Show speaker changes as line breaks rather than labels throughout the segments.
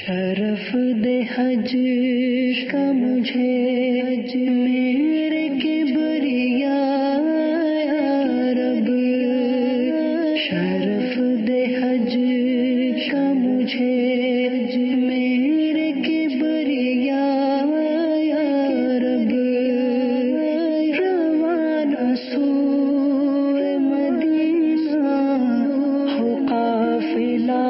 شرف دے حج کا مجھے اجمیر کے بریا رب، شرف دے حج کا مجھے اجمیر کے بریا رب، روانہ سوئے مدینہ ہو قافلہ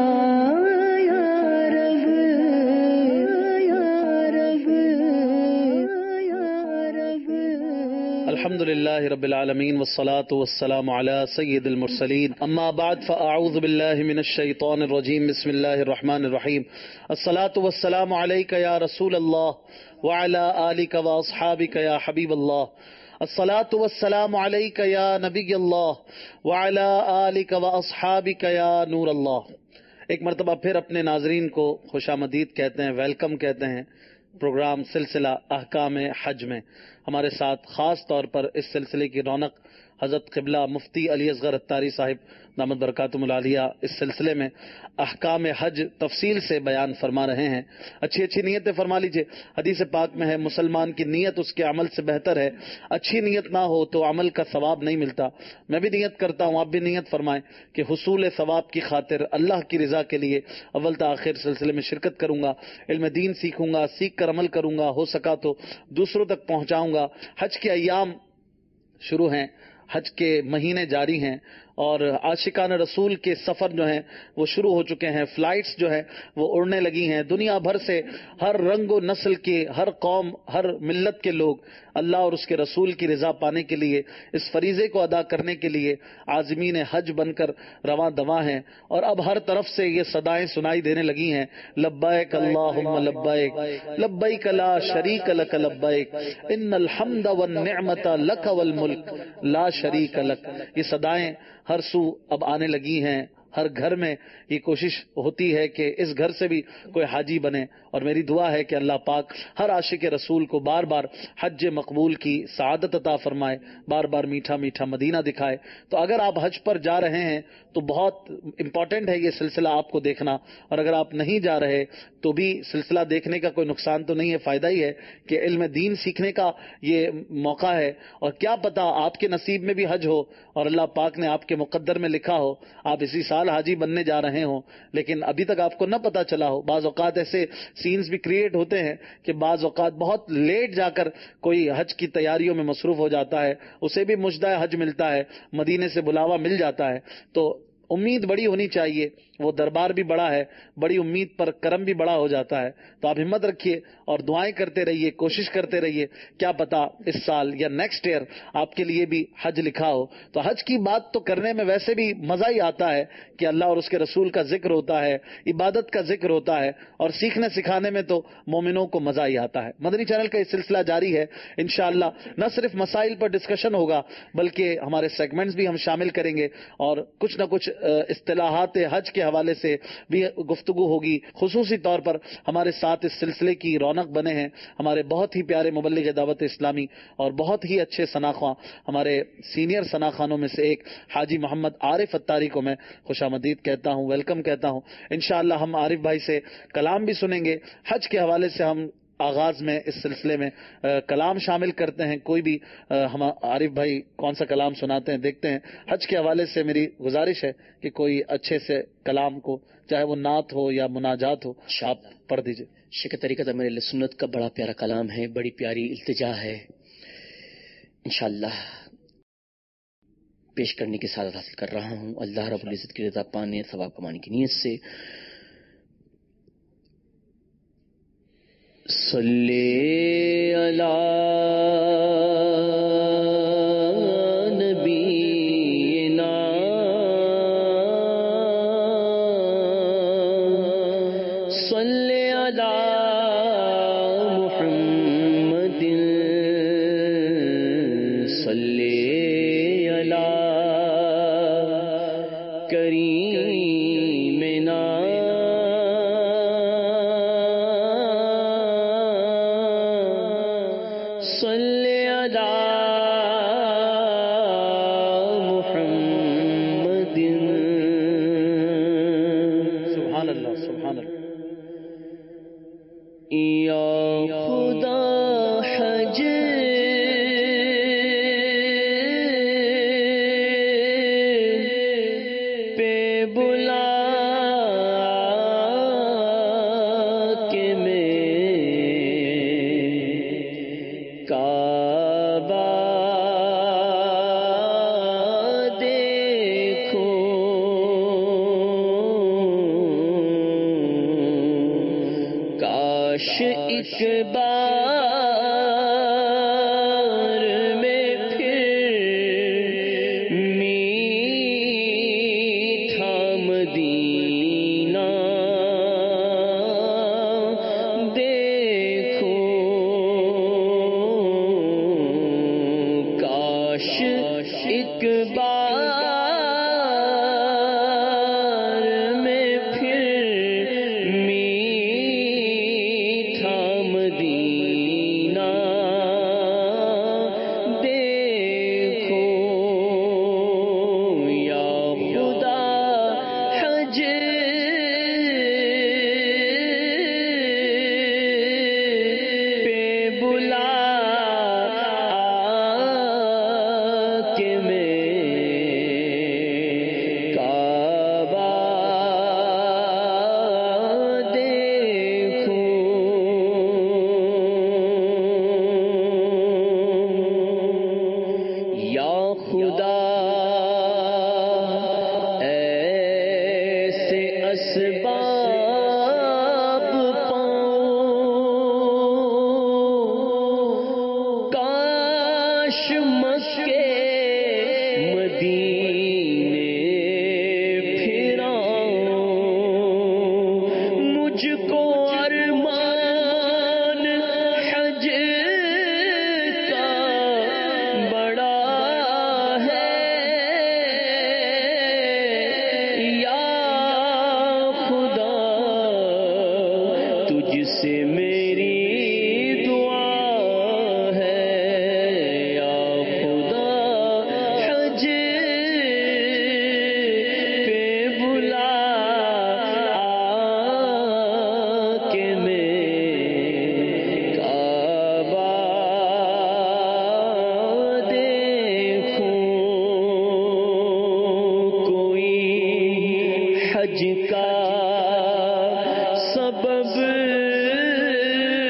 الحمد لله رب العالمين والصلاة والسلام على سيد المرسلين اما بعد فاعوذ بالله من الشيطان الرجيم بسم الله الرحمن الرحيم الصلاة والسلام عليك يا رسول الله وعلى آلك واصحابك يا حبيب الله الصلاة والسلام عليك يا نبي الله وعلى آلك واصحابك يا نور الله۔ ایک مرتبہ پھر اپنے ناظرین کو خوش آمدید کہتے ہیں، ویلکم کہتے ہیں پروگرام سلسلہ احکام حج میں۔ ہمارے ساتھ خاص طور پر اس سلسلے کی رونق حضرت قبلہ مفتی علی اصغر اتاری صاحب دامت برکاتہم العالیہ اس سلسلے میں احکام حج تفصیل سے بیان فرما رہے ہیں۔ اچھی اچھی نیتیں فرما لیجئے۔ حدیث پاک میں ہے مسلمان کی نیت اس کے عمل سے بہتر ہے، اچھی نیت نہ ہو تو عمل کا ثواب نہیں ملتا۔ میں بھی نیت کرتا ہوں، آپ بھی نیت فرمائیں کہ حصول ثواب کی خاطر اللہ کی رضا کے لیے اول تا آخر سلسلے میں شرکت کروں گا، علم دین سیکھوں گا، سیکھ کر عمل کروں گا، ہو سکا تو دوسروں تک پہنچاؤں گا۔ حج کے ایام شروع ہیں، حج کے مہینے جاری ہیں اور عاشقان رسول کے سفر جو ہیں وہ شروع ہو چکے ہیں، فلائٹس جو ہیں وہ اڑنے لگی ہیں۔ دنیا بھر سے ہر رنگ و نسل کے، ہر قوم، ہر ملت کے لوگ اللہ اور اس کے رسول کی رضا پانے کے لیے، اس فریضے کو ادا کرنے کے لیے عازمین حج بن کر رواں دواں ہیں۔ اور اب ہر طرف سے یہ صدائیں سنائی دینے لگی ہیں، لبیک اللہم لبیک لبیک لا شریک لک لبیک ان الحمد والنعمت لک والملک لا شریک لک۔ یہ صدائیں ہر سو اب آنے لگی ہیں۔ ہر گھر میں یہ کوشش ہوتی ہے کہ اس گھر سے بھی کوئی حاجی بنے، اور میری دعا ہے کہ اللہ پاک ہر عاشق رسول کو بار بار حج مقبول کی سعادت عطا فرمائے، بار بار میٹھا میٹھا مدینہ دکھائے۔ تو اگر آپ حج پر جا رہے ہیں تو بہت امپورٹنٹ ہے یہ سلسلہ آپ کو دیکھنا، اور اگر آپ نہیں جا رہے تو بھی سلسلہ دیکھنے کا کوئی نقصان تو نہیں ہے، فائدہ ہی ہے کہ علم دین سیکھنے کا یہ موقع ہے۔ اور کیا پتہ آپ کے نصیب میں بھی حج ہو اور اللہ پاک نے آپ کے مقدر میں لکھا ہو، آپ اسی سال حاجی بننے جا رہے ہوں لیکن ابھی تک آپ کو نہ پتہ چلا ہو۔ بعض اوقات ایسے سینز بھی کریٹ ہوتے ہیں کہ بعض اوقات بہت لیٹ جا کر کوئی حج کی تیاریوں میں مصروف ہو جاتا ہے، اسے بھی مجدہ حج ملتا ہے، مدینے سے بلاوا مل جاتا ہے۔ تو امید بڑی ہونی چاہیے، وہ دربار بھی بڑا ہے، بڑی امید پر کرم بھی بڑا ہو جاتا ہے۔ تو آپ ہمت رکھیے اور دعائیں کرتے رہیے، کوشش کرتے رہیے، کیا پتا اس سال یا نیکسٹ ایئر آپ کے لیے بھی حج لکھا ہو۔ تو حج کی بات تو کرنے میں ویسے بھی مزہ ہی آتا ہے کہ اللہ اور اس کے رسول کا ذکر ہوتا ہے، عبادت کا ذکر ہوتا ہے، اور سیکھنے سکھانے میں تو مومنوں کو مزہ ہی آتا ہے۔ مدنی چینل کا یہ سلسلہ جاری ہے، انشاءاللہ نہ صرف مسائل پر ڈسکشن ہوگا بلکہ ہمارے سیگمنٹس بھی ہم شامل کریں گے، اور کچھ نہ کچھ اصطلاحات حج کے حوالے سے بھی گفتگو ہوگی۔ خصوصی طور پر ہمارے ساتھ اس سلسلے کی رونق بنے ہیں ہمارے بہت ہی پیارے مبلغ دعوت اسلامی اور بہت ہی اچھے ثناخواں، ہمارے سینئر ثناخوانوں میں سے ایک حاجی محمد عارف اتاری کو میں خوش آمدید کہتا ہوں، ویلکم کہتا ہوں۔ انشاءاللہ ہم عارف بھائی سے کلام بھی سنیں گے۔ حج کے حوالے سے ہم آغاز میں اس سلسلے میں کلام شامل کرتے ہیں، کوئی بھی ہم عارف بھائی کون سا کلام سناتے ہیں دیکھتے ہیں۔ حج کے حوالے سے میری گزارش ہے کہ کوئی اچھے سے کلام کو، چاہے وہ نعت ہو یا مناجات ہو، آپ پڑھ دیجئے۔
شیخ طریقت امیر سنت کا بڑا پیارا کلام ہے، بڑی پیاری التجا ہے، انشاءاللہ پیش کرنے کی سعادت حاصل کر رہا ہوں۔ اللہ رب العزت کی رضا پانے، ثواب کمانے کی نیت سے صلی علی نبینا صلی علی محمد صلی علی کریمنا یا خدا حج پہ بلا کے میں کعبہ ایک بار میں پھر میٹھا مدینہ دیکھوں، کاش ایک بار میں پھر مدینہ دیکھو، یا خدا حج پہ بلا کے میں کعبہ دیکھوں، یا خدا ایسے اسباب پاؤں، کاش مکے مدینے پھراؤں، مجھ کو ارمان حج کا بڑا ہے، یا خدا تجھ سے میری دعا ہے، یا خدا حج پہ بلا کے میں کعبہ دیکھوں، کوئی حج کا سبب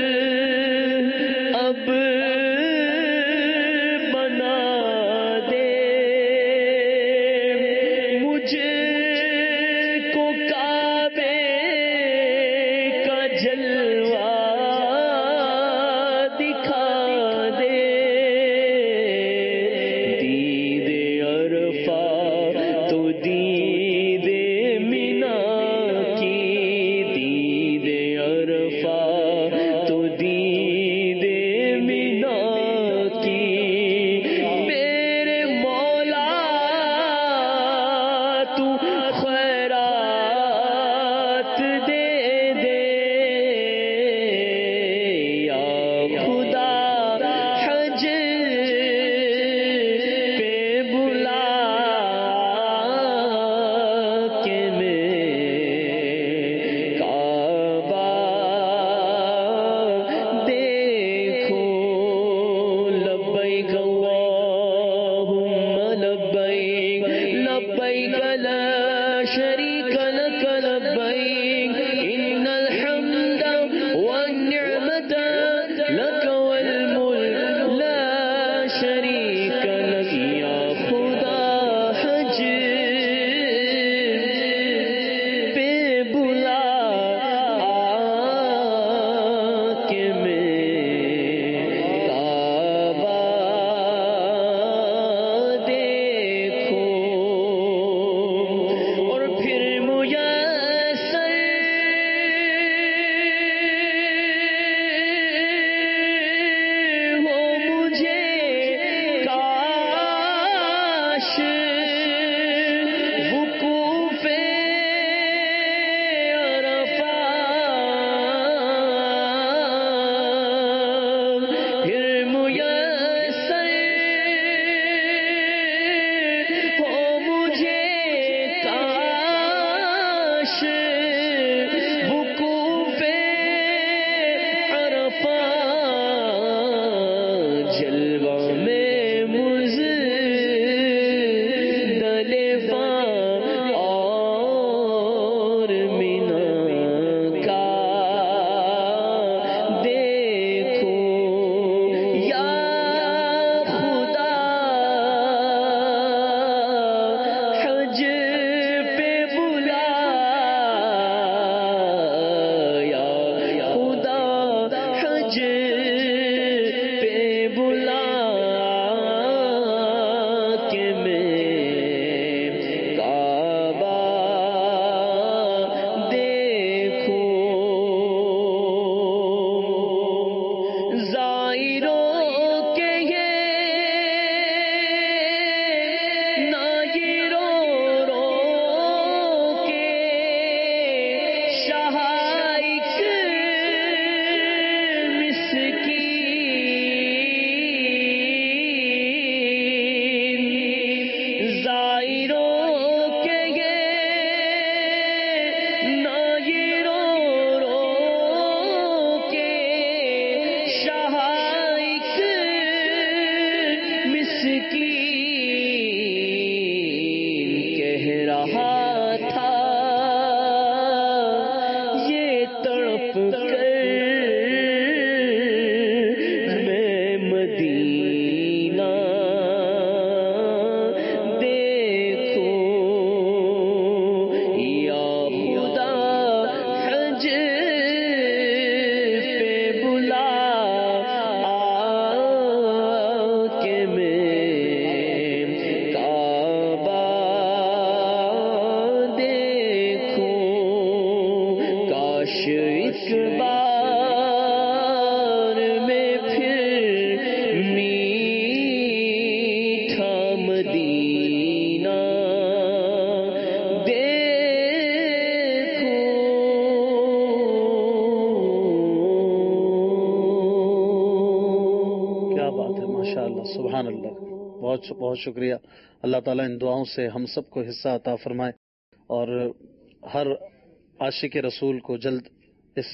ماشاءاللہ، سبحان اللہ، بہت بہت شکریہ. اللہ تعالیٰ ان دعاؤں سے ہم سب کو حصہ عطا فرمائے اور ہر عاشق رسول کو جلد اس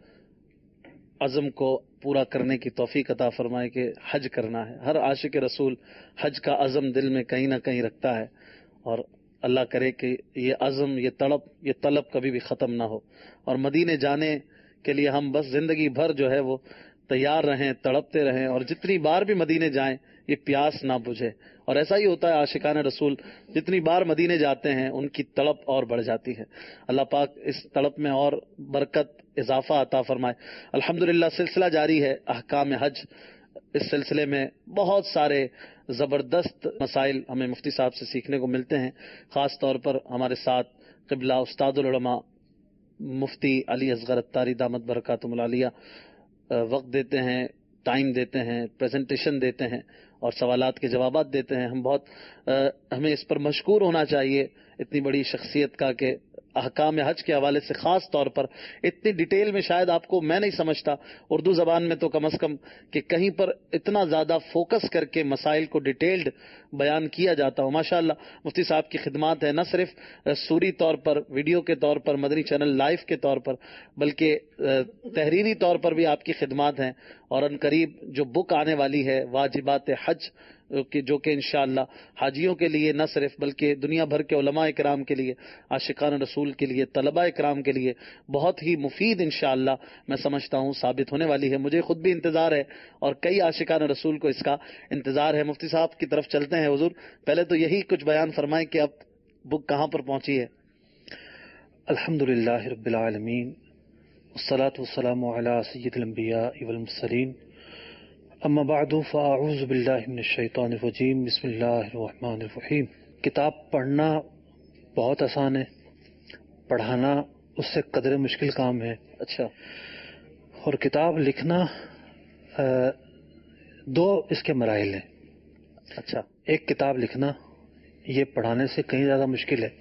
عزم کو پورا کرنے کی توفیق عطا فرمائے کہ حج کرنا ہے. ہر عاشق رسول حج کا عزم دل میں کہیں نہ کہیں رکھتا ہے، اور اللہ کرے کہ یہ عزم، یہ طلب کبھی بھی ختم نہ ہو، اور مدینے جانے کے لیے ہم بس زندگی بھر جو ہے وہ تیار رہیں، تڑپتے رہیں، اور جتنی بار بھی مدینے جائیں یہ پیاس نہ بجھے. اور ایسا ہی ہوتا ہے، عاشقان رسول جتنی بار مدینے جاتے ہیں ان کی تڑپ اور بڑھ جاتی ہے. اللہ پاک اس تڑپ میں اور برکت، اضافہ عطا فرمائے. الحمدللہ سلسلہ جاری ہے احکام حج. اس سلسلے میں بہت سارے زبردست مسائل ہمیں مفتی صاحب سے سیکھنے کو ملتے ہیں. خاص طور پر ہمارے ساتھ قبلہ استاد العلماء مفتی علی اصغر اتاری دامت برکاتہم العالیہ وقت دیتے ہیں، ٹائم دیتے ہیں، پریزنٹیشن دیتے ہیں اور سوالات کے جوابات دیتے ہیں. ہمیں اس پر مشکور ہونا چاہیے اتنی بڑی شخصیت کا کہ احکام حج کے حوالے سے خاص طور پر اتنی ڈیٹیل میں شاید آپ کو، میں نہیں سمجھتا اردو زبان میں تو کم از کم کہ کہیں پر اتنا زیادہ فوکس کر کے مسائل کو ڈیٹیلڈ بیان کیا جاتا ہو. ماشاءاللہ مفتی صاحب کی خدمات ہیں، نہ صرف سوری طور پر، ویڈیو کے طور پر، مدنی چینل لائیو کے طور پر، بلکہ تحریری طور پر بھی آپ کی خدمات ہیں. اور ان قریب جو بک آنے والی ہے واجبات حج، جو کہ انشاءاللہ حاجیوں کے لیے نہ صرف بلکہ دنیا بھر کے علماء اکرام کے لیے، عاشقان رسول کے لیے، طلباء اکرام کے لیے بہت ہی مفید انشاءاللہ میں سمجھتا ہوں ثابت ہونے والی ہے. مجھے خود بھی انتظار ہے اور کئی عاشقان رسول کو اس کا انتظار ہے. مفتی صاحب کی طرف چلتے ہیں. حضور پہلے تو یہی کچھ بیان فرمائیں کہ اب بک کہاں پر پہنچی ہے.
الحمدللہ رب العالمین، والصلاة والسلام علی سید الانبیاء والمرسلین، اما بعد فاعوذ باللہ من الشیطان الرجیم، بسم اللہ الرحمن الرحیم. کتاب پڑھنا بہت آسان ہے، پڑھانا اس سے قدر مشکل کام ہے.
اچھا.
اور کتاب لکھنا دو اس کے مراحل ہیں.
اچھا.
ایک کتاب لکھنا یہ پڑھانے سے کہیں زیادہ مشکل ہے،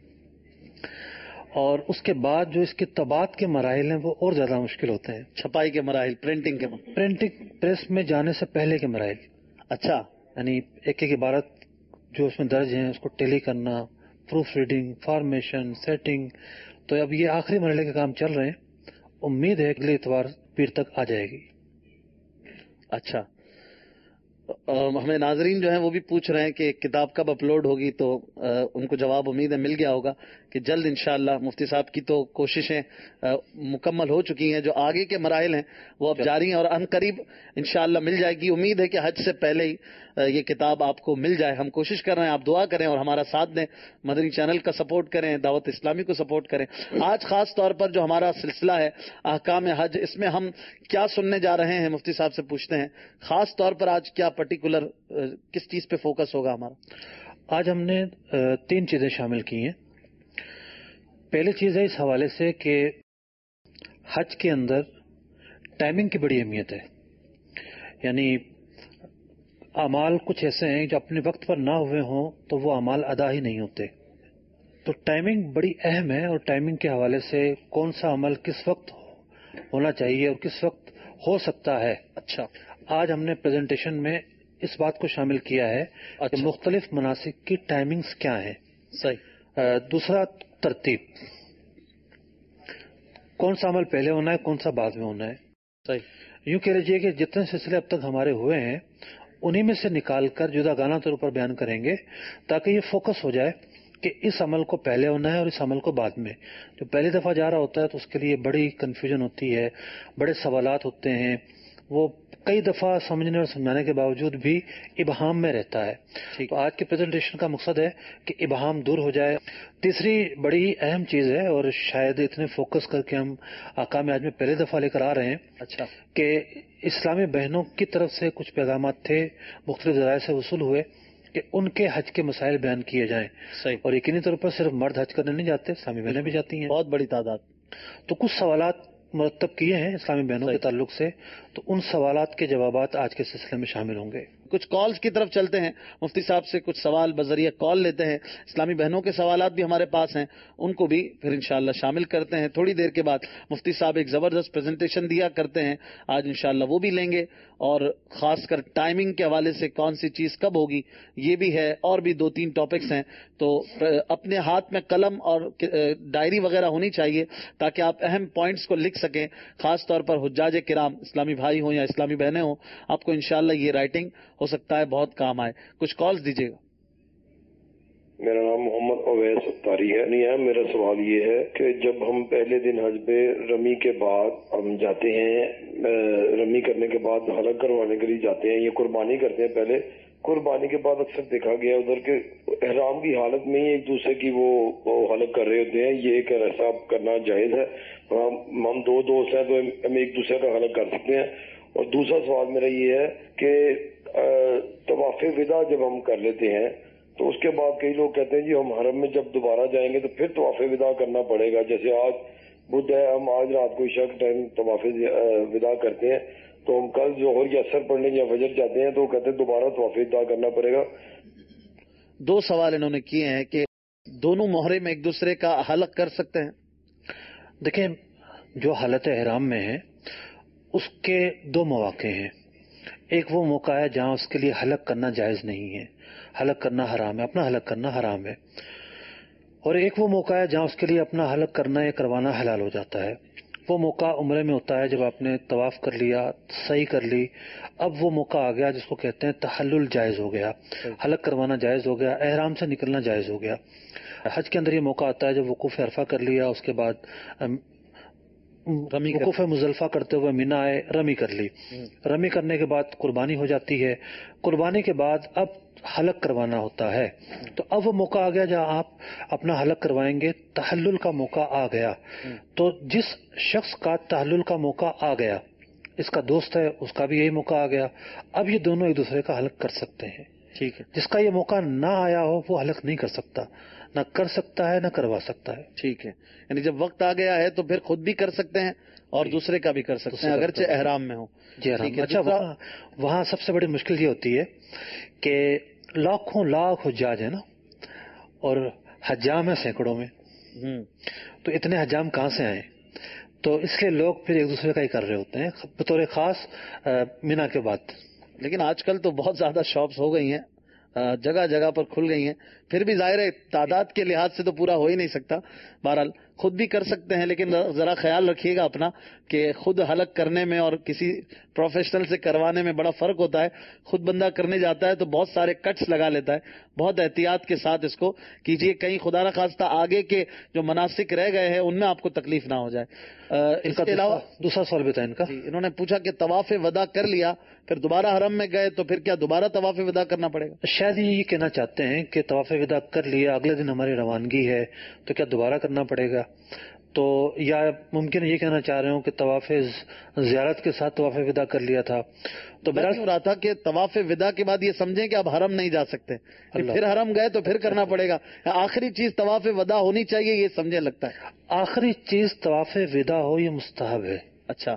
اور اس کے بعد جو اس کے طباعت کے مراحل ہیں وہ اور زیادہ مشکل ہوتے ہیں.
چھپائی کے مراحل، پرنٹنگ
پریس میں جانے سے پہلے کے مراحل.
اچھا.
یعنی ایک ایک عبارت جو اس میں درج ہیں اس کو ٹیلی کرنا، پروف ریڈنگ، فارمیشن، سیٹنگ. تو اب یہ آخری مرحلے کے کام چل رہے ہیں، امید ہے اگلے اتوار پیر تک آ جائے گی.
اچھا. ہمیں ناظرین جو ہیں وہ بھی پوچھ رہے ہیں کہ کتاب کب اپلوڈ ہوگی، تو ان کو جواب امید ہے مل گیا ہوگا کہ جلد انشاءاللہ. مفتی صاحب کی تو کوششیں مکمل ہو چکی ہیں، جو آگے کے مراحل ہیں وہ اب جاری ہیں اور ان قریب انشاءاللہ مل جائے گی. امید ہے کہ حج سے پہلے ہی یہ کتاب آپ کو مل جائے. ہم کوشش کر رہے ہیں، آپ دعا کریں اور ہمارا ساتھ دیں، مدنی چینل کا سپورٹ کریں، دعوت اسلامی کو سپورٹ کریں. آج خاص طور پر جو ہمارا سلسلہ ہے احکام حج، اس میں ہم کیا سننے جا رہے ہیں مفتی صاحب سے پوچھتے ہیں. خاص طور پر آج کیا پرٹیکولر کس چیز پہ فوکس ہوگا ہمارا؟
آج ہم نے 3 چیزیں شامل کی ہیں. پہلی چیز ہے اس حوالے سے کہ حج کے اندر ٹائمنگ کی بڑی اہمیت ہے. یعنی اعمال کچھ ایسے ہیں جو اپنے وقت پر نہ ہوئے ہوں تو وہ اعمال ادا ہی نہیں ہوتے. تو ٹائمنگ بڑی اہم ہے، اور ٹائمنگ کے حوالے سے کون سا عمل کس وقت ہونا چاہیے اور کس وقت ہو سکتا ہے.
اچھا.
آج ہم نے پریزنٹیشن میں اس بات کو شامل کیا ہے کہ مختلف مناسک کی ٹائمنگز کیا ہیں.
صحیح.
دوسرا ترتیب، کون سا عمل پہلے ہونا ہے، کون سا بعد میں ہونا ہے.
صحیح.
یوں کہہ لیجیے کہ جتنے سلسلے اب تک ہمارے ہوئے ہیں انہی میں سے نکال کر جدا گانا طور پر بیان کریں گے تاکہ یہ فوکس ہو جائے کہ اس عمل کو پہلے ہونا ہے اور اس عمل کو بعد میں. جو پہلی دفعہ جا رہا ہوتا ہے تو اس کے لیے بڑی کنفیوژن ہوتی ہے، بڑے سوالات ہوتے ہیں، وہ کئی دفعہ سمجھنے اور سمجھانے کے باوجود بھی ابہام میں رہتا ہے. تو آج کے پریزنٹیشن کا مقصد ہے کہ ابہام دور ہو جائے. تیسری بڑی اہم چیز ہے اور شاید اتنے فوکس کر کے ہم احکام حج میں پہلے دفعہ لے کر آ رہے ہیں.
اچھا.
کہ اسلامی بہنوں کی طرف سے کچھ پیغامات تھے، مختلف ذرائع سے وصول ہوئے کہ ان کے حج کے مسائل بیان کیے جائیں.
صحیح.
اور یقینی طور پر صرف مرد حج کرنے نہیں جاتے، اسلامی بہنیں بھی جاتی ہیں،
بہت بڑی تعداد.
تو کچھ سوالات مرتب کیے ہیں اسلامی بہنوں کے تعلق سے، تو ان سوالات کے جوابات آج کے سلسلے میں شامل ہوں گے.
کچھ کالز کی طرف چلتے ہیں. مفتی صاحب سے کچھ سوال بذریعہ کال لیتے ہیں. اسلامی بہنوں کے سوالات بھی ہمارے پاس ہیں, ان کو بھی پھر انشاءاللہ شامل کرتے ہیں. تھوڑی دیر کے بعد مفتی صاحب ایک زبردست پریزنٹیشن دیا کرتے ہیں, آج انشاءاللہ وہ بھی لیں گے, اور خاص کر ٹائمنگ کے حوالے سے کون سی چیز کب ہوگی یہ بھی ہے, اور بھی 2-3 ٹاپکس ہیں. تو اپنے ہاتھ میں قلم اور ڈائری وغیرہ ہونی چاہیے تاکہ آپ اہم پوائنٹس کو لکھ سکیں, خاص طور پر حجاج کرام اسلامی بھائی ہوں یا اسلامی بہنیں ہوں, آپ کو انشاءاللہ یہ رائٹنگ ہو سکتا ہے بہت کام آئے. کچھ کالز دیجیے گا.
میرا نام محمد اویس ستاری ہے. میرا سوال یہ ہے کہ جب ہم پہلے دن حج پہ رمی کے بعد ہم جاتے ہیں, رمی کرنے کے بعد حلق کروانے کے لیے جاتے ہیں یا قربانی کرتے ہیں, پہلے قربانی کے بعد اکثر دیکھا گیا ادھر کے احرام کی حالت میں ہی ایک دوسرے کی وہ حلق کر رہے ہوتے ہیں. یہ ایک ایسا کرنا جائز ہے؟ ہم 2 دوست ہیں تو ہم ایک دوسرے کا حلق کر سکتے ہیں. اور دوسرا سوال میرا یہ ہے کہ طواف وداع جب ہم کر لیتے ہیں تو اس کے بعد کئی لوگ کہتے ہیں جی ہم حرم میں جب دوبارہ جائیں گے تو پھر طواف وداع کرنا پڑے گا. جیسے آج بدھ ہے, ہم آج رات کو عشاء کے ٹائم طواف وداع کرتے ہیں, تو ہم کل ظہر یا عصر پڑھنے یا فجر جاتے ہیں تو کہتے ہیں دوبارہ طواف وداع کرنا پڑے گا.
2 سوال انہوں نے کیے ہیں کہ دونوں محرم ایک دوسرے کا حلق کر سکتے ہیں.
دیکھیں, جو حالت احرام میں ہے اس کے 2 مواقع ہیں. ایک وہ موقع ہے جہاں اس کے لیے حلق کرنا جائز نہیں ہے, حلق کرنا حرام ہے, اپنا حلق کرنا حرام ہے. اور ایک وہ موقع ہے جہاں اس کے لیے اپنا حلق کرنا یا کروانا حلال ہو جاتا ہے. وہ موقع عمرے میں ہوتا ہے جب آپ نے طواف کر لیا, سعی کر لی, اب وہ موقع آ گیا جس کو کہتے ہیں تحلل جائز ہو گیا, حلق کروانا جائز ہو گیا, احرام سے نکلنا جائز ہو گیا. حج کے اندر یہ موقع آتا ہے جب وقوف عرفہ کر لیا, اس کے بعد وقوف مزدلفہ کرتے ہوئے مینا آئے, رمی کر لی. رمی کرنے کے بعد قربانی ہو جاتی ہے. قربانی کے بعد اب حلق کروانا ہوتا ہے, تو اب وہ موقع آ گیا جہاں آپ اپنا حلق کروائیں گے. تحلل کا موقع آ گیا. تو جس شخص کا تحلل کا موقع آ گیا, اس کا دوست ہے, اس کا بھی یہی موقع آ گیا, اب یہ دونوں ایک دوسرے کا حلق کر سکتے ہیں.
ٹھیک ہے.
جس کا یہ موقع نہ آیا ہو وہ حلق نہیں کر سکتا, نہ کر سکتا ہے نہ کروا سکتا ہے.
ٹھیک ہے, یعنی جب وقت آ گیا ہے تو پھر خود بھی کر سکتے ہیں اور دوسرے کا بھی کر سکتے ہیں اگرچہ احرام میں ہو.
جی حرام. اچھا, وہاں سب سے بڑی مشکل یہ ہوتی ہے کہ لاکھوں لاکھ حجاج ہیں نا, اور حجام ہیں سینکڑوں میں, تو اتنے حجام کہاں سے آئے؟ تو اس لیے لوگ پھر ایک دوسرے کا ہی کر رہے ہوتے ہیں بطور خاص مینا کے بعد.
لیکن آج کل تو بہت زیادہ شاپس ہو گئی ہیں, جگہ جگہ پر کھل گئی ہیں, پھر بھی ظاہر ہے تعداد کے لحاظ سے تو پورا ہو ہی نہیں سکتا. بہرحال خود بھی کر سکتے ہیں, لیکن ذرا خیال رکھیے گا اپنا کہ خود حلق کرنے میں اور کسی پروفیشنل سے کروانے میں بڑا فرق ہوتا ہے. خود بندہ کرنے جاتا ہے تو بہت سارے کٹس لگا لیتا ہے. بہت احتیاط کے ساتھ اس کو کیجیے, کہیں خدا نہ خواستہ آگے کے جو مناسک رہ گئے ہیں ان میں آپ کو تکلیف نہ ہو جائے. اس کے علاوہ
دوسرا سوال بتائیں ان کا.
انہوں نے پوچھا کہ طواف وداع کر لیا, پھر دوبارہ حرم میں گئے تو پھر کیا دوبارہ طواف وداع کرنا پڑے گا؟
شاید یہ کہنا چاہتے ہیں کہ طواف وداع کر لیا, اگلے دن ہماری روانگی ہے, تو کیا دوبارہ کرنا پڑے گا؟ تو یا ممکن یہ کہنا چاہ رہے ہوں کہ طواف زیارت کے ساتھ طواف وداع کر لیا تھا. تو
میں کہہ رہا تھا کہ طواف وداع کے بعد یہ سمجھیں کہ اب حرم نہیں جا سکتے, پھر حرم گئے تو پھر کرنا پڑے گا. آخری چیز طواف وداع ہونی چاہیے یہ سمجھے لگتا ہے.
آخری چیز طواف وداع ہو یہ مستحب ہے.
اچھا.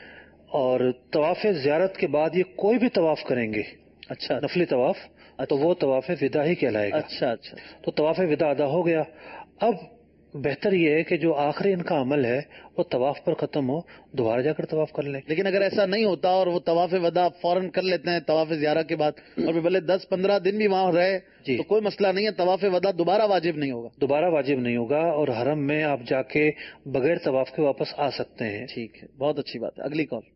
اور طواف زیارت کے بعد یہ کوئی بھی طواف کریں گے,
اچھا,
نفلی طواف, تو وہ طواف وداع ہی کہلائے گا.
اچھا اچھا.
تو طواف وداع ادا ہو گیا. اب بہتر یہ ہے کہ جو آخری ان کا عمل ہے وہ طواف پر ختم ہو, دوبارہ جا کر طواف کر لیں.
لیکن اگر ایسا نہیں ہوتا اور وہ طواف وداع فوراً کر لیتے ہیں طواف زیارہ کے بعد, اور بھلے 10-15 دن بھی وہاں رہے تو کوئی مسئلہ نہیں ہے, طواف وداع دوبارہ واجب نہیں ہوگا.
دوبارہ واجب نہیں ہوگا, اور حرم میں آپ جا کے بغیر طواف کے واپس آ سکتے ہیں.
ٹھیک ہے, بہت اچھی بات ہے. اگلی کال.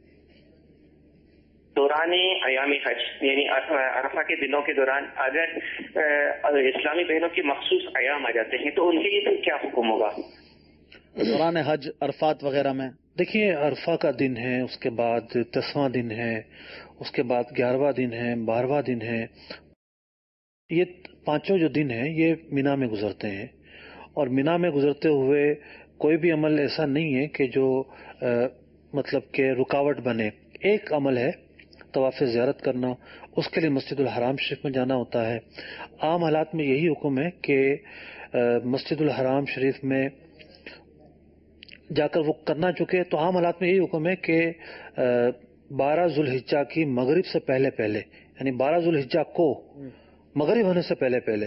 دوران ایام حج یعنی عرفہ کے دنوں کے دوران اگر اسلامی بہنوں کے مخصوص ایام آ جاتے ہیں تو ان کے لیے پھر کیا حکم ہوگا
دوران حج عرفات وغیرہ میں؟
دیکھیے, عرفہ کا دن ہے, اس کے بعد 10واں دن ہے, اس کے بعد 11واں دن ہے, 12واں دن ہے. یہ 5 جو دن ہیں یہ مینا میں گزرتے ہیں, اور مینا میں گزرتے ہوئے کوئی بھی عمل ایسا نہیں ہے کہ جو مطلب کہ رکاوٹ بنے. ایک عمل ہے طواف زیارت کرنا, اس کے لیے مسجد الحرام شریف میں جانا ہوتا ہے. عام حالات میں یہی حکم ہے کہ مسجد الحرام شریف میں جا کر وہ کرنا چکے, تو عام حالات میں یہی حکم ہے کہ 12 ذوالحجہ کی مغرب سے پہلے پہلے، یعنی 12 ذوالحجہ کو مغرب ہونے سے پہلے پہلے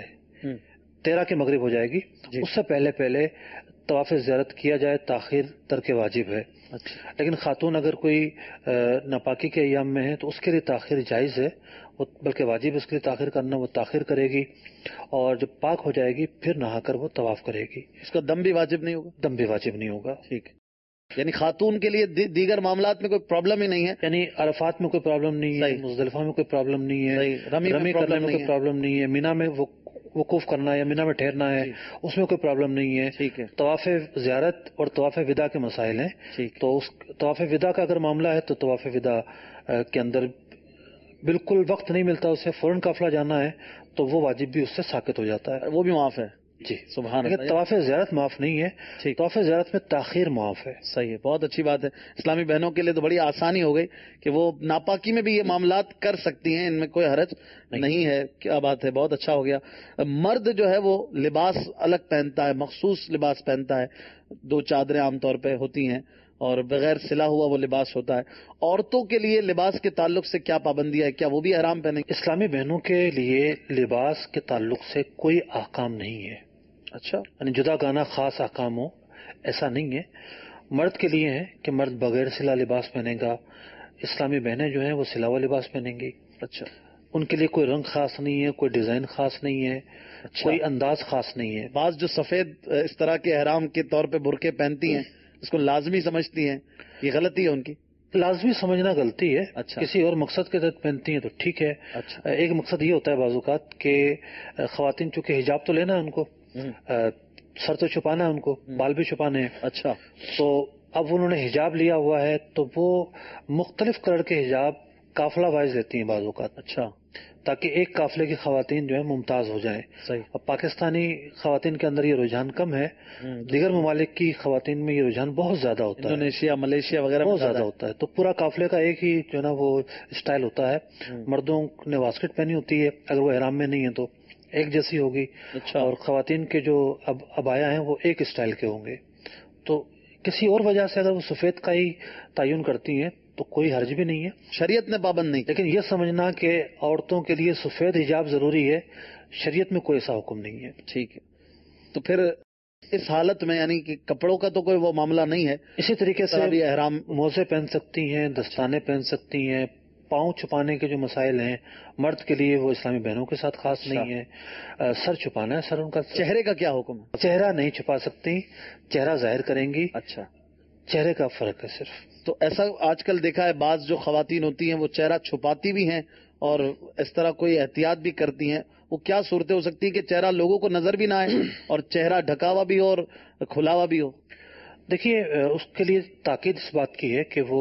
13 کی مغرب ہو جائے گی، اس سے پہلے پہلے طواف زیارت کیا جائے، تاخیر ترک واجب ہے۔ لیکن خاتون اگر کوئی ناپاکی کے ایام میں ہے تو اس کے لیے تاخیر جائز ہے، بلکہ واجب اس کے لیے تاخیر کرنا، وہ تاخیر کرے گی اور جب پاک ہو جائے گی پھر نہا کر وہ طواف کرے گی۔
اس کا دم بھی واجب نہیں ہوگا؟
دم بھی واجب نہیں ہوگا۔
ٹھیک، یعنی خاتون کے لیے دیگر معاملات میں کوئی پرابلم ہی نہیں ہے،
یعنی عرفات میں کوئی پرابلم نہیں ہے، مزدلفہ میں کوئی پرابلم نہیں ہے، رمی کرنے میں کوئی پرابلم نہیں ہے، مینا میں وقوف کرنا ہے یا مینا میں ٹھہرنا ہے اس میں کوئی پرابلم نہیں ہے۔
ٹھیک ہے،
طواف زیارت اور طواف وداع کے مسائل ہیں، تو اس طواف وداع کا اگر معاملہ ہے تو طواف وداع کے اندر بالکل وقت نہیں ملتا، اسے فوراً قافلہ جانا ہے تو وہ واجب بھی اس سے ساقط ہو جاتا ہے،
وہ بھی معاف ہے۔
جی
سبحان اللہ۔
طواف زیارت معاف نہیں ہے، طواف زیارت میں تاخیر معاف ہے۔
صحیح ہے، بہت اچھی بات ہے۔ اسلامی بہنوں کے لیے تو بڑی آسانی ہو گئی کہ وہ ناپاکی میں بھی یہ معاملات کر سکتی ہیں، ان میں کوئی حرج نہیں ہے۔ کیا بات ہے، بہت اچھا ہو گیا۔ مرد جو ہے وہ لباس الگ پہنتا ہے، مخصوص لباس پہنتا ہے، 2 چادریں عام طور پہ ہوتی ہیں اور بغیر سلا ہوا وہ لباس ہوتا ہے۔ عورتوں کے لیے لباس کے تعلق سے کیا پابندی ہے؟ کیا وہ بھی احرام پہنیں گے؟
اسلامی بہنوں کے لیے لباس کے تعلق سے کوئی احکام نہیں ہے۔
اچھا،
یعنی جدا گانا خاص احکام ہو ایسا نہیں ہے۔ مرد کے لیے ہے کہ مرد بغیر سلا لباس پہنے گا، اسلامی بہنیں جو ہیں وہ سلا ہوا لباس پہنیں گی۔
اچھا،
ان کے لیے کوئی رنگ خاص نہیں ہے، کوئی ڈیزائن خاص نہیں ہے، کوئی انداز خاص نہیں ہے۔
بعض جو سفید اس طرح کے احرام کے طور پہ برقعے پہنتی ہیں، اس کو لازمی سمجھتی ہیں، یہ غلطی ہے ان کی؟
لازمی سمجھنا غلطی ہے۔
اچھا،
کسی اور مقصد کے تحت پہنتی ہیں تو ٹھیک ہے۔
اچھا،
ایک مقصد یہ ہوتا ہے بعض اوقات کہ خواتین چونکہ حجاب تو لینا ہے ان کو، سر تو چھپانا ہے ان کو، بال بھی چھپانے ہیں۔
اچھا،
تو اب انہوں نے حجاب لیا ہوا ہے تو وہ مختلف کلر کے حجاب قافلہ وائز لیتی ہیں بعض اوقات۔
اچھا،
تاکہ ایک قافلے کی خواتین جو ہے ممتاز ہو جائیں۔
صحیح۔
اب پاکستانی خواتین کے اندر یہ رجحان کم ہے، دیگر ممالک کی خواتین میں یہ رجحان بہت زیادہ ہوتا ہے،
انڈونیشیا، ملیشیا وغیرہ
بہت زیادہ ہوتا ہے۔ تو پورا قافلے کا ایک ہی جو ہے نا وہ اسٹائل ہوتا ہے۔ مردوں نے واسکٹ پہنی ہوتی ہے، اگر وہ احرام میں نہیں ہے تو ایک جیسی ہوگی، اور خواتین کے جو عبایا ہیں وہ ایک اسٹائل کے ہوں گے۔ تو کسی اور وجہ سے اگر وہ سفید کا ہی تعین کرتی ہیں تو کوئی حرج بھی نہیں ہے،
شریعت نے پابند نہیں۔
لیکن یہ سمجھنا کہ عورتوں کے لیے سفید حجاب ضروری ہے، شریعت میں کوئی ایسا حکم نہیں ہے۔
ٹھیک ہے، تو پھر اس حالت میں یعنی کہ کپڑوں کا تو کوئی وہ معاملہ نہیں ہے،
اسی طریقے سے
بھی احرام
موزے پہن سکتی ہیں، دستانے پہن سکتی ہیں، پاؤں چھپانے کے جو مسائل ہیں مرد کے لیے وہ اسلامی بہنوں کے ساتھ خاص نہیں ہے۔ سر چھپانا ہے، سر ان کا،
چہرے کا کیا حکم ہے؟
چہرہ نہیں چھپا سکتی، چہرہ ظاہر کریں گی۔
اچھا،
چہرے کا فرق ہے صرف۔
تو ایسا آج کل دیکھا ہے بعض جو خواتین ہوتی ہیں وہ چہرہ چھپاتی بھی ہیں اور اس طرح کوئی احتیاط بھی کرتی ہیں، وہ کیا صورتیں ہو سکتی ہیں کہ چہرہ لوگوں کو نظر بھی نہ آئے اور چہرہ ڈھکا ہوا بھی ہو اور کھلا ہوا بھی ہو؟
دیکھیے اس کے لیے تاکید اس بات کی ہے کہ وہ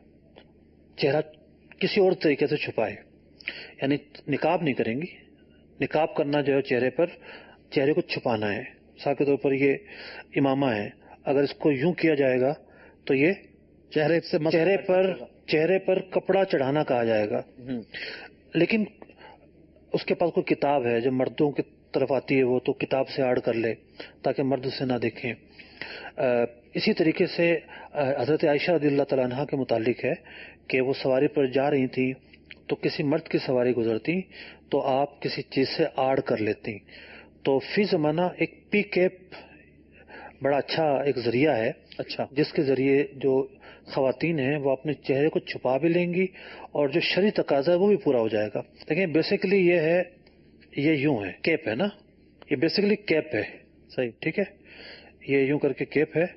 چہرہ کسی اور طریقے سے چھپائے، یعنی نقاب نہیں کریں گی۔ نقاب کرنا جو ہے چہرے پر، چہرے کو چھپانا ہے۔ مثال کے طور پر یہ امامہ ہے، اگر اس کو یوں کیا جائے گا تو یہ چہرے پر کپڑا چڑھانا کہا جائے گا۔ لیکن اس کے پاس کوئی کتاب ہے جو مردوں کی طرف آتی ہے، وہ تو کتاب سے آڑ کر لے تاکہ مرد اسے نہ دیکھیں۔ اسی طریقے سے حضرت عائشہ رضی اللہ تعالیٰ عنہا کے متعلق ہے کہ وہ سواری پر جا رہی تھیں تو کسی مرد کی سواری گزرتی تو آپ کسی چیز سے آڑ کر لیتی۔ تو فی زمانہ ایک پی کیپ بڑا اچھا ایک ذریعہ ہے،
اچھا،
جس کے ذریعے جو خواتین ہیں وہ اپنے چہرے کو چھپا بھی لیں گی اور جو شرعی تقاضا ہے وہ بھی پورا ہو جائے گا۔ لیکن بیسیکلی یہ ہے، یہ یوں ہے، کیپ ہے نا، یہ بیسیکلی کیپ ہے۔
صحیح،
ٹھیک ہے، یہ یوں کر کے کیپ ہے،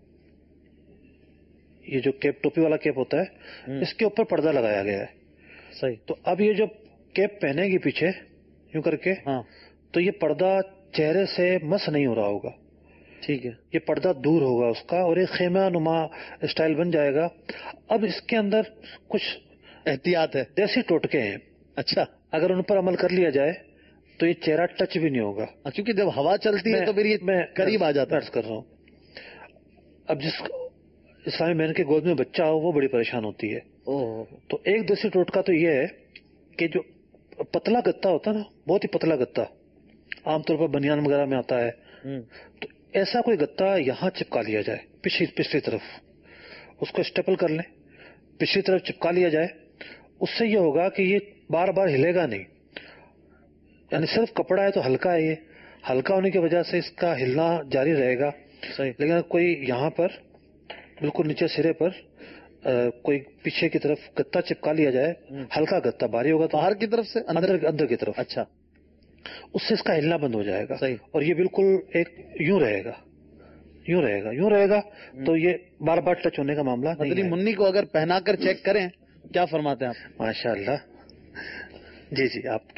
یہ جو کیپ ٹوپی والا کیپ ہوتا ہے اس کے اوپر پردہ لگایا گیا ہے۔
صحیح،
تو اب یہ جو کیپ پہنے گی پیچھے یوں کر کے، تو یہ پردہ چہرے سے مس نہیں ہو رہا ہوگا۔
ٹھیک ہے،
یہ پردہ دور ہوگا اس کا اور ایک خیمہ نما اسٹائل بن جائے گا۔ اب اس کے اندر کچھ
احتیاط ہے،
دیسی ٹوٹکے ہیں،
اچھا،
اگر ان پر عمل کر لیا جائے تو یہ چہرہ ٹچ بھی نہیں ہوگا،
کیونکہ جب ہوا چلتی ہے تو پھر یہ
میں
قریب آ جاتا ہے۔
عرض کر رہا ہوں، اب جس اسلامی بہن کے گود میں بچہ ہو وہ بڑی پریشان ہوتی ہے۔ تو ایک دیسی ٹوٹکا تو یہ ہے کہ جو پتلا گتا ہوتا ہے نا، بہت ہی پتلا گتا، عام طور پر بنیان وغیرہ میں آتا ہے، تو ایسا کوئی گتا یہاں چپکا لیا جائے پچھلی طرف، اس کو اسٹیپل کر لیں، पिछली तरफ चिपका लिया जाए, उससे ये होगा कि ये बार बार हिलेगा नहीं। यानी सिर्फ कपड़ा है तो हल्का है, ये हल्का होने की वजह से इसका हिलना जारी रहेगा।
सही।
लेकिन अगर कोई यहाँ पर बिल्कुल नीचे सिरे पर कोई पीछे की तरफ गत्ता चिपका लिया जाए, हल्का गत्ता, भारी होगा तो
बाहर की तरफ से
अंदर की तरफ,
अच्छा,
उससे इसका हिलना बंद हो जाएगा।
सही।
और ये बिल्कुल एक यूं रहेगा। तो ये बार बार टच होने का मामला नहीं
मदनी
है।
मुन्नी को अगर पहना कर चेक करें, क्या फरमाते हैं आप?
माशाअल्लाह। जी आप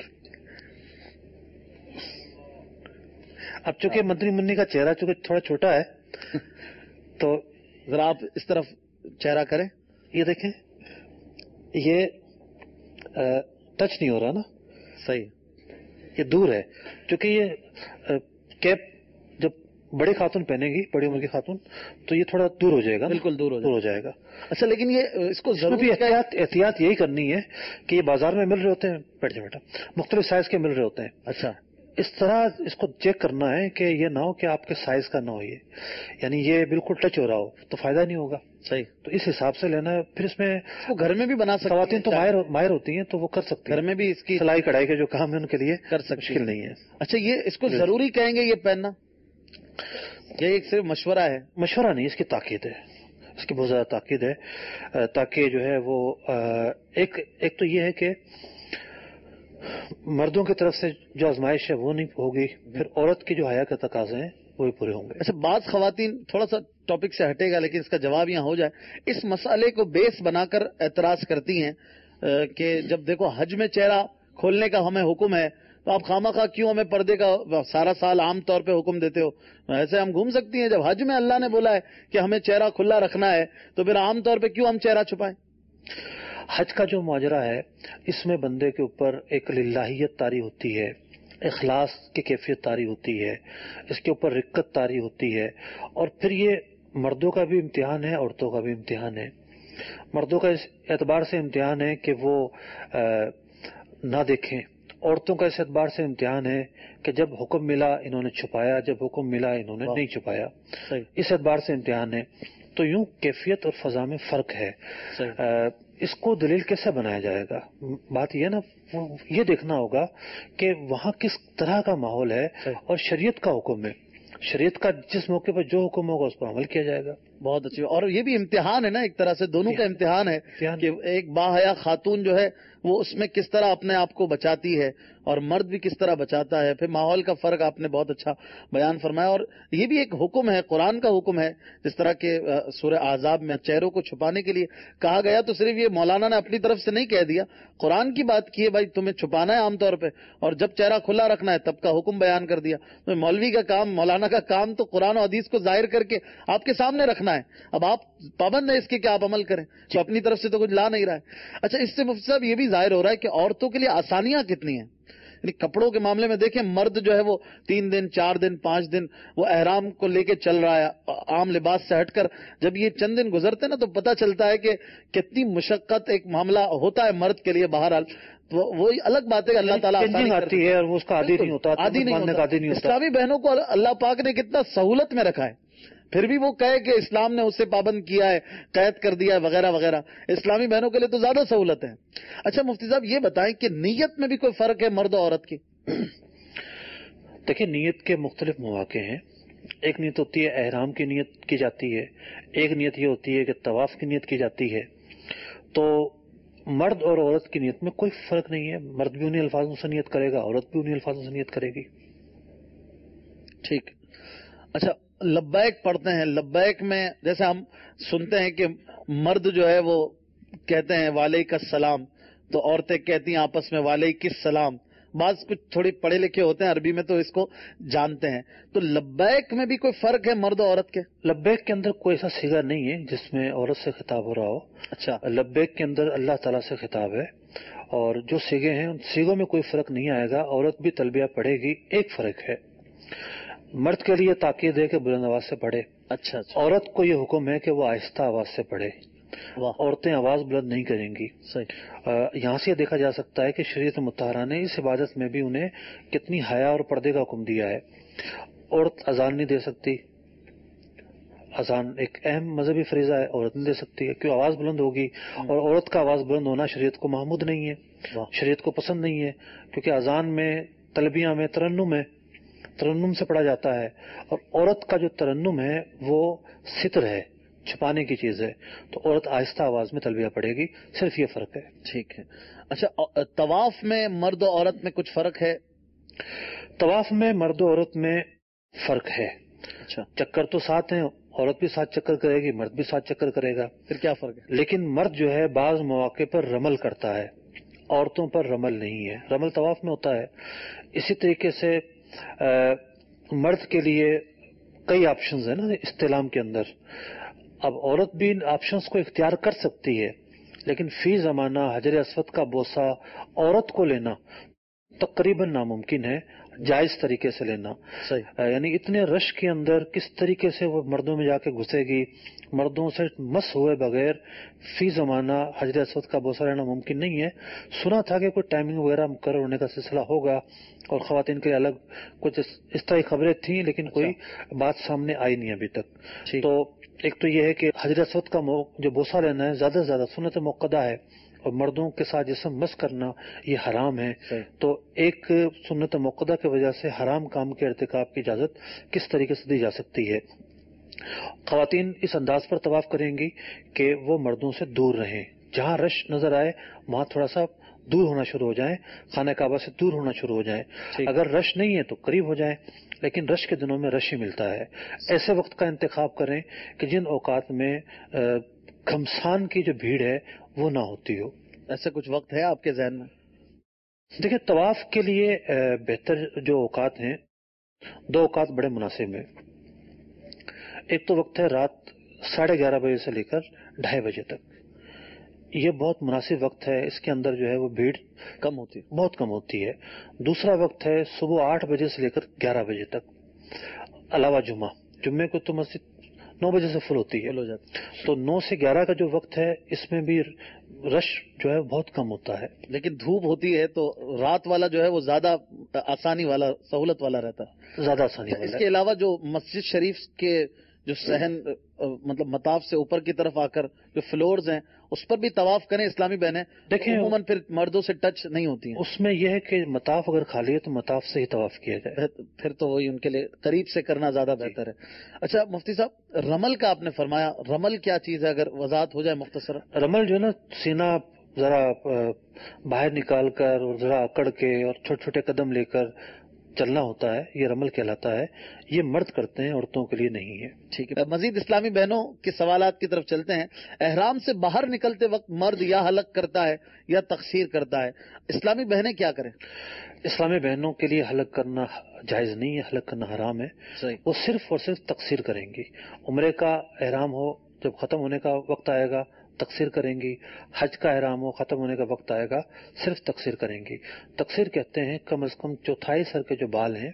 अब चूंकि मदनी मुन्नी का चेहरा चूंकि थोड़ा छोटा है तो
जरा आप इस तरफ चेहरा करें।
ये देखें, ये टच नहीं हो रहा ना,
सही।
ये दूर है। क्योंकि ये कैप जब बड़ी खातून पहनेगी, बड़ी उम्र की खातून, तो ये थोड़ा दूर हो जाएगा,
बिल्कुल दूर हो
जाएगा।
अच्छा, लेकिन ये इसको
इसमें भी एहतियात यही करनी है कि ये बाजार में मिल रहे होते हैं, बेटा मुख्तलिफ साइज के मिल रहे होते हैं।
अच्छा,
इस तरह इसको चेक करना है कि ये ना हो कि आपके साइज का ना हो, ये यानी ये बिल्कुल टच हो रहा हो तो फायदा नहीं होगा।
सही।
तो इस हिसाब से लेना है। फिर इसमें
वो घर में भी बना सकते हैं,
खवातीन तो माहिर होती हैं, तो वो कर सकती हैं।
घर में भी इसकी
सिलाई कढ़ाई के जो काम है उनके लिए
कर सकती
मुश्किल नहीं है।
अच्छा, ये इसको जरूरी कहेंगे ये पहनना, ये एक सिर्फ मशवरा है?
मशवरा नहीं, इसकी ताकीद है, इसकी बहुत ज्यादा ताकीद है, ताकि जो है वो एक तो ये है कि मर्दों की तरफ से जो आजमाइश है वो नहीं होगी, फिर औरत की जो हया के तकाजे हैं वो भी पूरे होंगे।
अच्छा, बात खवातीन थोड़ा सा टॉपिक से हटेगा, लेकिन इसका जवाब यहाँ हो जाए। इस मसाले को बेस बनाकर एतराज करती हैं कि जब देखो हज में चेहरा खोलने का हमें हुक्म है, तो आप खामखा क्यों हमें पर्दे का सारा साल आम तौर पे हुक्म देते हो? ऐसे हम घूम सकती हैं, जब हज में अल्लाह ने बोला है कि हमें चेहरा खुला रखना है, तो फिर आम तौर पे क्यों हम चेहरा छुपाएं?
हज का जो माजरा है, इसमें बंदे के ऊपर एक लिल्लाहियत तारी होती है, इखलास की कैफियत तारी होती है, इसके ऊपर रिक्कत तारी होती है। और फिर ये मर्दों का भी इम्तिहान है, औरतों का भी इम्तिहान है। मर्दों का इस एतबार से इम्तिहान है कि वो ना देखें, औरतों का इस एतबार से इम्तिहान है कि जब हुक्म मिला इन्होंने छुपाया, जब हुक्म मिला इन्होंने नहीं छुपाया, इस एतबार से इम्तिहान है। तो यूं कैफियत और फजा में फर्क है। इसको दलील कैसे बनाया जाएगा? बात यह ना, ये देखना होगा कि वहाँ किस तरह का माहौल है और शरीयत का हुक्म है। शरीयत का जिस मौके पर जो हुक्म होगा उस पर अमल किया जाएगा।
बहुत अच्छी। और ये भी इम्तिहान है ना, एक तरह से दोनों का इम्तिहान है कि एक बाहया खातून जो है वो उसमें किस तरह अपने आप को बचाती है और मर्द भी किस तरह बचाता है। फिर माहौल का फर्क आपने बहुत अच्छा बयान फरमाया। और ये भी एक हुक्म है, कुरान का हुक्म है। जिस तरह के सूरह आज़ाब में चेहरों को छुपाने के लिए कहा गया, तो सिर्फ ये मौलाना ने अपनी तरफ से नहीं कह दिया, कुरान की बात की है, भाई तुम्हें छुपाना है आमतौर पर, और जब चेहरा खुला रखना है तब का हुक्म बयान कर दिया। तो मौलवी का काम, मौलाना का काम तो कुरान और हदीस को जाहिर करके आपके सामने रखना है। अब आप पाबंद है इसके कि आप अमल करें, तो अपनी तरफ से तो कुछ ला नहीं रहा है। अच्छा, इससे मुफ्ती साहब ये भी जाहिर हो रहा है कि औरतों के लिए आसानियां कितनी हैं। यानी कपड़ों के मामले में देखें, मर्द जो है वो 3 दिन 4 दिन 5 दिन वो एहराम को लेके चल रहा है, आम लिबास से हटकर। जब ये चंद दिन गुजरते हैं ना, तो पता चलता है कि कितनी मुशक्कत एक मामला होता है मर्द के लिए। बहरहाल तो वही अलग बात है, अल्लाह ताला आसानी
आती है और वो उसका आदी नहीं होता,
आदी नहीं होता। इस्लामी बहनों को अल्लाह पाक ने कितना सहूलत में रखा है, फिर भी वो कहे कि इस्लाम ने उससे पाबंद किया है, कैद कर दिया है वगैरह वगैरह। इस्लामी बहनों के लिए तो ज्यादा सहूलत है। अच्छा मुफ्ती साहब, ये बताएं कि नीयत में भी कोई फर्क है मर्द और औरत की?
देखिए, नीयत के मुख्तलिफ मौके हैं। एक नीयत होती है एहराम की नीयत की जाती है, एक नीयत ये होती है कि तवाफ की नीयत की जाती है। तो मर्द और औरत की नीयत में कोई फर्क नहीं है। मर्द भी उन्हीं अल्फाजों से नीयत करेगा, औरत भी उन्हीं अल्फाजों से नीयत करेगी।
ठीक। अच्छा, लब्बैक पढ़ते हैं, लब्बैक में जैसे हम सुनते हैं कि मर्द जो है वो कहते हैं वालेकुम सलाम, तो औरतें कहती हैं आपस में वालेकुम सलाम। बात कुछ थोड़ी पढ़े लिखे होते हैं अरबी में तो इसको जानते हैं। तो लब्बैक में भी कोई फर्क है मर्द और औरत के?
लब्बैक के अंदर कोई ऐसा सिगा नहीं है जिसमें औरत से खिताब हो रहा हो।
अच्छा,
लब्बैक के अंदर अल्लाह ताला से खिताब है, और जो सिगे हैं उन सिगों में कोई फर्क नहीं आएगा। औरत भी तलबिया पढ़ेगी। एक फर्क है, मर्द के लिए ताकीद है कि बुलंद आवाज से पढ़े।
अच्छा।
औरत को ये हुक्म है कि वो आहिस्ता आवाज से पढ़े। औरतें आवाज बुलंद नहीं करेंगी।
सही।
यहाँ से देखा जा सकता है कि शरीयत मुत्तहरा ने इस इबादत में भी उन्हें कितनी हया और पर्दे का हुक्म दिया है। औरत अजान नहीं दे सकती, اذان ایک اہم مذہبی فریضہ ہے، عورت نہیں دے سکتی ہے، کیوں آواز بلند ہوگی، اور عورت کا آواز بلند ہونا شریعت کو محمود نہیں ہے، شریعت کو پسند نہیں ہے، کیونکہ اذان میں، تلبیہ میں، ترنم سے پڑھا جاتا ہے، اور عورت کا جو ترنم ہے وہ ستر ہے، چھپانے کی چیز ہے، تو عورت آہستہ آواز میں تلبیہ پڑھے گی، صرف یہ فرق ہے۔
ٹھیک ہے۔ اچھا، طواف میں مرد و عورت میں کچھ فرق ہے؟
طواف میں مرد و عورت میں فرق ہے۔
اچھا،
چکر تو ساتھ ہیں، عورت بھی ساتھ چکر کرے گی، مرد بھی ساتھ چکر کرے گا۔
پھر کیا فرق ہے؟
لیکن مرد جو ہے بعض مواقع پر رمل کرتا ہے، عورتوں پر رمل نہیں ہے، رمل طواف میں ہوتا ہے۔ اسی طریقے سے مرد کے لیے کئی آپشنز ہیں نا استلام کے اندر، اب عورت بھی ان آپشنز کو اختیار کر سکتی ہے، لیکن فی زمانہ حجر اسود کا بوسہ عورت کو لینا تقریباً ناممکن ہے، جائز طریقے سے لینا۔ یعنی اتنے رش کے اندر کس طریقے سے وہ مردوں میں جا کے گھسے گی، مردوں سے مس ہوئے بغیر فی زمانہ حجر اسود کا بوسہ لینا ممکن نہیں ہے۔ سنا تھا کہ کوئی ٹائمنگ وغیرہ مقرر ہونے کا سلسلہ ہوگا اور خواتین کے الگ کچھ اس طرح کی خبریں تھیں، لیکن کوئی بات سامنے آئی نہیں ابھی تک۔ تو ایک تو یہ ہے کہ حجر اسود کا جو بوسہ لینا ہے زیادہ سے زیادہ سنت موقدہ ہے، اور مردوں کے ساتھ جسم مس کرنا یہ حرام ہے۔ تو ایک سنت موقدہ کی وجہ سے حرام کام کے ارتکاب کی اجازت کس طریقے سے دی جا سکتی ہے؟ خواتین اس انداز پر طواف کریں گی کہ وہ مردوں سے دور رہیں، جہاں رش نظر آئے وہاں تھوڑا سا دور ہونا شروع ہو جائیں، خانہ کعبہ سے دور ہونا شروع ہو جائیں، اگر رش نہیں ہے تو قریب ہو جائیں، لیکن رش کے دنوں میں رش ہی ملتا ہے۔ ایسے وقت کا انتخاب کریں کہ جن اوقات میں گھمسان کی جو بھیڑ ہے وہ نہ ہوتی ہو۔
ایسا کچھ وقت ہے آپ کے ذہن میں؟
دیکھیں، طواف کے لیے بہتر جو اوقات ہیں، دو اوقات بڑے مناسب ہیں۔ ایک تو وقت ہے رات 11:30 بجے سے لے کر 2:30 بجے تک، یہ بہت مناسب وقت ہے، اس کے اندر جو ہے وہ بھیڑ
کم ہوتی ہے،
بہت کم ہوتی ہے۔ دوسرا وقت ہے صبح 8 بجے سے لے کر 11 بجے تک، علاوہ جمعے کو تو مسجد 9 بجے سے فل ہوتی ہے، تو 9 سے 11 کا جو وقت ہے اس میں بھی رش جو ہے بہت کم ہوتا ہے۔
لیکن دھوپ ہوتی ہے تو رات والا جو ہے وہ زیادہ آسانی والا، سہولت والا رہتا ہے،
زیادہ آسانی والا۔
اس کے علاوہ جو مسجد شریف کے جو صحن مطلب مطاف سے اوپر کی طرف آ کر جو فلورز ہیں اس پر بھی طواف کریں اسلامی بہنیں،
دیکھیں
عموماً پھر مردوں سے ٹچ نہیں ہوتی ہیں۔
اس میں یہ ہے کہ مطاف اگر خالی ہے تو مطاف سے ہی طواف کیا جائے،
پھر تو وہی ان کے لیے قریب سے کرنا زیادہ بہتر ہے۔ اچھا مفتی صاحب، رمل کا آپ نے فرمایا، رمل کیا چیز ہے؟ اگر وضاحت ہو جائے مختصر۔
رمل جو ہے نا، سینہ ذرا باہر نکال کر اور ذرا اکڑ کے اور چھوٹے چھوٹے قدم لے کر چلنا ہوتا ہے، یہ رمل کہلاتا ہے۔ یہ مرد کرتے ہیں، عورتوں کے لیے نہیں ہے۔
ٹھیک ہے، مزید اسلامی بہنوں کے سوالات کی طرف چلتے ہیں۔ احرام سے باہر نکلتے وقت مرد یا حلق کرتا ہے یا تقصیر کرتا ہے، اسلامی بہنیں کیا کریں؟
اسلامی بہنوں کے لیے حلق کرنا جائز نہیں ہے، حلق کرنا حرام ہے۔ وہ صرف اور صرف تقصیر کریں گی۔ عمرے کا احرام ہو، جب ختم ہونے کا وقت آئے گا تقصیر کریں گی، حج کا احرام ہو، ختم ہونے کا وقت آئے گا صرف تقصیر کریں گی۔ تقصیر کہتے ہیں کم از کم چوتھائی سر کے جو بال ہیں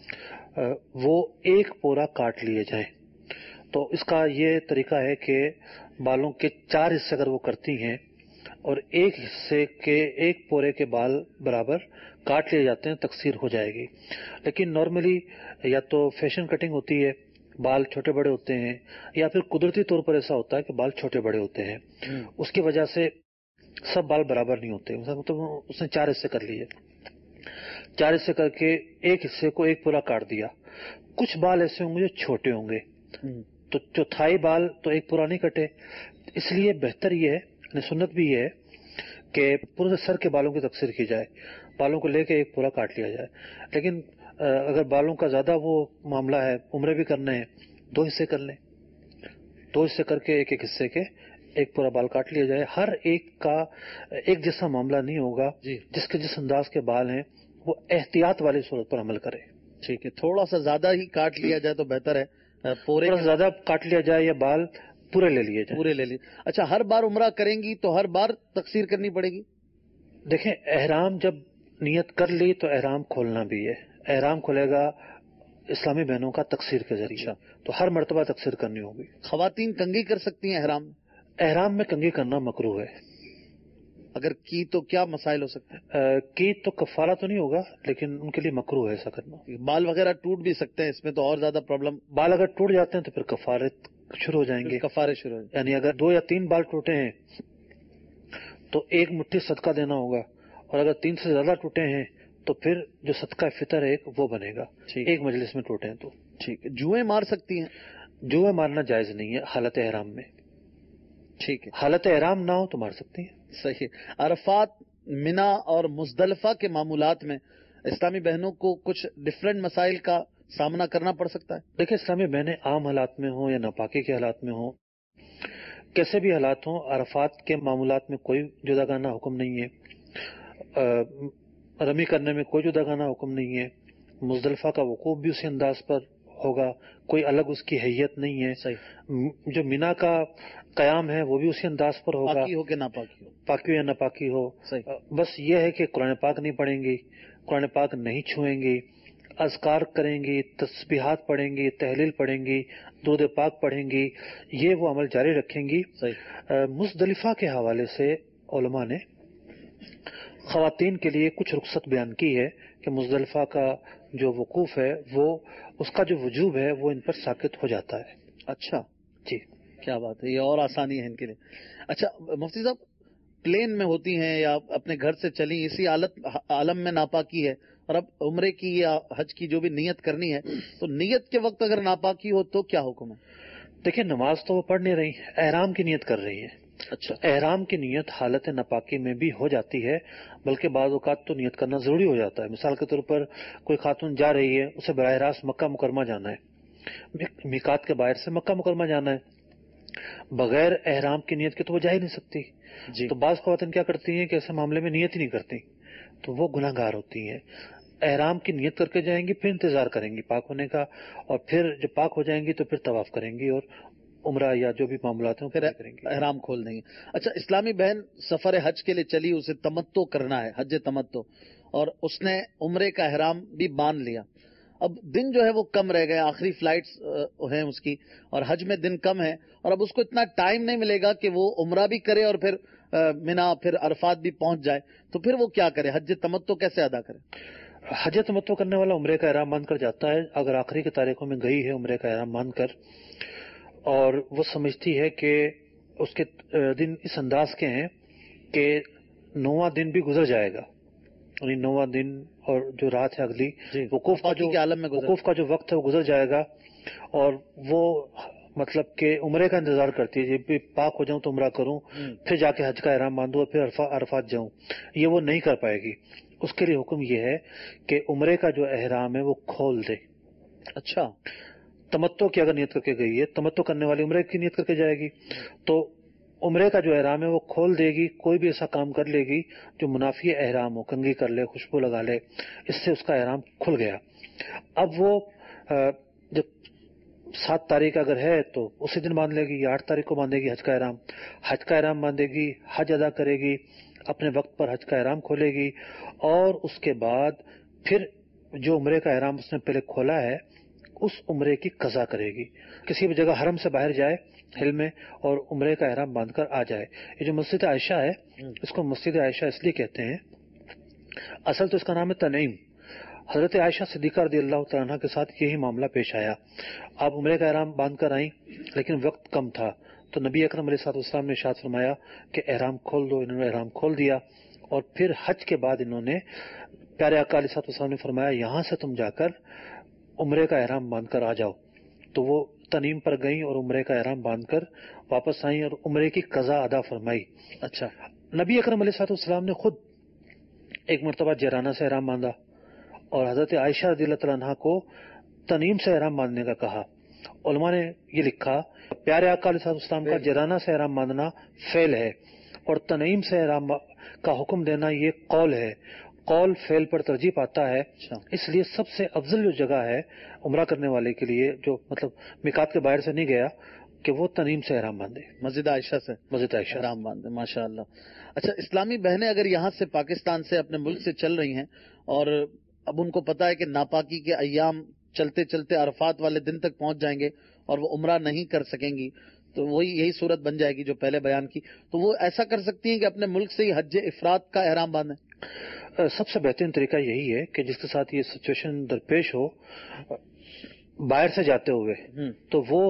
وہ ایک پورا کاٹ لیے جائیں۔ تو اس کا یہ طریقہ ہے کہ بالوں کے 4 حصے اگر وہ کرتی ہیں اور ایک حصے کے ایک پورے کے بال برابر کاٹ لیے جاتے ہیں، تقصیر ہو جائے گی۔ لیکن نارملی یا تو فیشن کٹنگ ہوتی ہے، بال چھوٹے بڑے ہوتے ہیں، یا پھر قدرتی طور پر ایسا ہوتا ہے کہ بال چھوٹے بڑے ہوتے ہیں، اس کی وجہ سے سب بال برابر نہیں ہوتے۔ مطلب اس نے 4 حصے کر لیے، 4 حصے کر کے ایک حصے کو ایک پورا کاٹ دیا۔ کچھ بال ایسے ہوں گے جو چھوٹے ہوں گے، تو چوتھائی بال تو ایک پورا نہیں کٹے، اس لیے بہتر یہ ہے، سنت بھی یہ ہے کہ پورے سر کے بالوں کی تقصیر کی جائے، بالوں کو لے کے ایک پورا کاٹ لیا جائے۔ لیکن اگر بالوں کا زیادہ وہ معاملہ ہے، عمرے بھی کرنے ہیں، 2 حصے کر لیں، 2 حصے کر کے ایک حصے کے ایک پورا بال کاٹ لیا جائے۔ ہر ایک کا ایک جیسا معاملہ نہیں ہوگا، جس کے جس انداز کے بال ہیں وہ احتیاط والی صورت پر عمل کرے۔
ٹھیک ہے، تھوڑا سا زیادہ ہی کاٹ لیا جائے تو بہتر ہے، پورے
زیادہ کاٹ لیا جائے یا بال پورے لے لیے جائیں،
پورے لے لیے۔ اچھا، ہر بار عمرہ کریں گی تو ہر بار تقصیر کرنی پڑے گی؟
دیکھیں، احرام جب نیت کر لی تو احرام کھولنا بھی ہے، احرام کھلے گا اسلامی بہنوں کا تقصیر کے ذریعے، تو ہر مرتبہ تقصیر کرنی ہوگی۔
خواتین کنگھی کر سکتی ہیں احرام میں؟
احرام میں کنگھی کرنا مکروہ ہے۔
اگر کی تو کیا مسائل ہو سکتے ہیں؟
کی تو کفارہ تو نہیں ہوگا، لیکن ان کے لیے مکروہ ہے ایسا کرنا۔
بال وغیرہ ٹوٹ بھی سکتے ہیں، اس میں تو اور زیادہ پرابلم۔
بال اگر ٹوٹ جاتے ہیں تو پھر کفارت شروع ہو جائیں گے،
کفارے شروع ہو جائیں
یعنی اگر 2 یا 3 بال ٹوٹے ہیں تو 1 مٹھی صدقہ دینا ہوگا، اور اگر 3 سے زیادہ ٹوٹے ہیں تو پھر جو صدقہ فطر ہے وہ بنے گا، ایک مجلس میں ٹوٹے ہیں تو۔
ٹھیک ہے، جوئیں مار سکتی ہیں؟
جوئے مارنا جائز نہیں ہے حالت احرام میں،
ٹھیک ہے،
حالت احرام نہ ہو تو مار سکتی ہیں۔
صحیح۔ عرفات، منا اور مزدلفہ کے معمولات میں اسلامی بہنوں کو کچھ ڈفرینٹ مسائل کا سامنا کرنا پڑ سکتا ہے؟
دیکھیں، اسلامی بہنیں عام حالات میں ہوں یا ناپاکی کے حالات میں ہوں، کیسے بھی حالات ہوں، عرفات کے معمولات میں کوئی جداگانہ حکم نہیں ہے، رمی کرنے میں کوئی جداگانہ حکم نہیں ہے، مزدلفہ کا وقوف بھی اسی انداز پر ہوگا، کوئی الگ اس کی حیت نہیں ہے،
صحیح،
جو مینا کا قیام ہے وہ بھی اسی انداز پر ہوگا،
پاکی ہو کہ ناپاکی ہو،
پاکی ہو یا ناپاکی ہو۔
صحیح،
بس یہ ہے کہ قرآن پاک نہیں پڑھیں گی، قرآن پاک نہیں چھوئیں گی، اذکار کریں گی، تسبیحات پڑھیں گی، تحلیل پڑھیں گی، درود پاک پڑھیں گی، یہ وہ عمل جاری رکھیں گی۔
صحیح،
مزدلفہ کے حوالے سے علماء نے خواتین کے لیے کچھ رخصت بیان کی ہے کہ مزدلفہ کا جو وقوف ہے وہ اس کا جو وجوب ہے وہ ان پر ساقط ہو جاتا ہے۔
اچھا،
جی،
کیا بات ہے، یہ اور آسانی ہے ان کے لیے۔ اچھا مفتی صاحب، پلین میں ہوتی ہیں یا اپنے گھر سے چلی، اسی عالم میں ناپاکی ہے، اور اب عمرے کی یا حج کی جو بھی نیت کرنی ہے، تو نیت کے وقت اگر ناپاکی ہو تو کیا حکم ہے؟
دیکھیں، نماز تو وہ پڑھ نہیں رہی، احرام کی نیت کر رہی ہیں۔
اچھا،
احرام کی نیت حالت ناپاکی میں بھی ہو جاتی ہے، بلکہ بعض اوقات تو نیت کرنا ضروری ہو جاتا ہے۔ مثال کے طور پر کوئی خاتون جا رہی ہے، اسے براہ راست مکہ مکرمہ جانا ہے، میقات کے باہر سے مکہ مکرمہ جانا ہے، بغیر احرام کی نیت کے تو وہ جا ہی نہیں سکتی۔
جی،
تو بعض خواتین کیا کرتی ہیں کہ ایسے معاملے میں نیت ہی نہیں کرتی، تو وہ گناہ گار ہوتی ہیں۔ احرام کی نیت کر کے جائیں گی، پھر انتظار کریں گی پاک ہونے کا، اور پھر جب پاک ہو جائیں گی تو پھر طواف کریں گی اور عمرہ یا جو بھی معاملات ہیں وہ
پھر
کریں گے۔
احرام کھول دیں گے۔ اچھا، اسلامی بہن سفر حج کے لیے چلی، اسے تمتع کرنا ہے، حج تمتع، اور اس نے عمرے کا احرام بھی باندھ لیا، اب دن جو ہے وہ کم رہ گئے، آخری فلائٹس ہیں اس کی، اور حج میں دن کم ہے، اور اب اس کو اتنا ٹائم نہیں ملے گا کہ وہ عمرہ بھی کرے اور پھر منا، پھر عرفات بھی پہنچ جائے، تو پھر وہ کیا کرے؟ حج تمتع کیسے ادا کرے؟
حج تمتع کرنے والا عمرے کا احرام باندھ کر جاتا ہے، اگر آخری کی تاریخوں میں گئی ہے عمرے کا احرام باندھ کر، اور وہ سمجھتی ہے کہ اس کے دن اس انداز کے ہیں کہ 9واں دن بھی گزر جائے گا، یعنی 9واں دن اور جو رات ہے اگلی،
جی،
وقوف کا جو وقت ہے وہ گزر جائے گا، اور وہ مطلب کہ عمرے کا انتظار کرتی ہے، جب بھی پاک ہو جاؤں تو عمرہ کروں، پھر جا کے حج کا احرام باندھوں اور پھر عرفات جاؤں، یہ وہ نہیں کر پائے گی۔ اس کے لیے حکم یہ ہے کہ عمرے کا جو احرام ہے وہ کھول دے۔
اچھا،
تمتع کی اگر نیت کر کے گئی ہے، تمتع کرنے والی عمرے کی نیت کر کے جائے گی تو عمرے کا جو احرام ہے وہ کھول دے گی، کوئی بھی ایسا کام کر لے گی جو منافی احرام ہو، کنگھی کر لے، خوشبو لگا لے، اس سے اس کا احرام کھل گیا۔ اب وہ جب 7 تاریخ اگر ہے تو اسی دن باندھ لے گی، یا 8 تاریخ کو باندھے گی حج کا احرام باندھے گی، حج ادا کرے گی، اپنے وقت پر حج کا احرام کھولے گی، اور اس کے بعد پھر جو عمرے کا احرام اس نے پہلے کھولا ہے اس عمرے کی قضا کرے گی۔ کسی بھی جگہ حرم سے باہر جائے ہل میں اور عمرے کا احرام باندھ کر آ جائے۔ یہ جو مسجد عائشہ ہے اس کو مسجد عائشہ اس لیے کہتے ہیں، اصل تو اس کا نام ہے تنعیم۔ حضرت عائشہ صدیقہ رضی اللہ تعالیٰ عنہ کے ساتھ یہی معاملہ پیش آیا، آپ عمرے کا احرام باندھ کر آئیں لیکن وقت کم تھا، تو نبی اکرم علیہ الصلوۃ والسلام نے ارشاد فرمایا کہ احرام کھول دو، انہوں نے احرام کھول دیا، اور پھر حج کے بعد انہوں نے پیارے آقا علیہ الصلوۃ والسلام نے فرمایا یہاں سے تم جا کر عمرے کا احرام باندھ کر آ جاؤ، تو وہ تنعیم پر گئیں اور عمرے کا احرام باندھ کر واپس آئیں اور عمرے کی قضا ادا فرمائی۔
اچھا،
نبی اکرم علیہ الصلوۃ والسلام نے خود ایک مرتبہ جیرانہ سے احرام باندھا اور حضرت عائشہ رضی اللہ تعالیٰ عنہ کو تنعیم سے احرام باندھنے کا کہا۔ علماء نے یہ لکھا پیارے آقا علیہ الصلوۃ والسلام کا جیرانہ سے احرام باندھنا فعل ہے اور تنعیم سے احرام کا حکم دینا یہ قول ہے، قول فعل پر ترجیح پاتا ہے، اس لیے سب سے افضل جو جگہ ہے عمرہ کرنے والے کے لیے جو مطلب میقات کے باہر سے نہیں گیا کہ وہ تنعیم سے احرام باندھے،
مسجد عائشہ سے احرام باندھے۔ ماشاء اللہ۔ اچھا، اسلامی بہنیں اگر یہاں سے پاکستان سے اپنے ملک سے چل رہی ہیں اور اب ان کو پتا ہے کہ ناپاکی کے ایام چلتے چلتے عرفات والے دن تک پہنچ جائیں گے اور وہ عمرہ نہیں کر سکیں گی، تو وہی یہی صورت بن جائے گی جو پہلے بیان کی، تو وہ ایسا کر سکتی ہیں کہ اپنے ملک سے ہی حج افراد کا احرام باندھیں؟
سب سے بہترین طریقہ یہی ہے کہ جس کے ساتھ یہ سچویشن درپیش ہو باہر سے جاتے ہوئے تو وہ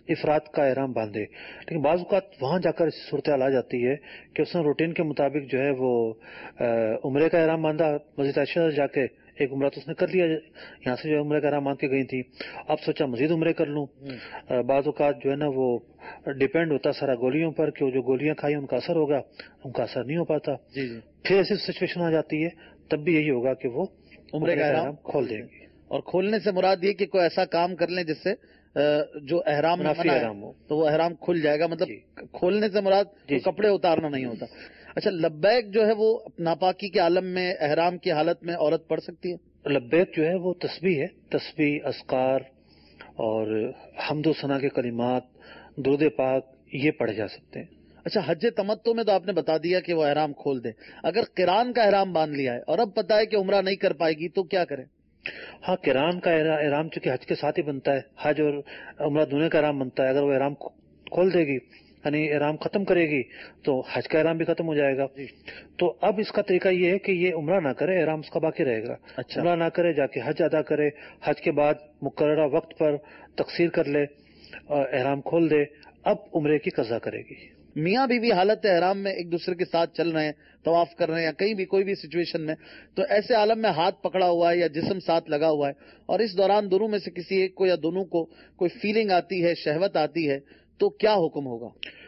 افراد کا احرام باندھے. لیکن بعض اوقات وہاں جا کر ایسی صورتحال آ جاتی ہے کہ اس نے روٹین کے مطابق جو ہے وہ عمرے کا احرام باندھا مسجد عائشہ سے جا کے. ایک عمرہ تو اس نے کر لیا یہاں سے جو عمرے کا احرام باندھ کے گئی تھی. اب سوچا مزید عمرے کر لوں. بعض اوقات جو ہے نا وہ ڈیپینڈ ہوتا سارا گولیوں پر کہ وہ جو گولیاں کھائی ان کا اثر ہوگا, ان کا اثر نہیں ہو پاتا. پھر ایسی سچویشن آ جاتی ہے تب بھی یہی ہوگا کہ وہ
عمرے کا احرام
کھول دیں گے.
اور کھولنے سے مراد یہ کہ کوئی ایسا کام کر لیں جس سے جو احرام
منافی احرام ہو
تو وہ احرام کھل جائے گا. مطلب کھولنے سے مراد کپڑے اتارنا نہیں ہوتا. اچھا, لبیک جو ہے وہ ناپاکی کے عالم میں احرام کی حالت میں عورت پڑھ سکتی ہے؟
لبیک جو ہے وہ تسبیح ہے, تسبیح, اذکار اور حمد و ثنا کے کلمات, درود پاک یہ پڑھے جا سکتے ہیں.
اچھا, حج تمتع میں تو آپ نے بتا دیا کہ وہ احرام کھول دے. اگر قران کا احرام باندھ لیا ہے اور اب پتا ہے کہ عمرہ نہیں کر پائے گی تو کیا کریں؟
ہاں, قران کا احرام چونکہ حج کے ساتھ ہی بنتا ہے, حج اور عمرہ دونوں کا احرام بنتا ہے. اگر وہ احرام کھول دے گی یعنی احرام ختم کرے گی تو حج کا احرام بھی ختم ہو جائے گا. تو اب اس کا طریقہ یہ ہے کہ یہ عمرہ نہ کرے, احرام اس کا باقی رہے گا.
اچھا,
عمرہ نہ کرے, جا کے حج ادا کرے, حج کے بعد مقررہ وقت پر تقصیر کر لے, احرام کھول دے, اب عمرے کی قضا کرے گی.
میاں بیوی حالت احرام میں ایک دوسرے کے ساتھ چل رہے ہیں, طواف کر رہے ہیں یا کہیں بھی کوئی بھی سچویشن میں, تو ایسے عالم میں ہاتھ پکڑا ہوا ہے یا جسم ساتھ لگا ہوا ہے اور اس دوران دونوں میں سے کسی ایک کو یا دونوں کو کوئی فیلنگ آتی ہے, شہوت آتی ہے, تو کیا حکم ہوگا؟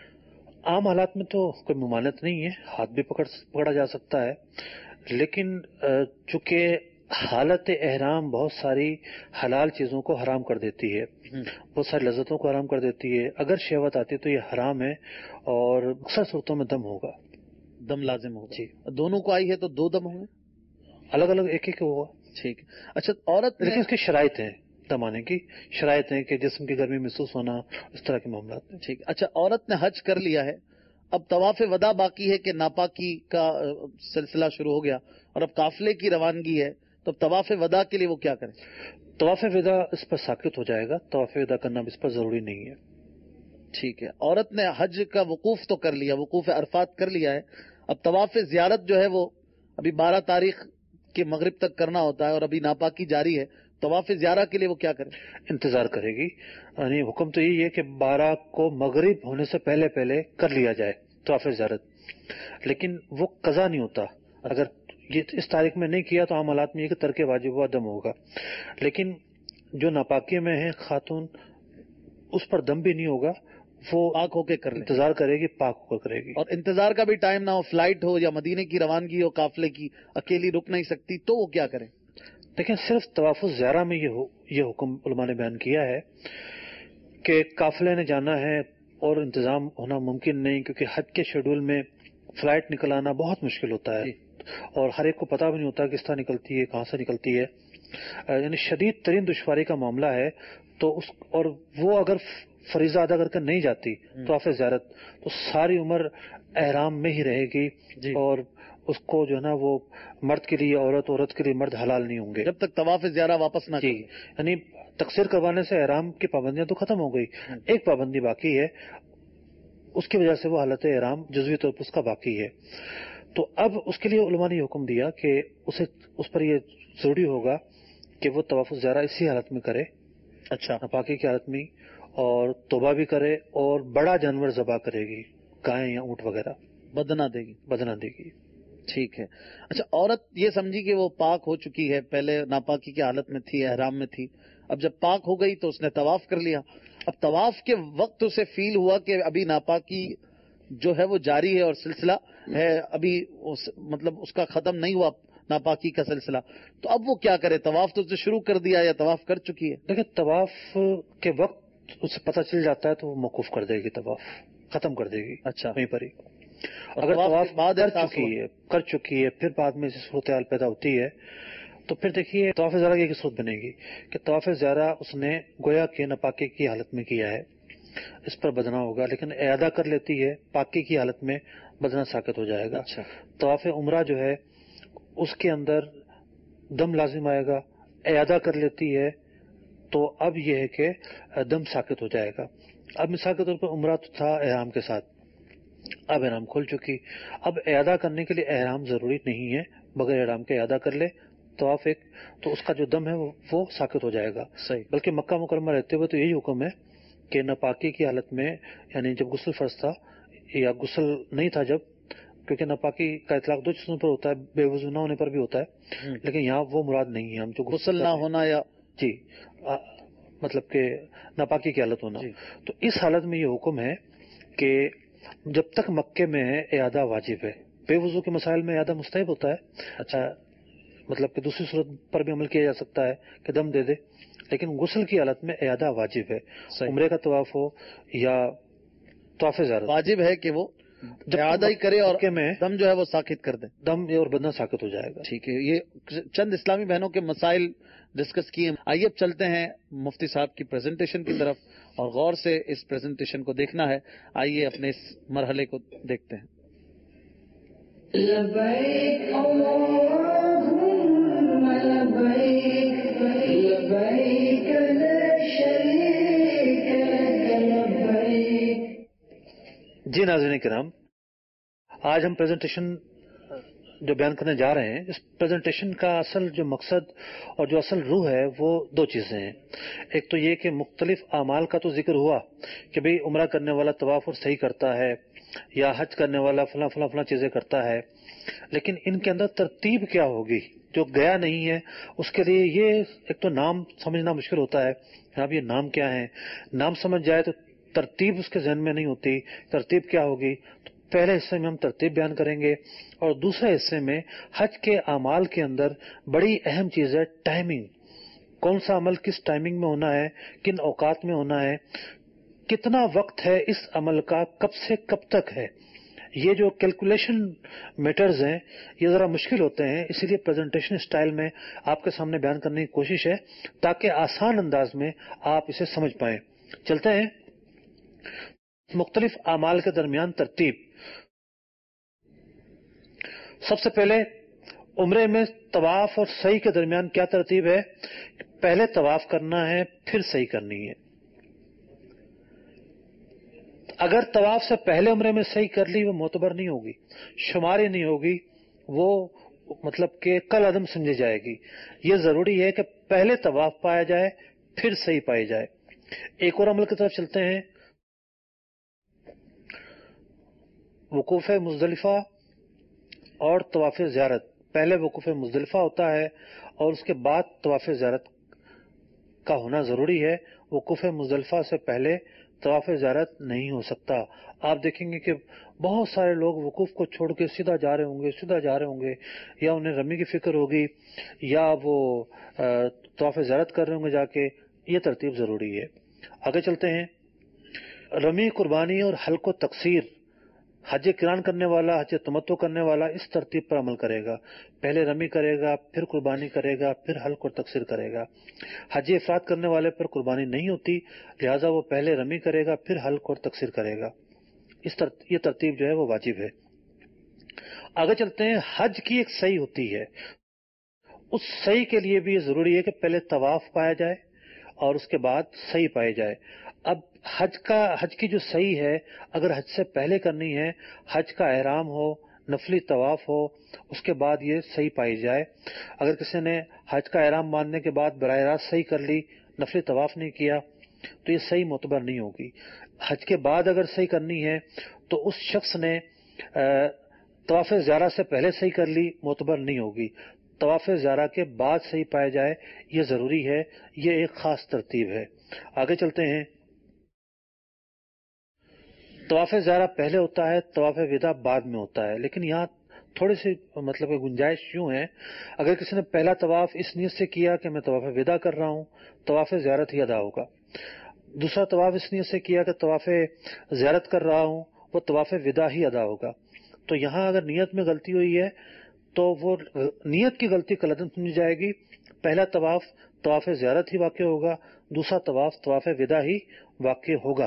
عام حالات میں تو کوئی ممانعت نہیں ہے, ہاتھ بھی پکڑا جا سکتا ہے. لیکن چونکہ حالت احرام بہت ساری حلال چیزوں کو حرام کر دیتی ہے, بہت ساری لذتوں کو حرام کر دیتی ہے. اگر شہوت آتی ہے تو یہ حرام ہے اور اکثر صورتوں میں دم ہوگا,
دم لازم ہوگا. جی, دونوں کو آئی ہے تو 2 دم ہوں گے,
الگ الگ ایک ایک ہوگا.
ٹھیک ہے. اچھا, عورت
لیکن اس کی شرائط ہیں, دم آنے کی شرائط ہیں کہ جسم کی گرمی محسوس ہونا, اس طرح کے معاملات ہیں.
ٹھیک. اچھا, عورت نے حج کر لیا ہے, اب طواف وداع باقی ہے کہ ناپاکی کا سلسلہ شروع ہو گیا اور اب قافلے کی روانگی ہے, تو طواف وداع کے لیے وہ کیا کریں؟
طواف وداع اس پر ساقط ہو جائے گا, طواف وداع کرنا اس پر ضروری نہیں ہے.
ٹھیک ہے. عورت نے حج کا وقوف تو کر لیا, وقوف عرفات کر لیا ہے, اب طواف زیارت جو ہے وہ ابھی 12 تاریخ کے مغرب تک کرنا ہوتا ہے اور ابھی ناپاکی جاری ہے, طواف زیارہ کے لیے وہ کیا کرے؟
انتظار کرے گی. یعنی حکم تو یہی ہے کہ 12 کو مغرب ہونے سے پہلے پہلے کر لیا جائے طواف زیارت, لیکن وہ قضا نہیں ہوتا. اگر یہ اس تاریخ میں نہیں کیا تو عام حالات میں یہ کہ ترک واجب و دم ہوگا. لیکن جو ناپاکی میں ہے خاتون, اس پر دم بھی نہیں ہوگا, وہ
پاک ہو کے کر
انتظار کرے گی, پاک ہو کر کرے گی.
اور انتظار کا بھی ٹائم نہ ہو, فلائٹ ہو یا مدینے کی روانگی ہو قافلے کی, اکیلی رک نہیں سکتی, تو وہ کیا کریں؟
لیکن صرف طواف الزیارہ میں یہ حکم علماء نے بیان کیا ہے کہ قافلے نے جانا ہے اور انتظام ہونا ممکن نہیں, کیونکہ حج کے شیڈول میں فلائٹ نکل آنا بہت مشکل ہوتا ہے اور ہر ایک کو پتہ بھی نہیں ہوتا کس طرح نکلتی ہے, کہاں سے نکلتی ہے. یعنی شدید ترین دشواری کا معاملہ ہے. تو اور وہ اگر فریضہ ادا کر کے نہیں جاتی طواف زیارت تو ساری عمر احرام میں ہی رہے گی, اور اس کو جو ہے نا وہ مرد کے لیے عورت, عورت کے لیے مرد حلال نہیں ہوں گے
جب تک طواف زیارہ واپس نہ کرے.
یعنی تقصیر کروانے سے احرام کی پابندیاں تو ختم ہو گئی, ایک پابندی باقی ہے, اس کی وجہ سے وہ حالت احرام جزوی طور پر اس کا باقی ہے. تو اب اس کے لیے علماء نے حکم دیا کہ اس پر یہ ضروری ہوگا کہ وہ طواف زیارہ اسی حالت میں کرے,
اچھا,
ناپاکی کی حالت میں, اور توبہ بھی کرے اور بڑا جانور ذبح کرے گی, گائے یا اونٹ وغیرہ,
بدنہ دے گی. ٹھیک ہے. اچھا, عورت یہ سمجھی کہ وہ پاک ہو چکی ہے, پہلے ناپاکی کی حالت میں تھی, احرام میں تھی, اب جب پاک ہو گئی تو اس نے طواف کر لیا. اب طواف کے وقت اسے فیل ہوا کہ ابھی ناپاکی جو ہے وہ جاری ہے اور سلسلہ ہے, ابھی مطلب اس کا ختم نہیں ہوا ناپاکی کا سلسلہ, تو اب وہ کیا کرے؟ طواف تو اسے شروع کر دیا یا طواف کر چکی ہے؟
دیکھیں, طواف کے وقت اسے پتہ چل جاتا ہے تو وہ موقوف کر دے گی, طواف ختم کر دے گی.
اچھا,
وہیں پر ہی. اگر طواف کر چکی ہے پھر بعد میں ایسی صورتحال پیدا ہوتی ہے تو پھر دیکھیے طواف زیارہ کی ایک صورت بنے گی کہ طواف زیارہ اس نے گویا کہ ناپاکی کی حالت میں کیا ہے, اس پر بدنہ ہوگا, لیکن اعادہ کر لیتی ہے پاکی کی حالت میں, بدنہ ساقط ہو جائے گا.
اچھا,
طواف عمرہ جو ہے اس کے اندر دم لازم آئے گا, اعادہ کر لیتی ہے تو اب یہ ہے کہ دم ساقط ہو جائے گا. اب مثال کے طور پر عمرہ تو تھا احرام کے ساتھ, اب احرام کھل چکی, اب اعادہ کرنے کے لیے احرام ضروری نہیں ہے, بغیر احرام کے اعادہ کر لے طواف تو اس کا جو دم ہے وہ ساقط ہو جائے گا.
صحیح.
بلکہ مکہ مکرمہ رہتے ہوئے تو یہی حکم ہے کہ ناپاکی کی حالت میں، یعنی جب غسل فرض تھا یا غسل نہیں تھا جب، کیونکہ ناپاکی کا اطلاق 2 چیزوں پر ہوتا ہے، بے وضو نہ ہونے پر بھی ہوتا ہے، لیکن یہاں وہ مراد نہیں ہے. ہم جو
غسل نہ ہونا یا
جی مطلب کہ ناپاکی کی حالت ہونا، تو اس حالت میں یہ حکم ہے کہ جب تک مکے میں ہے اعادہ واجب ہے. بے وضو کے مسائل میں اعادہ مستحب ہوتا ہے. اچھا، مطلب کہ دوسری صورت پر بھی عمل کیا جا سکتا ہے کہ دم دے دے، لیکن غسل کی حالت میں اعادہ واجب ہے. عمرے کا طواف ہو یا طواف زیارت،
واجب ہے کہ وہ اعادہ ہی کرے اور دم جو ہے وہ ساکت کر دے،
دم اور بدنہ ساکت ہو جائے گا.
ٹھیک ہے، یہ چند اسلامی بہنوں کے مسائل ڈسکس کیے. آئیے اب چلتے ہیں مفتی صاحب کی پریزنٹیشن کی طرف اور غور سے اس پریزنٹیشن کو دیکھنا ہے. آئیے اپنے اس مرحلے کو دیکھتے ہیں.
لبیک اللہم لبیک لبیک لا شریک لک لبیک.
جی ناظرین کرام، آج ہم پریزنٹیشن جو بیان کرنے جا رہے ہیں، اس پریزنٹیشن کا اصل جو مقصد اور جو اصل روح ہے وہ 2 چیزیں ہیں. ایک تو یہ کہ مختلف اعمال کا تو ذکر ہوا کہ بھئی عمرہ کرنے والا طواف اور صحیح کرتا ہے یا حج کرنے والا فلاں فلاں فلاں چیزیں کرتا ہے، لیکن ان کے اندر ترتیب کیا ہوگی جو گیا نہیں ہے. اس کے لیے یہ ایک تو نام سمجھنا مشکل ہوتا ہے. اب یہ نام کیا ہیں، نام سمجھ جائے تو ترتیب اس کے ذہن میں نہیں ہوتی. ترتیب کیا ہوگی؟ پہلے حصے میں ہم ترتیب بیان کریں گے اور دوسرے حصے میں حج کے اعمال کے اندر بڑی اہم چیز ہے ٹائمنگ. کون سا عمل کس ٹائمنگ میں ہونا ہے، کن اوقات میں ہونا ہے، کتنا وقت ہے اس عمل کا، کب سے کب تک ہے. یہ جو کیلکولیشن میٹرز ہیں یہ ذرا مشکل ہوتے ہیں، اسی لیے پریزنٹیشن سٹائل میں آپ کے سامنے بیان کرنے کی کوشش ہے تاکہ آسان انداز میں آپ اسے سمجھ پائیں. چلتے ہیں مختلف اعمال کے درمیان ترتیب. سب سے پہلے عمرے میں طواف اور سعی کے درمیان کیا ترتیب ہے؟ پہلے طواف کرنا ہے پھر سعی کرنی ہے. اگر طواف سے پہلے عمرے میں سعی کر لی وہ معتبر نہیں ہوگی، شماری نہیں ہوگی، وہ مطلب کہ کل عدم سمجھی جائے گی. یہ ضروری ہے کہ پہلے طواف پایا جائے پھر سعی پائی جائے. ایک اور عمل کی طرف چلتے ہیں، وقوف مزدلفہ اور طواف زیارت. پہلے وقوف مزدلفہ ہوتا ہے اور اس کے بعد طواف زیارت کا ہونا ضروری ہے. وقوف مزدلفہ سے پہلے طواف زیارت نہیں ہو سکتا. آپ دیکھیں گے کہ بہت سارے لوگ وقوف کو چھوڑ کے سیدھا جا رہے ہوں گے یا انہیں رمی کی فکر ہوگی یا وہ طواف زیارت کر رہے ہوں گے جا کے. یہ ترتیب ضروری ہے. آگے چلتے ہیں. رمی، قربانی اور حلق و تقصیر. حج قران کرنے والا، حج تمتع کرنے والا اس ترتیب پر عمل کرے گا. پہلے رمی کرے گا، پھر قربانی کرے گا، پھر حلق اور تقصیر کرے گا. حج افراد کرنے والے پر قربانی نہیں ہوتی، لہذا وہ پہلے رمی کرے گا پھر حلق اور تقصیر کرے گا. یہ ترتیب جو ہے وہ واجب ہے. آگے چلتے ہیں. حج کی ایک صحیح ہوتی ہے، اس صحیح کے لیے بھی یہ ضروری ہے کہ پہلے طواف پایا جائے اور اس کے بعد صحیح پائی جائے. اب حج کی جو صحیح ہے اگر حج سے پہلے کرنی ہے، حج کا احرام ہو، نفلی طواف ہو، اس کے بعد یہ صحیح پائی جائے. اگر کسی نے حج کا احرام باندھنے کے بعد براہ راست صحیح کر لی، نفلی طواف نہیں کیا، تو یہ صحیح معتبر نہیں ہوگی. حج کے بعد اگر صحیح کرنی ہے تو اس شخص نے طواف زیارہ سے پہلے صحیح کر لی، معتبر نہیں ہوگی. طواف زیارہ کے بعد صحیح پایا جائے، یہ ضروری ہے. یہ ایک خاص ترتیب ہے. آگے چلتے ہیں. طواف زیارہ پہلے ہوتا ہے، طواف وداع بعد میں ہوتا ہے، لیکن یہاں تھوڑی سی مطلب کہ گنجائش یوں ہے. اگر کسی نے پہلا طواف اس نیت سے کیا کہ میں طواف وداع کر رہا ہوں، طواف زیارت ہی ادا ہوگا. دوسرا طواف اس نیت سے کیا کہ طواف زیارت کر رہا ہوں، وہ طواف وداع ہی ادا ہوگا. تو یہاں اگر نیت میں غلطی ہوئی ہے تو وہ نیت کی غلطی کلعدم سمجھی جائے گی. پہلا طواف طواف زیارت ہی واقع ہوگا، دوسرا طواف طواف وداع ہی واقع ہوگا.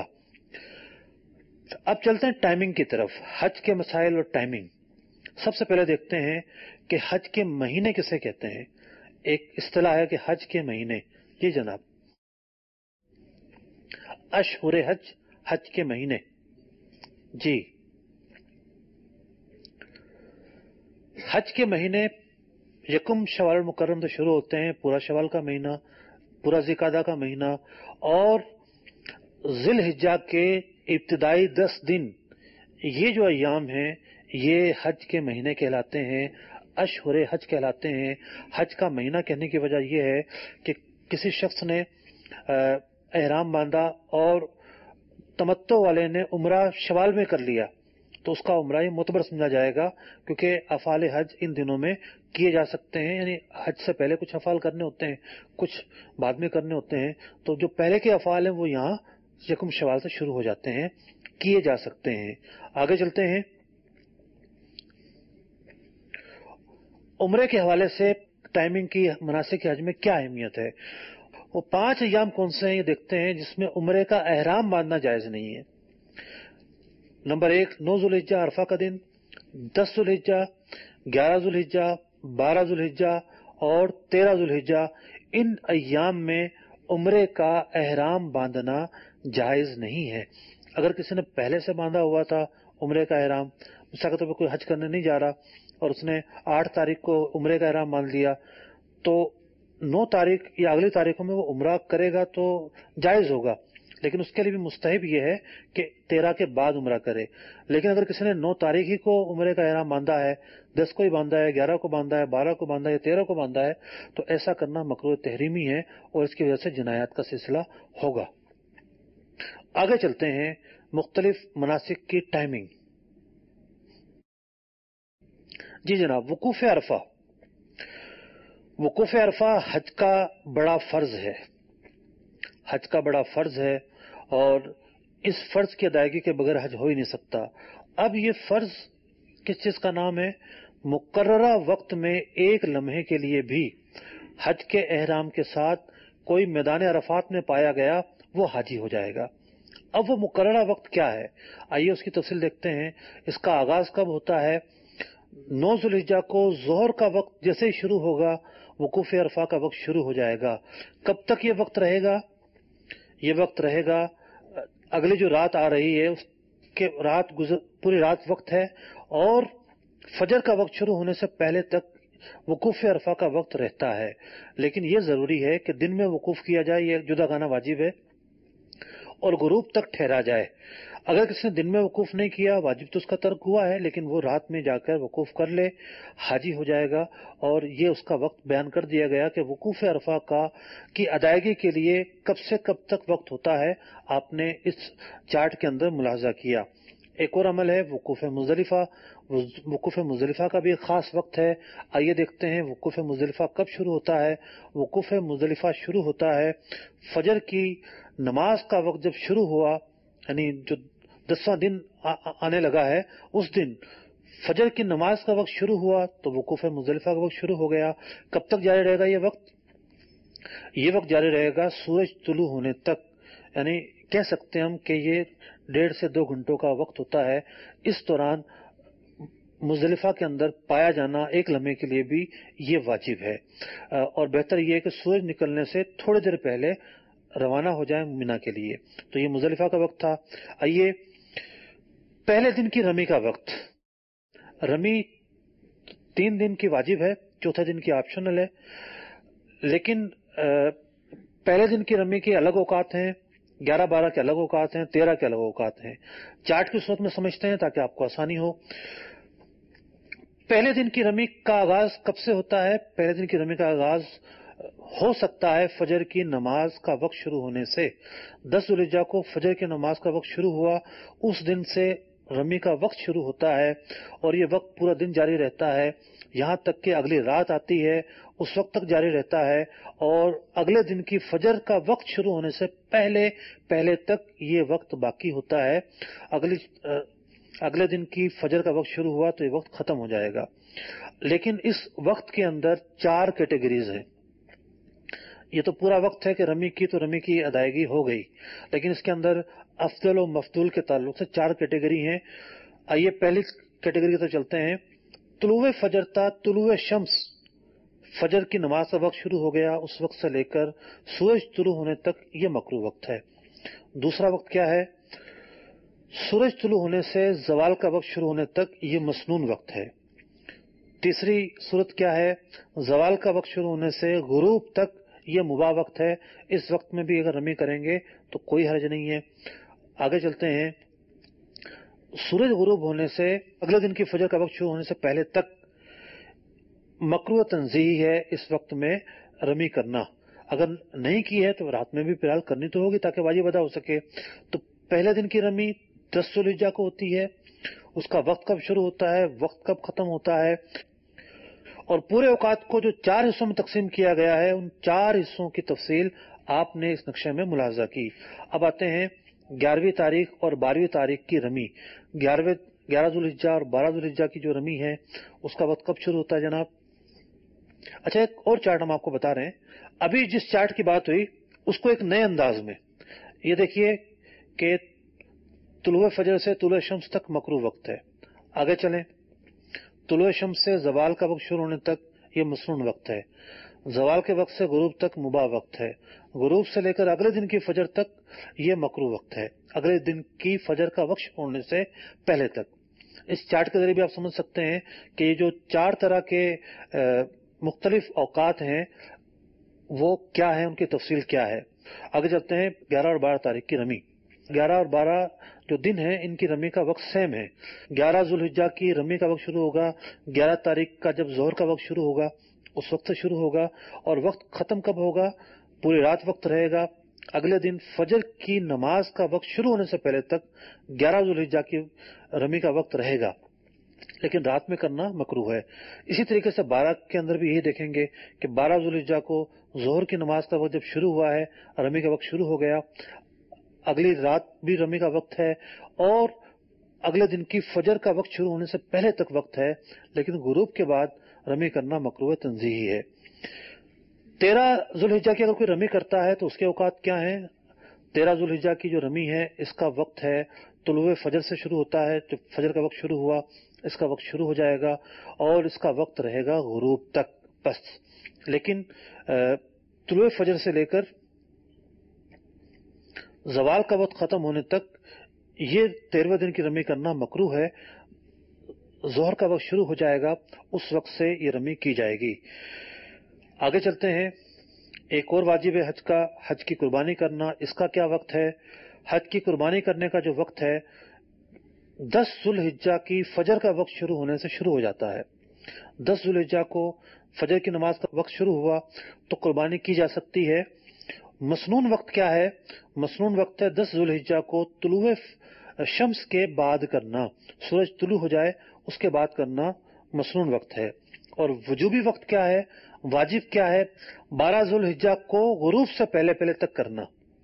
اب چلتے ہیں ٹائمنگ کی طرف. حج کے مسائل اور ٹائمنگ. سب سے پہلے دیکھتے ہیں کہ حج کے مہینے کسے کہتے ہیں. ایک اصطلاح ہے کہ حج کے مہینے. جی جناب، اشہر حج، حج کے مہینے. جی، حج کے مہینے یکم شوال المکرم سے شروع ہوتے ہیں، پورا شوال کا مہینہ، پورا ذی القعدہ کا مہینہ اور ذی الحجہ کے ابتدائی 10 دن یہ جو ایام ہیں یہ حج کے مہینے کہلاتے ہیں، اشہر حج کہلاتے ہیں۔ حج کا مہینہ کہنے کی وجہ یہ ہے کہ کسی شخص نے احرام باندھا اور تمتع والے نے عمرہ شوال میں کر لیا تو اس کا عمرہ یہ معتبر سمجھا جائے گا، کیونکہ افعال حج ان دنوں میں کیے جا سکتے ہیں، یعنی حج سے پہلے کچھ افعال کرنے ہوتے ہیں، کچھ بعد میں کرنے ہوتے ہیں، تو جو پہلے کے افعال ہیں وہ یہاں یکم شوال سے شروع ہو جاتے ہیں، کیے جا سکتے ہیں۔ آگے چلتے ہیں۔ عمرے کے حوالے سے ٹائمنگ کی مناسک حج میں کیا اہمیت ہے؟ وہ 5 ایام کون سے ہیں یہ دیکھتے ہیں جس میں عمرے کا احرام باندھنا جائز نہیں ہے۔ نمبر 1 9 ذو الحجہ عرفہ کا دن، 10 ذو الحجہ، 11 ذو الحجہ، 12 ذو الحجہ اور 13 ذو الحجہ۔ ان ایام میں عمرے کا احرام باندھنا جائز نہیں ہے۔ اگر کسی نے پہلے سے باندھا ہوا تھا عمرے کا احرام، مثال کے طور پر کوئی حج کرنے نہیں جا رہا اور اس نے 8 تاریخ کو عمرے کا احرام باندھ لیا، تو 9 تاریخ یا اگلی تاریخوں میں وہ عمرہ کرے گا تو جائز ہوگا، لیکن اس کے لیے بھی مستحب یہ ہے کہ 13 کے بعد عمرہ کرے۔ لیکن اگر کسی نے 9 تاریخ ہی کو عمرے کا احرام باندھا ہے، 10 کو ہی باندھا ہے، 11 کو باندھا ہے، 12 کو باندھا ہے یا 13 کو باندھا ہے، تو ایسا کرنا مکروہ تحریمی ہے اور اس کی وجہ سے جنایات کا سلسلہ ہوگا۔ آگے چلتے ہیں۔ مختلف مناسک کی ٹائمنگ۔ جی جناب، وقوف عرفہ۔ وقوف عرفہ حج کا بڑا فرض ہے، حج کا بڑا فرض ہے، اور اس فرض کی ادائیگی کے بغیر حج ہو ہی نہیں سکتا۔ اب یہ فرض کس چیز کا نام ہے؟ مقررہ وقت میں ایک لمحے کے لیے بھی حج کے احرام کے ساتھ کوئی میدان عرفات میں پایا گیا وہ حاجی ہو جائے گا۔ اب وہ مقررہ وقت کیا ہے؟ آئیے اس کی تفصیل دیکھتے ہیں۔ اس کا آغاز کب ہوتا ہے؟ 9 ذو الحجہ کو ظہر کا وقت جیسے ہی شروع ہوگا وقوف عرفہ کا وقت شروع ہو جائے گا۔ کب تک یہ وقت رہے گا؟ یہ وقت رہے گا اگلی جو رات آ رہی ہے اس کے پوری رات وقت ہے، اور فجر کا وقت شروع ہونے سے پہلے تک وقوف عرفہ کا وقت رہتا ہے۔ لیکن یہ ضروری ہے کہ دن میں وقوف کیا جائے، یہ جدا گانا واجب ہے، اور غروب تک ٹھہرا جائے۔ اگر کسی نے دن میں وقوف نہیں کیا واجب تو اس کا ترک ہوا ہے، لیکن وہ رات میں جا کر وقوف کر لے، حاجی ہو جائے گا۔ اور یہ اس کا وقت بیان کر دیا گیا کہ وقوف عرفہ کی ادائیگی کے لیے کب سے کب تک وقت ہوتا ہے، آپ نے اس چارٹ کے اندر ملاحظہ کیا۔ ایک اور عمل ہے وقوف مزدلفہ۔ وقوف مزدلفہ کا بھی ایک خاص وقت ہے۔ آئیے دیکھتے ہیں وقوف مزدلفہ کب شروع ہوتا ہے۔ وقوف مزدلفہ شروع ہوتا ہے فجر کی نماز کا وقت جب شروع ہوا، یعنی جو 10واں دن آنے لگا ہے اس دن فجر کی نماز کا وقت شروع ہوا تو وقوف مزدلفہ کا وقت شروع ہو گیا۔ کب تک جاری رہے گا یہ وقت؟ یہ وقت جاری رہے گا سورج طلوع ہونے تک، یعنی کہہ سکتے ہیں ہم کہ یہ 1.5 سے 2 گھنٹوں کا وقت ہوتا ہے۔ اس دوران مزدلفہ کے اندر پایا جانا ایک لمحے کے لیے بھی یہ واجب ہے، اور بہتر یہ ہے کہ سورج نکلنے سے تھوڑی دیر پہلے روانہ ہو جائیں منا کے لیے۔ تو یہ مزدلفہ کا وقت تھا۔ آئیے پہلے دن کی رمی کا وقت۔ رمی 3 دن کی واجب ہے، چوتھے دن کی آپشنل ہے، لیکن پہلے دن کی رمی کے الگ اوقات ہیں، 11-12 کے الگ اوقات ہیں، 13 کے الگ اوقات ہیں۔ چارٹ کی صورت میں سمجھتے ہیں تاکہ آپ کو آسانی ہو۔ پہلے دن کی رمی کا آغاز کب سے ہوتا ہے؟ پہلے دن کی رمی کا آغاز ہو سکتا ہے فجر کی نماز کا وقت شروع ہونے سے۔ 10 ذوالحجہ کو فجر کی نماز کا وقت شروع ہوا، اس دن سے رمی کا وقت شروع ہوتا ہے، اور یہ وقت پورا دن جاری رہتا ہے یہاں تک کہ اگلی رات آتی ہے، اس وقت تک جاری رہتا ہے، اور اگلے دن کی فجر کا وقت شروع ہونے سے پہلے تک یہ وقت باقی ہوتا ہے۔ اگلے دن کی فجر کا وقت شروع ہوا تو یہ وقت ختم ہو جائے گا۔ لیکن اس وقت کے اندر 4 کیٹیگریز ہیں۔ یہ تو پورا وقت ہے کہ رمی کی ادائیگی ہو گئی، لیکن اس کے اندر افضل و مفضول کے تعلق سے 4 کیٹیگری ہیں۔ آئیے پہلی کیٹیگری کی طرف چلتے ہیں۔ طلوع فجر تا طلوع شمس، فجر کی نماز کا وقت شروع ہو گیا، اس وقت سے لے کر سورج طلوع ہونے تک یہ مکروہ وقت ہے۔ دوسرا وقت کیا ہے؟ سورج طلوع ہونے سے زوال کا وقت شروع ہونے تک یہ مسنون وقت ہے۔ تیسری صورت کیا ہے؟ زوال کا وقت شروع ہونے سے غروب تک یہ مباح وقت ہے. اس وقت میں بھی اگر رمی کریں گے تو کوئی حرج نہیں ہے. آگے چلتے ہیں. سورج غروب ہونے سے اگلے دن کی فجر کا وقت شروع ہونے سے پہلے تک مکروہ تنزیہی ہے اس وقت میں رمی کرنا. اگر نہیں کی ہے تو رات میں بھی فی الحال کرنی تو ہوگی تاکہ واجب ادا ہو سکے. تو پہلے دن کی رمی 10 ذو الحجہ کو ہوتی ہے. اس کا وقت کب شروع ہوتا ہے, وقت کب ختم ہوتا ہے, اور پورے اوقات کو جو 4 حصوں میں تقسیم کیا گیا ہے ان 4 حصوں کی تفصیل آپ نے اس نقشے میں ملاحظہ کی. اب آتے ہیں 11ویں تاریخ اور 12ویں تاریخ کی رمی. 11 ذو الحجہ اور 12 ذو الحجہ کی جو رمی ہے اس کا وقت کب شروع ہوتا ہے جناب؟ اچھا, ایک اور چارٹ ہم آپ کو بتا رہے ہیں. ابھی جس چارٹ کی بات ہوئی اس کو ایک نئے انداز میں یہ دیکھیے کہ طلوع فجر سے طلوع شمس تک مکروہ وقت ہے. آگے چلیں. طلوع شمس سے زوال کا وقت شروع ہونے تک یہ مسنون وقت ہے. زوال کے وقت سے غروب تک مباح وقت ہے. غروب سے لے کر اگلے دن کی فجر تک یہ مکروہ وقت ہے. اگلے دن کی فجر کا وقت شروع ہونے سے پہلے تک. اس چارٹ کے ذریعے بھی آپ سمجھ سکتے ہیں کہ یہ جو 4 طرح کے مختلف اوقات ہیں وہ کیا ہیں, ان کی تفصیل کیا ہے. آگے چلتے ہیں 11 اور 12 تاریخ کی رمی. 11 اور 12 جو دن ہیں ان کی رمی کا وقت سیم ہے. 11 ذو الحجہ کی رمی کا وقت شروع ہوگا 11 تاریخ کا جب ظہر کا وقت شروع ہوگا اس وقت سے شروع ہوگا, اور وقت ختم کب ہوگا؟ پوری رات وقت رہے گا. اگلے دن فجر کی نماز کا وقت شروع ہونے سے پہلے تک 11 ذو الحجہ کی رمی کا وقت رہے گا, لیکن رات میں کرنا مکروہ ہے. اسی طریقے سے 12 کے اندر بھی یہی دیکھیں گے کہ 12 ذو الحجہ کو ظہر کی نماز کا وقت جب شروع ہوا ہے, رمی کا وقت شروع ہو گیا, اگلی رات بھی رمی کا وقت ہے, اور اگلے دن کی فجر کا وقت شروع ہونے سے پہلے تک وقت ہے, لیکن غروب کے بعد رمی کرنا مکروہ تنزیہی ہے. 13 ذو الحجہ کی اگر کوئی رمی کرتا ہے تو اس کے اوقات کیا ہیں؟ 13 ذو الحجہ کی جو رمی ہے اس کا وقت ہے طلوع فجر سے شروع ہوتا ہے. جب فجر کا وقت شروع ہوا اس کا وقت شروع ہو جائے گا اور اس کا وقت رہے گا غروب تک بس. لیکن طلوع فجر سے لے کر زوال کا وقت ختم ہونے تک یہ 13ویں دن کی رمی کرنا مکروہ ہے. ظہر کا وقت شروع ہو جائے گا اس وقت سے یہ رمی کی جائے گی. آگے چلتے ہیں. ایک اور واجب ہے حج کا, حج کی قربانی کرنا. اس کا کیا وقت ہے؟ حج کی قربانی کرنے کا جو وقت ہے 10 ذو الحجہ کی فجر کا وقت شروع ہونے سے شروع ہو جاتا ہے. 10 ذو الحجہ کو فجر کی نماز کا وقت شروع ہوا تو قربانی کی جا سکتی ہے. مسنون وقت کیا ہے؟ مسنون وقت ہے 10 ذو الحجہ کو طلوع شمس کے بعد کرنا. سورج طلوع ہو جائے اس کے بعد کرنا مسنون وقت ہے. اور وجوبی وقت کیا ہے؟ واجب کیا ہے؟ 12 ذو الحجہ کو غروب سے پہلے پہلے تک کرنا,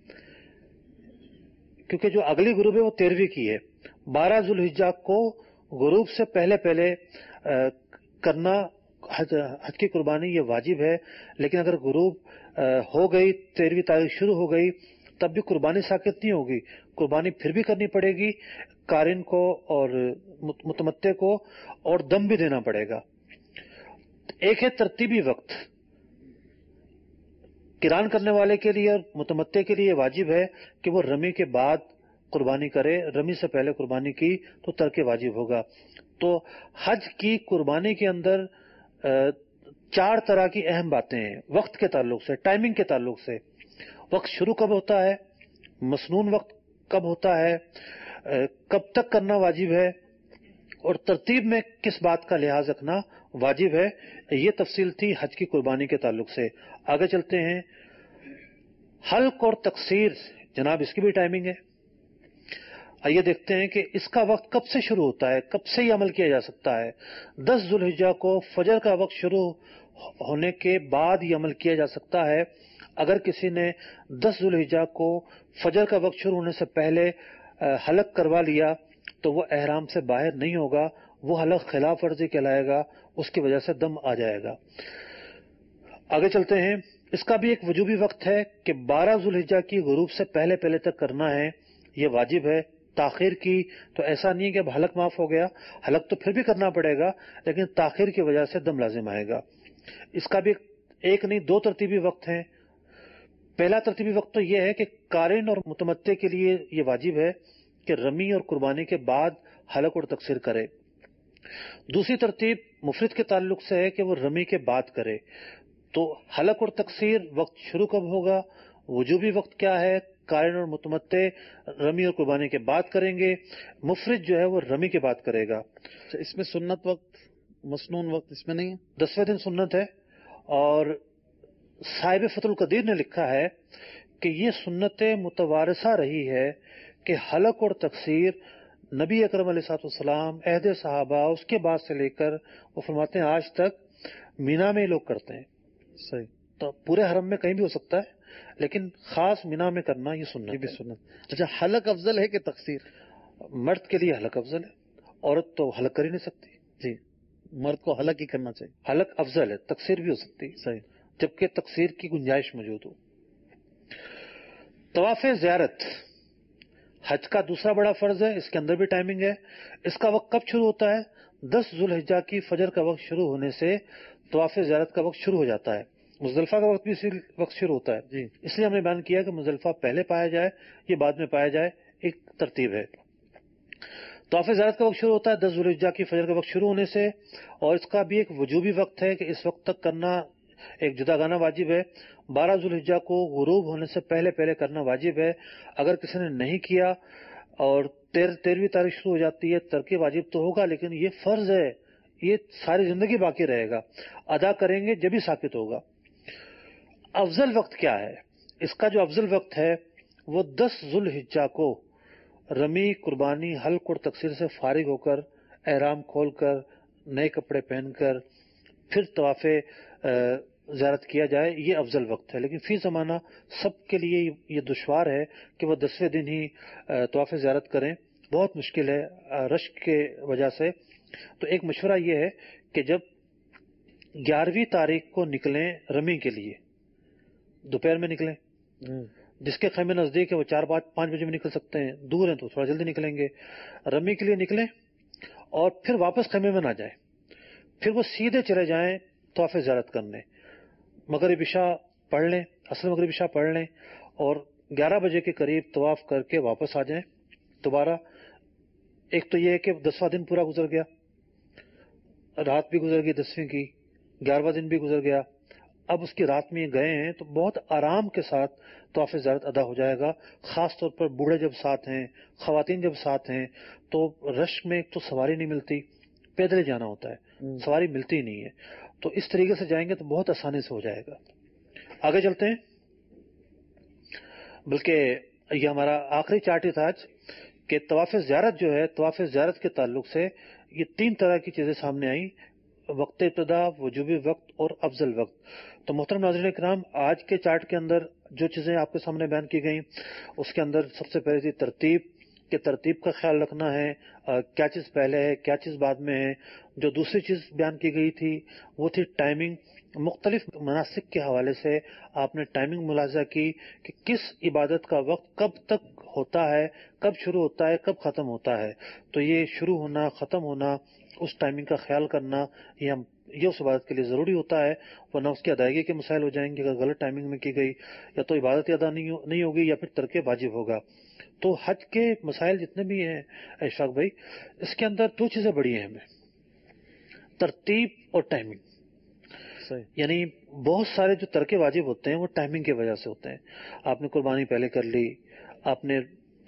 کیونکہ جو اگلی غروب ہے وہ 13ویں کی ہے. 12 ذو الحجہ کو غروب سے پہلے پہلے کرنا حج کی قربانی یہ واجب ہے. لیکن اگر غروب ہو گئی 13ویں تاریخ شروع ہو گئی تب بھی قربانی ساقط نہیں ہوگی, قربانی پھر بھی کرنی پڑے گی قارن کو اور متمتع کو, اور دم بھی دینا پڑے گا. ایک ہے ترتیبی وقت. قران کرنے والے کے لیے اور متمتع کے لیے واجب ہے کہ وہ رمی کے بعد قربانی کرے. رمی سے پہلے قربانی کی تو ترک واجب ہوگا. تو حج کی قربانی کے اندر 4 طرح کی اہم باتیں ہیں وقت کے تعلق سے, ٹائمنگ کے تعلق سے. وقت شروع کب ہوتا ہے, مسنون وقت کب ہوتا ہے, کب تک کرنا واجب ہے, اور ترتیب میں کس بات کا لحاظ رکھنا واجب ہے. یہ تفصیل تھی حج کی قربانی کے تعلق سے. آگے چلتے ہیں. حلق اور تقصیر جناب اس کی بھی ٹائمنگ ہے. آئیے دیکھتے ہیں کہ اس کا وقت کب سے شروع ہوتا ہے, کب سے یہ عمل کیا جا سکتا ہے. 10 ذو الحجہ کو فجر کا وقت شروع ہونے کے بعد یہ عمل کیا جا سکتا ہے. اگر کسی نے 10 ذو الحجہ کو فجر کا وقت شروع ہونے سے پہلے حلق کروا لیا تو وہ احرام سے باہر نہیں ہوگا, وہ حلق خلاف ورزی کہلائے گا, اس کی وجہ سے دم آ جائے گا. آگے چلتے ہیں. اس کا بھی ایک وجوبی وقت ہے کہ 12 ذو الحجہ کی غروب سے پہلے پہلے تک کرنا ہے, یہ واجب ہے. تاخیر کی تو ایسا نہیں کہ اب حلق معاف ہو گیا, حلق تو پھر بھی کرنا پڑے گا لیکن تاخیر کی وجہ سے دم لازم آئے گا. اس کا بھی ایک نہیں 2 ترتیبی وقت ہیں. پہلا ترتیبی وقت تو یہ ہے کہ قارن اور متمتع کے لیے یہ واجب ہے کہ رمی اور قربانی کے بعد حلق اور تقصیر کرے. دوسری ترتیب مفرد کے تعلق سے ہے کہ وہ رمی کے بعد کرے. تو حلق اور تقصیر وقت شروع کب ہوگا، وجوبی وقت کیا ہے، قارن اور متمتع رمی اور قربانی کے بعد کریں گے، مفرد جو ہے وہ رمی کے بعد کرے گا۔
اس میں سنت وقت، مسنون وقت اس میں نہیں ہے؟
10ویں دن سنت ہے، اور صاحب فتح القدیر نے لکھا ہے کہ یہ سنت متوارثہ رہی ہے کہ حلق اور تقصیر نبی اکرم علیہ الصلوۃ والسلام، عہد صحابہ، اس کے بعد سے لے کر وہ فرماتے ہیں آج تک مینا میں لوگ کرتے ہیں۔
صحیح۔
تو پورے حرم میں کہیں بھی ہو سکتا ہے، لیکن خاص مینا میں کرنا یہ سنت
یہ بھی
ہے۔
سنت۔ اچھا، حلق افضل ہے کہ تقصیر؟
مرد کے لیے حلق افضل ہے، عورت تو حلق کر ہی نہیں سکتی۔
جی، مرد کو حلق ہی کرنا چاہیے۔
حلق افضل ہے، تقصیر بھی ہو سکتی ہے،
صحیح۔
جبکہ تقصیر کی گنجائش موجود ہو۔ طواف زیارت حج کا دوسرا بڑا فرض ہے، اس کے اندر بھی ٹائمنگ ہے۔ اس کا وقت کب شروع ہوتا ہے؟ 10 ذوالحجہ کی فجر کا وقت شروع ہونے سے طواف زیارت کا وقت شروع ہو جاتا ہے۔ مزدلفہ کا وقت بھی اسی وقت شروع ہوتا ہے،
جی۔
اس لیے ہم نے بیان کیا کہ مزدلفہ پہلے پایا جائے، یہ بعد میں پایا جائے، ایک ترتیب ہے۔ طواف زیارت کا وقت شروع ہوتا ہے 10 ذوالحجہ کی فجر کا وقت شروع ہونے سے، اور اس کا بھی ایک وجوبی وقت ہے کہ اس وقت تک کرنا ایک جداگانہ واجب ہے۔ 12 ذوالحجہ کو غروب ہونے سے پہلے پہلے کرنا واجب ہے۔ اگر کسی نے نہیں کیا اور 13ویں تاریخ شروع ہو جاتی ہے، ترک واجب تو ہوگا، لیکن یہ فرض ہے، یہ ساری زندگی باقی رہے گا، ادا کریں گے جب ہی ثابت ہوگا۔ افضل وقت کیا ہے؟ اس کا جو افضل وقت ہے وہ 10 ذوالحجہ کو رمی، قربانی، حلق اور تقصیر سے فارغ ہو کر، احرام کھول کر، نئے کپڑے پہن کر پھر طواف زیارت کیا جائے، یہ افضل وقت ہے۔ لیکن فی زمانہ سب کے لیے یہ دشوار ہے کہ وہ 10ویں دن ہی طواف زیارت کریں، بہت مشکل ہے رش کے وجہ سے۔ تو ایک مشورہ یہ ہے کہ جب 11ویں تاریخ کو نکلیں رمی کے لیے، دوپہر میں نکلیں، جس کے خیمے نزدیک ہے وہ 4-5 بجے میں نکل سکتے ہیں، دور ہیں تو تھوڑا جلدی نکلیں گے، رمی کے لیے نکلیں اور پھر واپس خیمے میں نہ جائیں، پھر وہ سیدھے چلے جائیں طواف زیارت کرنے، مغرب عشاء پڑھ لیں، اصل مغرب عشاء پڑھ لیں، اور 11 بجے کے قریب طواف کر کے واپس آ جائیں دوبارہ۔ ایک تو یہ ہے کہ 10واں دن پورا گزر گیا، رات بھی گزر گئی 10ویں کی، 11واں دن بھی گزر گیا، اب اس کی رات میں گئے ہیں تو بہت آرام کے ساتھ طواف زیارت ادا ہو جائے گا۔ خاص طور پر بوڑھے جب ساتھ ہیں، خواتین جب ساتھ ہیں، تو رش میں تو سواری نہیں ملتی، پیدل ہی جانا ہوتا ہے، سواری ملتی ہی نہیں ہے، تو اس طریقے سے جائیں گے تو بہت آسانی سے ہو جائے گا۔ آگے چلتے ہیں، بلکہ یہ ہمارا آخری چارٹ تھا آج کہ طواف زیارت جو ہے، طواف زیارت کے تعلق سے یہ 3 طرح کی چیزیں سامنے آئیں: وقت ابتدا، وجوبی وقت اور افضل وقت۔ تو محترم ناظرین کرام، آج کے چارٹ کے اندر جو چیزیں آپ کے سامنے بیان کی گئیں، اس کے اندر سب سے پہلے تھی ترتیب، کہ ترتیب کا خیال رکھنا ہے، کیا چیز پہلے ہے، کیا چیز بعد میں ہے۔ جو دوسری چیز بیان کی گئی تھی وہ تھی ٹائمنگ۔ مختلف مناسک کے حوالے سے آپ نے ٹائمنگ ملاحظہ کی کہ کس عبادت کا وقت کب تک ہوتا ہے، کب شروع ہوتا ہے، کب ختم ہوتا ہے۔ تو یہ شروع ہونا، ختم ہونا، اس ٹائمنگ کا خیال کرنا، یہ اس عبادت کے لیے ضروری ہوتا ہے، ورنہ اس کی ادائیگی کے مسائل ہو جائیں گے۔ اگر غلط ٹائمنگ میں کی گئی یا تو عبادت ادا نہیں ہوگی یا پھر ترک واجب ہوگا۔ تو حج کے مسائل جتنے بھی ہیں اشفاق بھائی، اس کے اندر 2 چیزیں بڑی اہم ہیں: ترتیب اور ٹائمنگ۔ یعنی بہت سارے جو ترک واجب ہوتے ہیں وہ ٹائمنگ کی وجہ سے ہوتے ہیں۔ آپ نے قربانی پہلے کر لی، آپ نے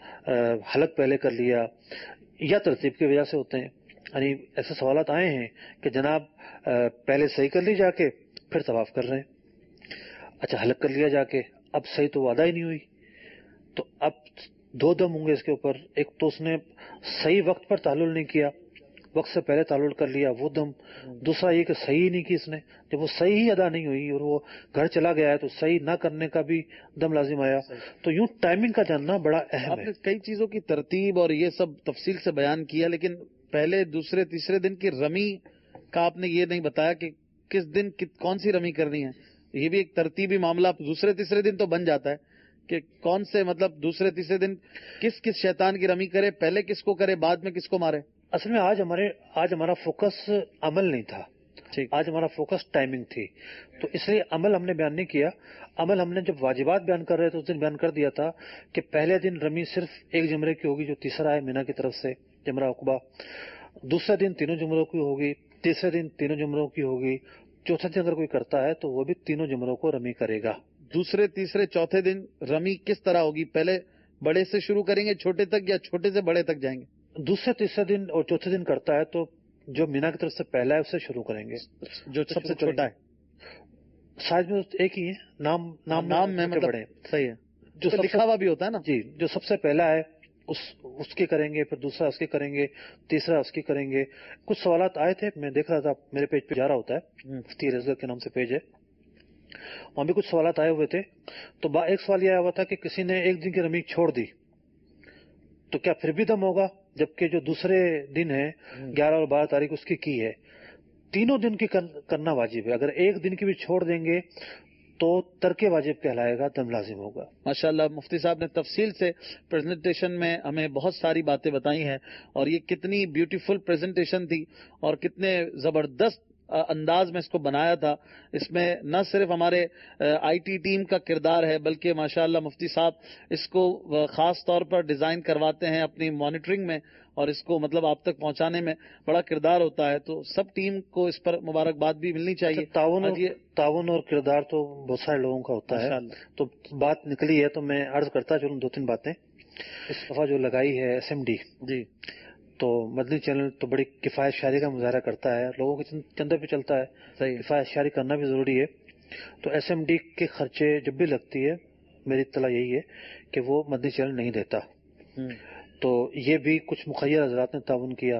حلق پہلے کر لیا، یا ترتیب کی وجہ سے ہوتے ہیں۔ یعنی ایسے سوالات آئے ہیں کہ جناب پہلے صحیح کر لی جا کے، پھر طواف کر رہے ہیں، اچھا حلق کر لیا جا کے، اب صحیح تو وعدہ ہی نہیں ہوئی، تو اب 2 دم ہوں گے اس کے اوپر۔ ایک تو اس نے صحیح وقت پر تعلل نہیں کیا، وقت سے پہلے تعلل کر لیا، وہ دم۔ دوسرا یہ کہ صحیح ہی نہیں کی اس نے، جب وہ صحیح ہی ادا نہیں ہوئی اور وہ گھر چلا گیا ہے تو صحیح نہ کرنے کا بھی دم لازم آیا۔ تو یوں ٹائمنگ کا جاننا بڑا اہم
آپ
ہے۔
نے کئی چیزوں کی ترتیب اور یہ سب تفصیل سے بیان کیا، لیکن پہلے، دوسرے، تیسرے دن کی رمی کا آپ نے یہ نہیں بتایا کہ کس دن کون سی رمی کرنی ہے۔ یہ بھی ایک ترتیبی معاملہ دوسرے تیسرے دن تو بن جاتا ہے کہ کون سے، مطلب دوسرے تیسرے دن کس شیطان کی رمی کرے، پہلے کس کو کرے، بعد میں کس کو مارے۔
اصل میں آج ہمارا فوکس عمل نہیں تھا، آج ہمارا فوکس ٹائمنگ تھی، تو اس لیے عمل ہم نے بیان نہیں کیا۔ عمل ہم نے جب واجبات بیان کر رہے تھے اس دن بیان کر دیا تھا کہ پہلے دن رمی صرف ایک جمرے کی ہوگی جو تیسرا ہے مینا کی طرف سے، جمرہ عقبہ۔ دوسرے دن 3 جمروں کی ہوگی، تیسرے دن 3 جمروں کی ہوگی، चौथे दिन अगर कोई करता है तो वो भी तीनों जुमरों को रमी करेगा।
दूसरे तीसरे चौथे दिन रमी किस तरह होगी? पहले बड़े से शुरू करेंगे छोटे तक, या छोटे से बड़े तक जाएंगे?
दूसरे तीसरे दिन और चौथे दिन करता है तो जो मीना की तरफ से पहला है उससे शुरू करेंगे।
जो सबसे छोटा है
साइज में तो एक ही है, नाम
में मतलब
बड़े।
सही है,
जो
तो लिखा हुआ भी होता है ना
जी। जो सबसे पहला है उसके करेंगे, फिर दूसरा उसके करेंगे, तीसरा उसकी करेंगे। कुछ सवालात आए थे, मैं देख रहा था, मेरे पेज पे जा रहा होता है, मुफ्ती रज़ा के नाम से पेज है, वहां भी कुछ सवालात आए हुए थे। तो एक सवाल यह आया हुआ था कि किसी ने एक दिन की रमी छोड़ दी तो क्या फिर भी दम होगा, जबकि जो दूसरे दिन है 11 और 12 तारीख उसकी की है। तीनों दिन की करना वाजिब है। अगर एक दिन की भी छोड़ देंगे तो तर्के वाजिब कहलाएगा, दम लाजिम होगा।
माशाल्लाह, मुफ्ती साहब ने तफसील से प्रेजेंटेशन में हमें बहुत सारी बातें बताई हैं, और ये कितनी ब्यूटीफुल प्रेजेंटेशन थी और कितने जबरदस्त अंदाज में इसको बनाया था। इसमें न सिर्फ हमारे आईटी टीम का किरदार है, बल्कि माशाल्लाह मुफ्ती साहब इसको खास तौर पर डिजाइन करवाते हैं अपनी मॉनिटरिंग में, और इसको मतलब आप तक पहुंचाने में बड़ा किरदार होता है। तो सब टीम को इस पर मुबारकबाद भी मिलनी चाहिए।
ताउन और किरदार तो बहुत सारे लोगों का होता है। तो बात निकली है तो मैं अर्ज करता चलूं 2-3 बातें। इस दफा जो लगाई है एसएमडी जी, तो मदनी चैनल तो बड़ी किफायत शायरी का मुजाहरा करता है, लोगों के चंदे पे चलता है, सही किफायत शायरी करना भी जरूरी है। तो एसएमडी के खर्चे जब भी लगती है, मेरी इत्तला यही है कि वो मदनी चैनल नहीं देता। तो ये भी कुछ मुखय्यर हजरात ने ताउन किया।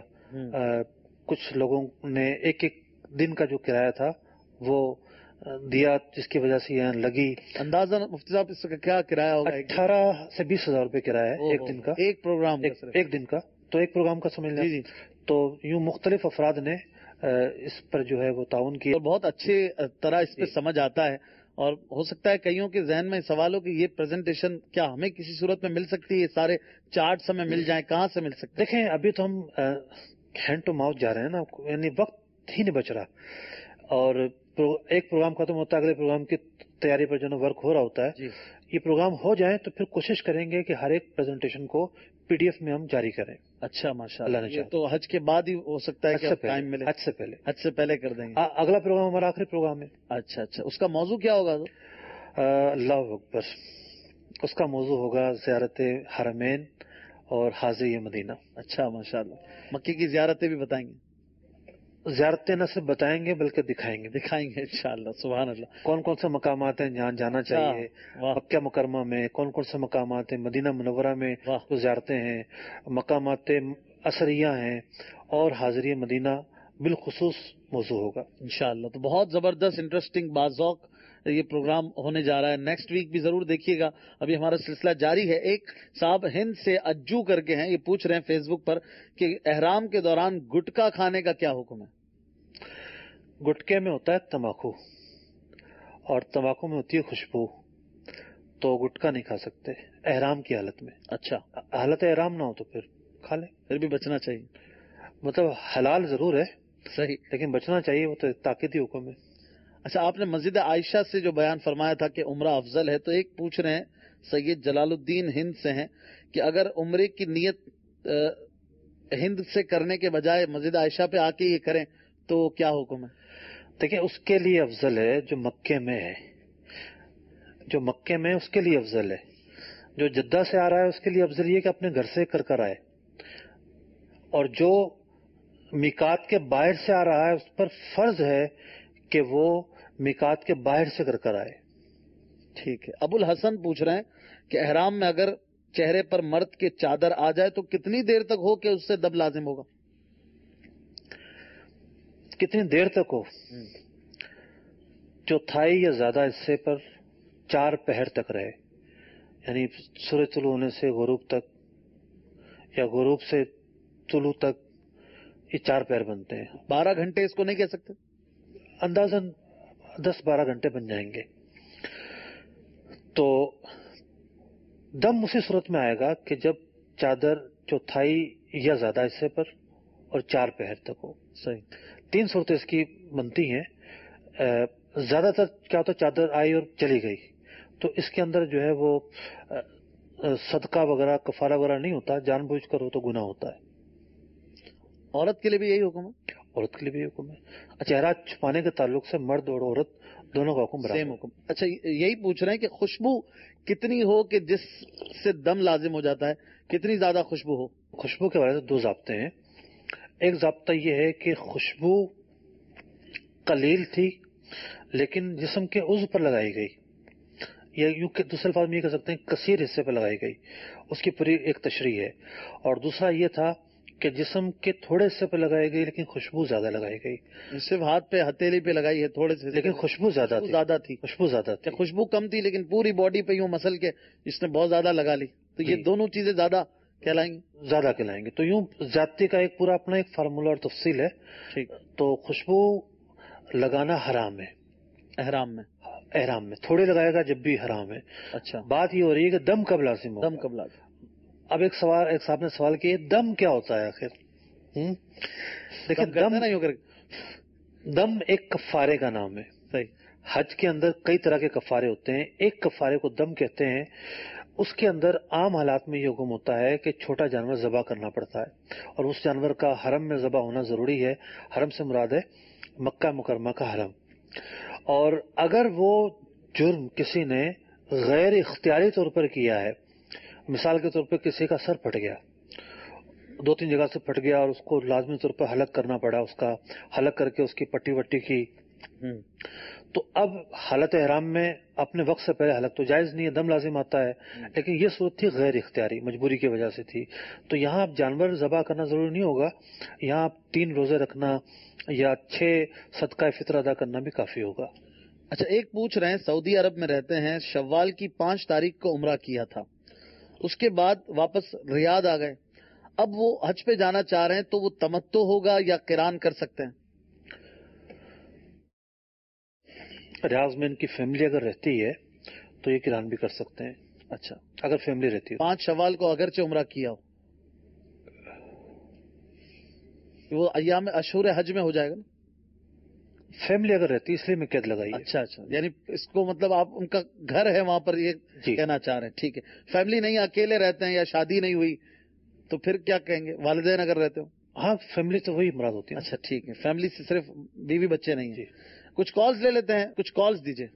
कुछ लोगों ने एक दिन का जो किराया था वो दिया, जिसकी वजह से यहाँ लगी।
अंदाजा मुफ्ती साहब इसका क्या किराया होगा?
18 से 20 हजार रुपए किराया है एक दिन का,
एक प्रोग्राम
एक दिन का। तो एक प्रोग्राम का समझ लें। तो यूं मुख्तलिफ अफराद ने इस पर जो है वो ताउन किया,
और बहुत अच्छे तरह इस पर समझ आता है। और हो सकता है कईयों के जहन में सवाल हो कि ये प्रेजेंटेशन क्या हमें किसी सूरत में मिल सकती है, सारे चार्ट्स हमें मिल जाएं, कहाँ से मिल सकते हैं?
देखें, अभी तो हम हैंड टू माउथ जा रहे हैं ना, यानी वक्त ही नहीं बच रहा, और एक प्रोग्राम खत्म होता है, अगले प्रोग्राम की तैयारी पर जो वर्क हो रहा होता है। ये प्रोग्राम हो जाए तो फिर कोशिश करेंगे कि हर एक प्रेजेंटेशन को पीडीएफ में हम जारी करें।
अच्छा, माशाअल्लाह। ये तो हज के बाद ही हो सकता है कि टाइम मिले।
हज से पहले
कर देंगे।
अगला प्रोग्राम हमारा आखिरी प्रोग्राम है।
अच्छा, उसका मौजू क्या होगा?
अल्लाहु अकबर। उसका मौजू होगा ज़ियारत हरमैन और हाज़िरी मदीना।
अच्छा, माशाअल्लाह। मक्के की ज़ियारतें भी बताएंगे?
ज़ियारतें न सिर्फ बताएंगे बल्कि दिखाएंगे
इंशाअल्लाह। सुभान अल्लाह।
कौन कौन से मकामात हैं जहाँ जाना चाहिए, मक्का मुकरमा में कौन कौन से मकामात हैं, मदीना मुनव्वरा में जो ज़ियारतें हैं, मकामात असरिया हैं, और हाज़िरी मदीना बिलखुसूस मौजू होगा
इंशाअल्लाह। तो बहुत जबरदस्त, इंटरेस्टिंग, बाज़ौक़ ये प्रोग्राम होने जा रहा है। नेक्स्ट वीक भी जरूर देखिएगा। अभी हमारा सिलसिला जारी है। एक साहब हिंद से अज्जू करके हैं, ये पूछ रहे हैं फेसबुक पर कि एहराम के दौरान गुटखा खाने का क्या हुक्म है?
गुटके में होता है तंबाकू, और तंबाकू में होती है खुशबू, तो गुटखा नहीं खा सकते एहराम की हालत में।
अच्छा,
हालत एहराम ना हो तो फिर खा ले,
फिर भी बचना चाहिए।
मतलब हलाल जरूर है,
सही,
लेकिन बचना चाहिए, वो तो ताक़ती हुक्म है।
अच्छा, आपने मस्जिद आयशा से जो बयान फरमाया था कि उम्रा अफजल है, तो एक पूछ रहे हैं सैयद जलालुद्दीन हिंद से हैं कि अगर उम्रे की नियत हिंद से करने के बजाय मस्जिद आयशा पे आके ये करें तो क्या हुक्म है?
देखिए, उसके लिए अफजल है जो मक्के में है, जो मक्के में उसके लिए अफजल है। जो जद्दा से आ रहा है उसके लिए अफजल ये कि अपने घर से कर आए, और जो मिकात के बाहर से आ रहा है उस पर फर्ज है कि वो मिकात के बाहर से कर आए।
ठीक है। अबुल हसन पूछ रहे हैं कि एहराम में अगर चेहरे पर मर्द के चादर आ जाए तो कितनी देर तक हो कि उससे दब लाजिम होगा?
कितनी देर तक हो? चौथाई या ज्यादा हिस्से पर 4 पहर तक रहे, यानी सूरज तुलू होने से गुरूब तक या गुरूब से तुलू तक, ये 4 पहर बनते हैं।
12 घंटे इसको नहीं कह सकते?
अंदाजन 10-12 घंटे बन जाएंगे। तो दम उसी सूरत में आएगा कि जब चादर चौथाई या ज्यादा हिस्से पर और 4 पहर तक हो।
सही।
3 सूरतें इसकी बनती हैं। ज्यादातर क्या होता है, चादर आई और चली गई, तो इसके अंदर जो है वो सदका वगैरह कफारा वगैरह नहीं होता, जानबूझकर हो तो गुनाह होता है।
औरत के लिए भी यही हुक्म है?
عورت کے لیے بھی حکم ہے. چہرہ چھپانے کے تعلق سے مرد اور عورت دونوں کا حکم برابر
سیم حکم. اچھا یہی پوچھ رہے ہیں کہ خوشبو کتنی ہو کہ جس سے دم لازم ہو جاتا ہے, کتنی زیادہ خوشبو ہو؟
خوشبو کے بارے میں دو ضابطے ہیں. ایک ضابطہ یہ ہے کہ خوشبو قلیل تھی لیکن جسم کے عضو پر لگائی گئی, یا یوں کہ دوسرے الفاظ میں یہ کہہ سکتے ہیں کثیر حصے پر لگائی گئی, اس کی پوری ایک تشریح ہے. اور دوسرا یہ تھا کہ جسم کے تھوڑے حصے پہ لگائی گئی لیکن خوشبو زیادہ لگائی گئی.
صرف ہاتھ پہ ہتھیلی پہ لگائی ہے تھوڑے سے,
لیکن خوشبو زیادہ تھی. خوشبو زیادہ تھی.
خوشبو کم تھی لیکن پوری باڈی پہ یوں مسل کے جس نے بہت زیادہ لگا لی, تو یہ دونوں چیزیں زیادہ کہلائیں گی.
زیادہ کہلائیں گے. تو یوں زیادتی کا ایک پورا اپنا ایک فارمولہ اور تفصیل ہے.
ٹھیک.
تو خوشبو لگانا حرام ہے
احرام میں
تھوڑی لگائے گا جب بھی حرام ہے.
اچھا,
بات یہ ہو رہی ہے کہ دم کب لازم ہو.
دم کب لازم.
اب ایک صاحب نے سوال کیا دم کیا ہوتا ہے آخر. دیکھیں دم ایک کفارے کا نام ہے.
صحیح.
حج کے اندر کئی طرح کے کفارے ہوتے ہیں, ایک کفارے کو دم کہتے ہیں. اس کے اندر عام حالات میں یہ حکم ہوتا ہے کہ چھوٹا جانور ذبح کرنا پڑتا ہے اور اس جانور کا حرم میں ذبح ہونا ضروری ہے. حرم سے مراد ہے مکہ مکرمہ کا حرم. اور اگر وہ جرم کسی نے غیر اختیاری طور پر کیا ہے, مثال کے طور پر کسی کا سر پھٹ گیا, 2-3 جگہ سے پھٹ گیا اور اس کو لازمی طور پر حلق کرنا پڑا, اس کا حلق کر کے اس کی پٹی وٹی کی, تو اب حالت احرام میں اپنے وقت سے پہلے حلق تو جائز نہیں ہے, دم لازم آتا ہے. لیکن یہ صورت تھی غیر اختیاری, مجبوری کی وجہ سے تھی. تو یہاں اب جانور ذبح کرنا ضروری نہیں ہوگا, یہاں 3 روزے رکھنا یا 6 صدقہ فطر ادا کرنا بھی کافی ہوگا.
اچھا ایک پوچھ رہے ہیں, سعودی عرب میں رہتے ہیں, شوال کی 5 تاریخ کو عمرہ کیا تھا, اس کے بعد واپس ریاض آ گئے, اب وہ حج پہ جانا چاہ رہے ہیں تو وہ تمتع ہوگا یا قران کر سکتے ہیں؟
ریاض میں ان کی فیملی اگر رہتی ہے تو یہ قران بھی کر سکتے ہیں.
اچھا
اگر فیملی رہتی ہے
5 شوال کو اگرچہ عمرہ کیا ہو, وہ ایام اشہر حج میں ہو جائے گا نا.
فیملی اگر رہتی ہے اس لیے میں قید لگائی.
اچھا یعنی اس کو مطلب آپ ان کا گھر ہے وہاں پر, یہ کہنا چاہ رہے ہیں. ٹھیک ہے, فیملی نہیں, اکیلے رہتے ہیں یا شادی نہیں ہوئی تو پھر کیا کہیں گے؟ والدین اگر رہتے ہو.
ہاں فیملی تو وہی مراد ہوتی ہے.
اچھا ٹھیک ہے, فیملی سے صرف بیوی بچے نہیں ہیں. کچھ کالز لے لیتے ہیں, کچھ کالز دیجئے.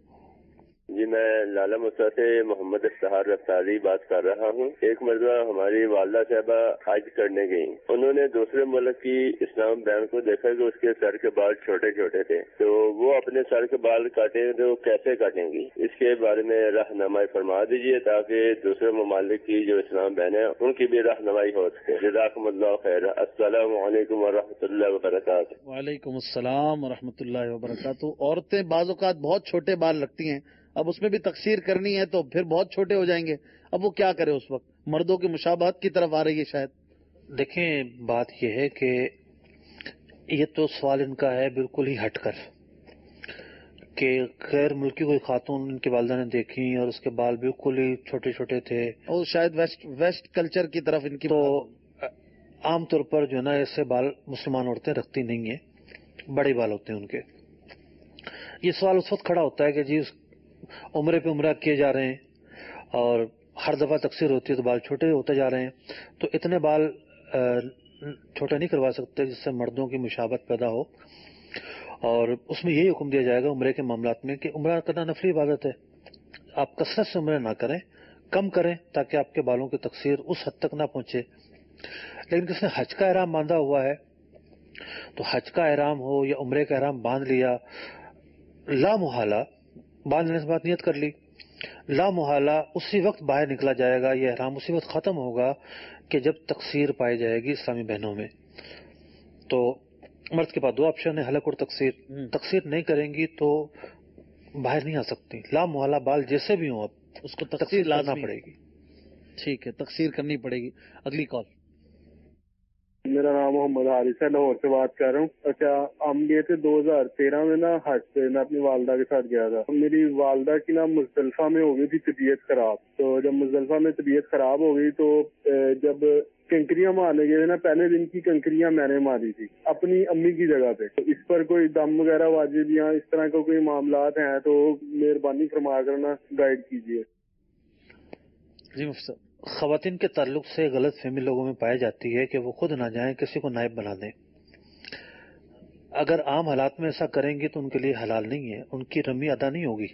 جی میں لالا مسا سے محمد افتخار رفتاری بات کر رہا ہوں. ایک مرتبہ ہماری والدہ صاحبہ حج کرنے گئیں, انہوں نے دوسرے ملک کی اسلام بہن کو دیکھا کہ اس کے سر کے بال چھوٹے چھوٹے تھے, تو وہ اپنے سر کے بال کاٹیں تو کیسے کاٹیں گی, اس کے بارے میں رہنمائی فرما دیجیے تاکہ دوسرے ممالک کی جو اسلام بہن ہیں ان کی بھی رہنمائی ہو سکے. جزاکم اللہ خیر. السلام علیکم ورحمۃ اللہ وبرکاتہ.
وعلیکم السلام ورحمۃ اللہ وبرکاتہ. عورتیں بعض اوقات بہت چھوٹے بال رکھتی ہیں, اب اس میں بھی تقصیر کرنی ہے تو پھر بہت چھوٹے ہو جائیں گے, اب وہ کیا کرے؟ اس وقت مردوں کی مشابہت کی طرف آ رہی ہے شاید.
دیکھیں بات یہ ہے کہ یہ تو سوال ان کا ہے بالکل ہی ہٹ کر کہ غیر ملکی کوئی خاتون ان کی والدہ نے دیکھی اور اس کے بال بالکل ہی چھوٹے چھوٹے تھے,
اور شاید ویسٹ کلچر کی طرف ان کی.
تو عام طور پر جو ہے نا ایسے بال مسلمان عورتیں رکھتی نہیں ہیں, بڑے بال ہوتے ہیں ان کے. یہ سوال اس وقت کھڑا ہوتا ہے کہ جی عمرے پہ عمرہ کیے جا رہے ہیں اور ہر دفعہ تقصیر ہوتی ہے تو بال چھوٹے ہوتے جا رہے ہیں, تو اتنے بال چھوٹے نہیں کروا سکتے جس سے مردوں کی مشابہت پیدا ہو. اور اس میں یہی حکم دیا جائے گا عمرے کے معاملات میں کہ عمرہ کرنا نفلی عبادت ہے, آپ کثرت سے عمرے نہ کریں, کم کریں تاکہ آپ کے بالوں کی تقصیر اس حد تک نہ پہنچے. لیکن کس نے حج کا احرام باندھا ہوا ہے تو حج کا احرام ہو یا عمرے کا احرام باندھ لیا, لا محالہ باندھ لینے سے بات نیت کر لی, لا محالہ اسی وقت باہر نکلا جائے گا, یہ احرام اسی وقت ختم ہوگا کہ جب تقصیر پائی جائے گی اسلامی بہنوں میں. تو مرد کے پاس 2 آپشن ہے, حلق اور تقصیر. تقصیر نہیں کریں گی تو باہر نہیں آ سکتی, لا محالہ بال جیسے بھی ہوں اب
اس کو تقصیر
کرنا پڑے گی.
ٹھیک ہے, تقصیر کرنی پڑے گی. اگلی کال.
میرا نام محمد حارث ہے, لاہور سے بات کر رہا ہوں. اچھا ہم گئے تھے 2013 میں نا حج پہ, میں اپنی والدہ کے ساتھ گیا تھا. میری والدہ کی نا مزدلفہ میں ہو گئی تھی طبیعت خراب, تو جب مزدلفہ میں طبیعت خراب ہو گئی تو جب کنکریاں مارنے گئے نا, پہلے دن کی کنکریاں میں نے ماری تھی اپنی امی کی جگہ پہ. تو اس پر کوئی دم وغیرہ واجب یا اس طرح کا کوئی معاملات ہیں تو مہربانی فرما کر نا گائیڈ کیجیے.
جی مفتی صاحب.
خواتین کے تعلق سے غلط فہمی لوگوں میں پائی جاتی ہے کہ وہ خود نہ جائیں, کسی کو نائب بنا دیں. اگر عام حالات میں ایسا کریں گے تو ان کے لیے حلال نہیں ہے، ان کی رمی ادا نہیں ہوگی۔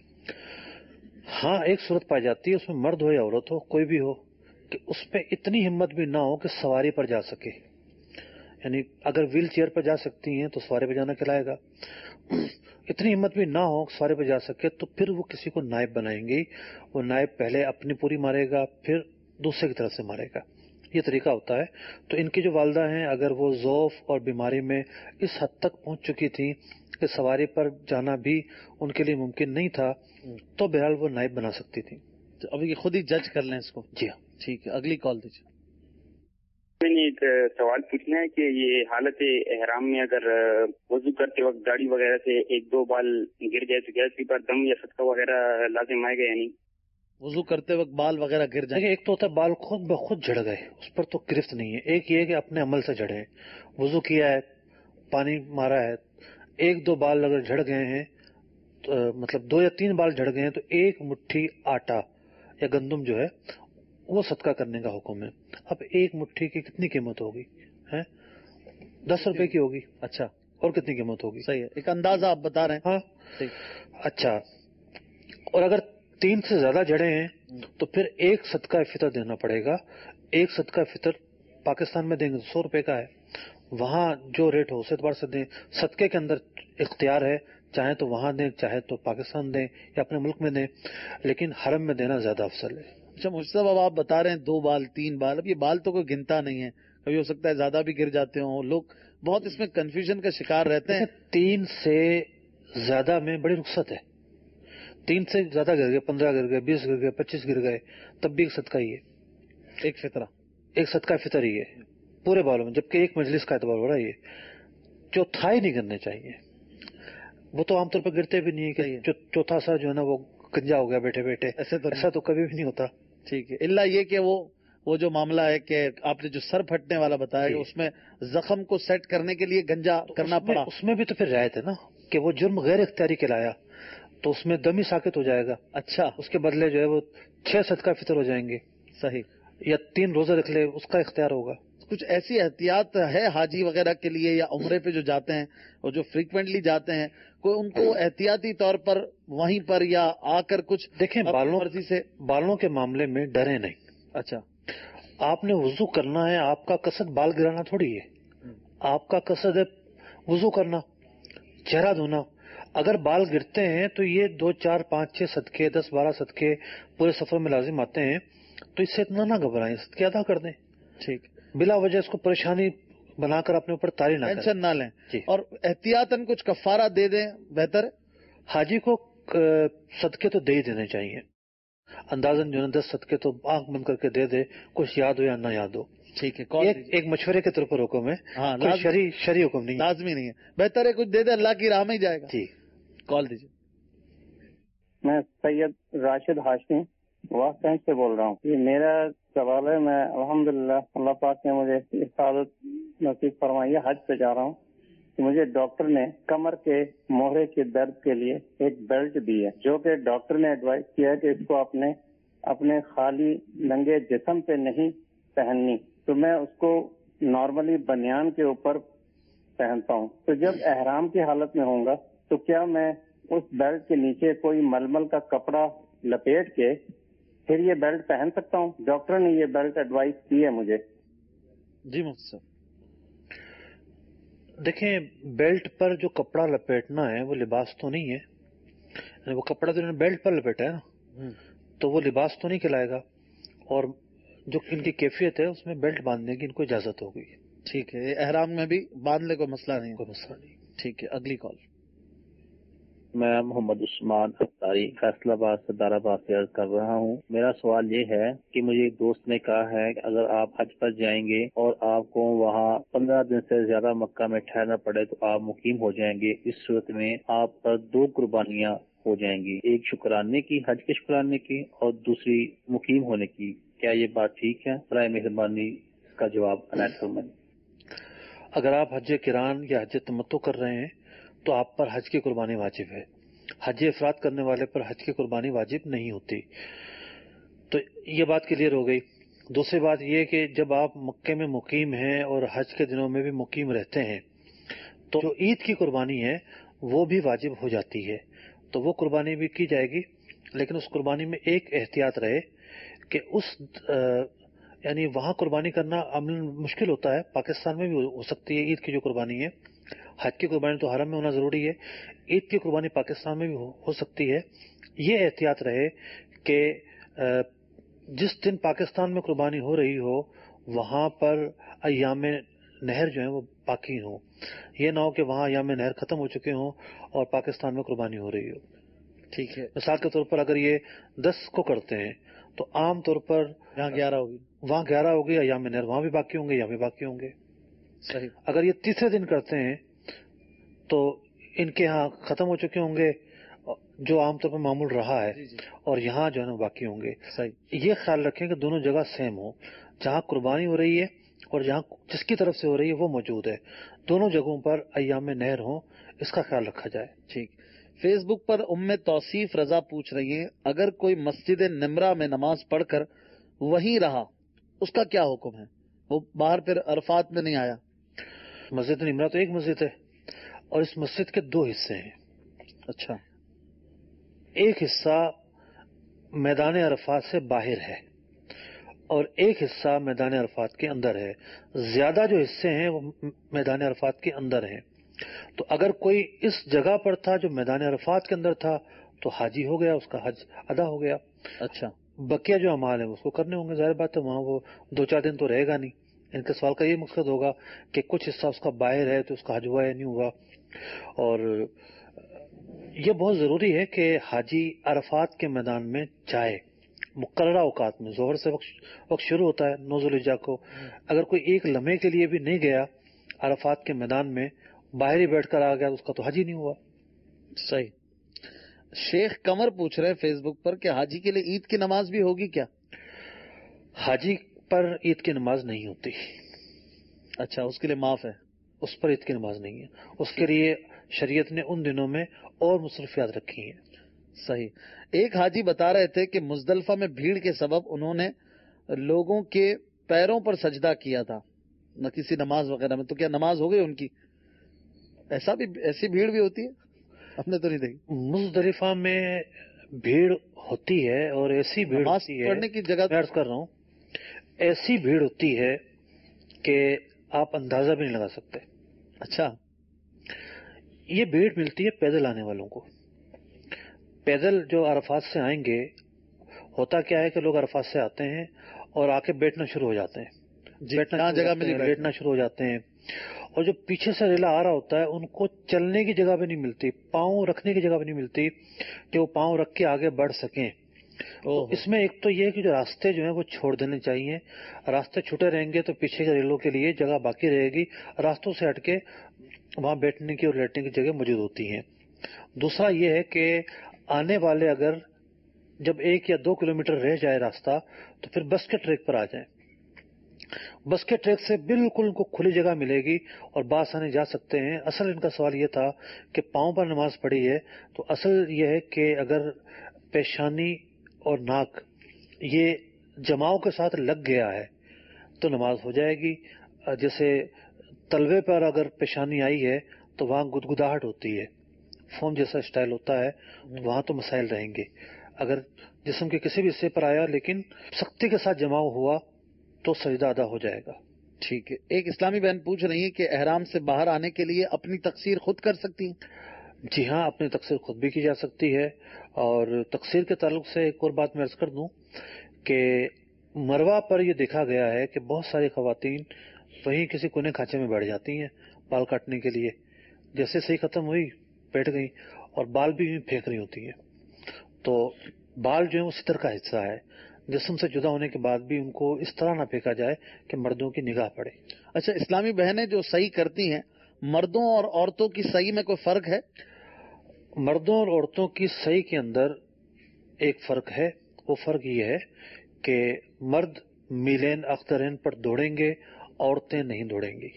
ہاں ایک صورت پائی جاتی ہے، اس میں مرد ہو یا عورت ہو کوئی بھی ہو، کہ اس پہ اتنی ہمت بھی نہ ہو کہ سواری پر جا سکے، یعنی اگر ویل چیئر پر جا سکتی ہیں تو سواری پہ جانا کہلائے گا، اتنی ہمت بھی نہ ہو سواری پہ جا سکے تو پھر وہ کسی کو نائب بنائیں گی، وہ نائب پہلے اپنی پوری مارے گا پھر دوسرے کی طرف سے مارے گا، یہ طریقہ ہوتا ہے۔ تو ان کی جو والدہ ہیں اگر وہ ضعف اور بیماری میں اس حد تک پہنچ چکی تھیں کہ سواری پر جانا بھی ان کے لیے ممکن نہیں تھا تو بہرحال وہ نائب بنا سکتی تھی۔
تو اب یہ خود ہی جج کر لیں اس کو۔
جی ہاں
ٹھیک ہے، اگلی کال دیجیے۔
میں نے ایک سوال پوچھنا ہے کہ یہ حالت احرام میں اگر وضو کرتے وقت داڑھی وغیرہ سے ایک دو بال گر جائے تو کیا اسی پر دم یا صدقہ وغیرہ لازم آئے گا یا نہیں؟
وضو کرتے وقت بال وغیرہ گر جائیں؟
دیکھیں ایک تو ہوتا ہے بال خود بخود جھڑ گئے، اس پر تو گرفت نہیں ہے، ایک یہ ہے کہ اپنے عمل سے جھڑے، وضو کیا ہے پانی مارا ہے، ایک دو بال اگر جھڑ گئے ہیں مطلب 2 یا 3 بال جھڑ گئے ہیں تو ایک مٹھی آٹا یا گندم جو ہے وہ صدقہ کرنے کا حکم ہے۔ اب ایک مٹھی کی کتنی قیمت ہوگی؟ 10 روپے کی ہوگی۔ اچھا، اور کتنی قیمت ہوگی؟
صحیح ہے، ایک اندازہ آپ بتا رہے ہیں۔
ہاں اچھا، اور اگر 3 سے زیادہ جڑے ہیں تو پھر ایک صدقہ فطر دینا پڑے گا۔ ایک صدقہ فطر پاکستان میں دیں گے 100 روپے کا ہے، وہاں جو ریٹ ہو اس اعتبار سے دیں۔ صدقے کے اندر اختیار ہے، چاہے تو وہاں دیں چاہے تو پاکستان دیں یا اپنے ملک میں دیں، لیکن حرم میں دینا زیادہ افضل ہے۔
اچھا مجتبی، اب آپ بتا رہے ہیں 2 بال 3 بال، اب یہ بال تو کوئی گنتا نہیں ہے، کبھی ہو سکتا ہے زیادہ بھی گر جاتے ہوں، لوگ بہت اس میں کنفیوژن کا شکار رہتے ہیں۔
3 سے زیادہ میں بڑی رخصت ہے، 3 سے زیادہ گر گئے، 15 گر گئے، 20 گر گئے، 25 گر گئے، تب بھی ایک صدقہ ہی ہے،
ایک فطرہ،
ایک صدقہ فطر ہی ہے پورے بالوں میں، جبکہ ایک مجلس کا اعتبار ہو رہا ہے۔ یہ چوتھائی نہیں کرنے چاہیے، وہ تو عام طور پر گرتے بھی نہیں ہے کہ چوتھا سر جو ہے نا وہ گنجا ہو گیا بیٹھے بیٹھے، ایسا تو کبھی بھی نہیں ہوتا۔
ٹھیک ہے، اللہ یہ کہ وہ جو معاملہ ہے کہ آپ نے جو سر پھٹنے والا بتایا کہ اس میں زخم کو سیٹ کرنے کے لیے گنجا کرنا پڑا،
اس میں بھی تو پھر رعایت ہے نا کہ وہ جرم غیر اختیاری کہلایا تو اس میں دم ہی ساکت ہو جائے گا۔
اچھا،
اس کے بدلے جو ہے وہ 6 صدقہ فطر ہو جائیں گے،
صحیح،
یا 3 روزہ رکھ لے اس کا اختیار ہوگا۔
کچھ ایسی احتیاط ہے حاجی وغیرہ کے لیے یا عمرے پہ جو جاتے ہیں اور جو فریکوینٹلی جاتے ہیں، کوئی ان کو احتیاطی طور پر وہیں پر یا آ کر کچھ
دیکھیں بالوں کے معاملے میں ڈرے نہیں۔
اچھا،
آپ نے وضو کرنا ہے، آپ کا قصد بال گرانا تھوڑی ہے، آپ کا قصد ہے وضو کرنا، چہرہ دھونا۔ اگر بال گرتے ہیں تو یہ 2 4 5 6 صدقے 10 12 صدقے پورے سفر میں لازم آتے ہیں، تو اس سے اتنا نہ گھبرائیں، صدقے ادا کر دیں،
ٹھیک،
بلا وجہ اس کو پریشانی بنا کر اپنے اوپر طاری نہ کریں،
ٹینشن نہ لیں، اور احتیاطاً کچھ کفارہ دے دیں، بہتر ہے۔
حاجی کو صدقے تو دے ہی دینے چاہیے، اندازاً جو ہے 10 صدقے تو آنکھ بند کر کے دے دے، کچھ یاد ہو یا نہ یاد ہو۔
ٹھیک ہے،
ایک مشورے کے طور پر حکم ہے،
ہاں،
شرعی حکم نہیں،
لازمی نہیں ہے، بہتر ہے کچھ دے دے، اللہ کی راہ میں ہی جائے گا۔
جی،
کال دیجیے۔
میں سید راشد ہاشمی واقع سے بول رہا ہوں۔ یہ میرا سوال ہے، میں الحمدللہ اللہ پاک نے مجھے حفاظت نصیب فرمائی ہے، حج پہ جا رہا ہوں۔ مجھے ڈاکٹر نے کمر کے موہرے کے درد کے لیے ایک بیلٹ دی ہے، جو کہ ڈاکٹر نے ایڈوائز کیا ہے کہ اس کو اپنے خالی ننگے جسم پہ نہیں پہننی، تو میں اس کو نارملی بنیان کے اوپر پہنتا ہوں۔ تو جب احرام کی حالت میں ہوں گا تو کیا میں اس بیلٹ کے نیچے کوئی ململ کا کپڑا لپیٹ کے پھر یہ بیلٹ پہن سکتا ہوں؟ ڈاکٹر نے یہ بیلٹ ایڈوائز کی ہے مجھے۔
جی مفتی صاحب،
دیکھیں بیلٹ پر جو کپڑا لپیٹنا ہے وہ لباس تو نہیں ہے، یعنی وہ کپڑا تو انہوں نے بیلٹ پر لپیٹا ہے نا، تو وہ لباس تو نہیں کہلائے گا، اور جو ان کی کیفیت ہے اس میں بیلٹ باندھنے کی ان کو اجازت ہوگی۔
ٹھیک ہے، احرام میں بھی باندھ لے، کوئی مسئلہ نہیں،
کوئی مسئلہ نہیں۔
ٹھیک ہے، اگلی کال۔
میں محمد عثمان افطاری فیصل آباد سے دار آباد سے عرض کر رہا ہوں۔ میرا سوال یہ ہے کہ مجھے ایک دوست نے کہا ہے کہ اگر آپ حج پر جائیں گے اور آپ کو وہاں 15 دن سے زیادہ مکہ میں ٹھہرنا پڑے تو آپ مقیم ہو جائیں گے، اس صورت میں آپ پر 2 قربانیاں ہو جائیں گی، ایک شکرانے کی، حج کے شکرانے کی، اور دوسری مقیم ہونے کی۔ کیا یہ بات ٹھیک ہے؟ برائے مہربانی اس کا جواب عنایت فرمائیں۔
اگر آپ حج قران یا حج تمتع کر رہے ہیں تو آپ پر حج کی قربانی واجب ہے، حج افراد کرنے والے پر حج کی قربانی واجب نہیں ہوتی، تو یہ بات کلیئر ہو گئی۔ دوسری بات یہ کہ جب آپ مکے میں مقیم ہیں اور حج کے دنوں میں بھی مقیم رہتے ہیں تو جو عید کی قربانی ہے وہ بھی واجب ہو جاتی ہے، تو وہ قربانی بھی کی جائے گی، لیکن اس قربانی میں ایک احتیاط رہے کہ یعنی وہاں قربانی کرنا عملاً مشکل ہوتا ہے، پاکستان میں بھی ہو سکتی ہے عید کی جو قربانی ہے، حج کی قربانی تو حرم میں ہونا ضروری ہے، عید کی قربانی پاکستان میں بھی ہو سکتی ہے۔ یہ احتیاط رہے کہ جس دن پاکستان میں قربانی ہو رہی ہو وہاں پر ایام نہر جو ہیں وہ باقی ہوں، یہ نہ ہو کہ وہاں ایام نہر ختم ہو چکے ہوں اور پاکستان میں قربانی ہو رہی ہو۔
ٹھیک ہے،
مثال کے طور پر اگر یہ 10 کو کرتے ہیں تو عام طور پر
یہاں 11 ہوگی،
وہاں 11 ہوگی، ایام نہر وہاں بھی باقی ہوں گے، یہاں بھی باقی ہوں گے۔
صحیح۔
اگر یہ تیسرے دن کرتے ہیں تو ان کے ہاں ختم ہو چکے ہوں گے جو عام طور پر معمول رہا ہے، اور یہاں جو ہے نا باقی ہوں گے۔
صحیح۔
یہ خیال رکھیں کہ دونوں جگہ سیم ہو، جہاں قربانی ہو رہی ہے اور جہاں جس کی طرف سے ہو رہی ہے وہ موجود ہے، دونوں جگہوں پر ایام نہر ہوں، اس کا خیال رکھا جائے۔
ٹھیک۔ فیس بک پر توصیف رضا پوچھ رہی ہیں، اگر کوئی مسجد نمرہ میں نماز پڑھ کر وہیں رہا اس کا کیا حکم ہے؟ وہ باہر پھر عرفات میں نہیں آیا۔
مسجد نمرہ تو ایک مسجد ہے اور اس مسجد کے 2 حصے ہیں۔
اچھا۔
ایک حصہ میدان عرفات سے باہر ہے اور ایک حصہ میدان عرفات کے اندر ہے، زیادہ جو حصے ہیں وہ میدان عرفات کے اندر ہیں۔ تو اگر کوئی اس جگہ پر تھا جو میدان عرفات کے اندر تھا تو حاجی ہو گیا، اس کا حج ادا ہو گیا۔
اچھا۔
بقیہ جو اعمال ہیں اس کو کرنے ہوں گے، ظاہر بات ہے وہاں وہ 2-4 دن تو رہے گا نہیں۔ ان کے سوال کا یہ مقصد ہوگا کہ کچھ حصہ اس کا باہر ہے تو اس کا حج ہوا یا نہیں ہوا۔ اور یہ بہت ضروری ہے کہ حاجی عرفات کے میدان میں جائے مقررہ اوقات میں۔ ظہر سے وقت شروع ہوتا ہے 9 ذوالحجہ کو، اگر کوئی ایک لمحے کے لیے بھی نہیں گیا عرفات کے میدان میں، باہر ہی بیٹھ کر آ گیا تو اس کا تو حج ہی نہیں ہوا۔
صحیح۔ شیخ قمر پوچھ رہے ہیں فیس بک پر کہ حاجی کے لیے عید کی نماز بھی ہوگی کیا؟
حاجی پر عید کی نماز نہیں ہوتی۔
اچھا، اس کے لیے معاف ہے،
اس پر عید کی نماز نہیں ہے، اس کے لیے شریعت نے ان دنوں میں اور مصروفیات رکھی ہیں۔
صحیح۔ ایک حاجی بتا رہے تھے کہ مزدلفہ میں بھیڑ کے سبب انہوں نے لوگوں کے پیروں پر سجدہ کیا تھا، نہ کسی نماز وغیرہ میں، تو کیا نماز ہو گئی ان کی؟ ایسی بھیڑ بھی ہوتی ہے؟ ہم نے تو نہیں دیکھی۔
مزدلفہ میں بھیڑ ہوتی ہے اور ایسی بھیڑ
نماز
ہوتی ہے،
پڑھنے کی جگہ
میں عرض کر رہا ہوں ایسی بھیڑ ہوتی ہے کہ آپ اندازہ بھی نہیں لگا سکتے۔
اچھا۔
یہ بھیڑ ملتی ہے پیدل آنے والوں کو۔ پیدل جو عرفات سے آئیں گے، ہوتا کیا ہے کہ لوگ عرفات سے آتے ہیں اور آ کے بیٹھنا شروع ہو جاتے ہیں، لیٹنا شروع ہو جاتے ہیں، اور جو پیچھے سے ریلا آ رہا ہوتا ہے ان کو چلنے کی جگہ بھی نہیں ملتی، پاؤں رکھنے کی جگہ بھی نہیں ملتی کہ وہ پاؤں رکھ کے آگے بڑھ سکیں۔ تو اس میں ایک تو یہ ہے کہ جو راستے جو ہیں وہ چھوڑ دینے چاہیے، راستے چھوٹے رہیں گے تو پیچھے کے ریلوں کے لیے جگہ باقی رہے گی، راستوں سے ہٹ کے وہاں بیٹھنے کی اور لیٹنے کی جگہ موجود ہوتی ہیں۔ دوسرا یہ ہے کہ آنے والے اگر جب 1 یا 2 کلومیٹر رہ جائے راستہ تو پھر بس کے ٹریک پر آ جائیں، بس کے ٹریک سے بالکل ان کو کھلی جگہ ملے گی اور بآسانی جا سکتے ہیں۔ اصل ان کا سوال یہ تھا کہ پاؤں پر نماز پڑھی ہے، تو اصل یہ ہے کہ اگر پیشانی اور ناک یہ جماؤں کے ساتھ لگ گیا ہے تو نماز ہو جائے گی۔ جیسے تلوے پر اگر پیشانی آئی ہے تو وہاں گدگداہٹ ہوتی ہے، فوم جیسا اسٹائل ہوتا ہے، تو وہاں تو مسائل رہیں گے۔ اگر جسم کے کسی بھی حصے پر آیا لیکن سختی کے ساتھ جماؤ ہوا تو سجدہ ادا ہو جائے گا۔
ٹھیک ہے۔ ایک اسلامی بہن پوچھ رہی ہے کہ احرام سے باہر آنے کے لیے اپنی تقصیر خود کر سکتی ہیں؟
جی ہاں، اپنی تقصیر خود بھی کی جا سکتی ہے۔ اور تقصیر کے تعلق سے ایک اور بات میں عرض کر دوں کہ مروہ پر یہ دیکھا گیا ہے کہ بہت ساری خواتین وہیں کسی کونے کھانچے میں بیٹھ جاتی ہیں بال کاٹنے کے لیے، جیسے صحیح ختم ہوئی بیٹھ گئی اور بال بھی پھینک رہی ہوتی ہیں۔ تو بال جو ہے وہ ستر کا حصہ ہے، جسم سے جدا ہونے کے بعد بھی ان کو اس طرح نہ پھینکا جائے کہ مردوں کی نگاہ پڑے۔
اچھا، اسلامی بہنیں جو صحیح کرتی ہیں، مردوں اور عورتوں کی صحیح میں کوئی فرق ہے؟
مردوں اور عورتوں کی صحیح کے اندر ایک فرق ہے، وہ فرق یہ ہے کہ مرد میلین اخترین پر دوڑیں گے، عورتیں نہیں دوڑیں گی،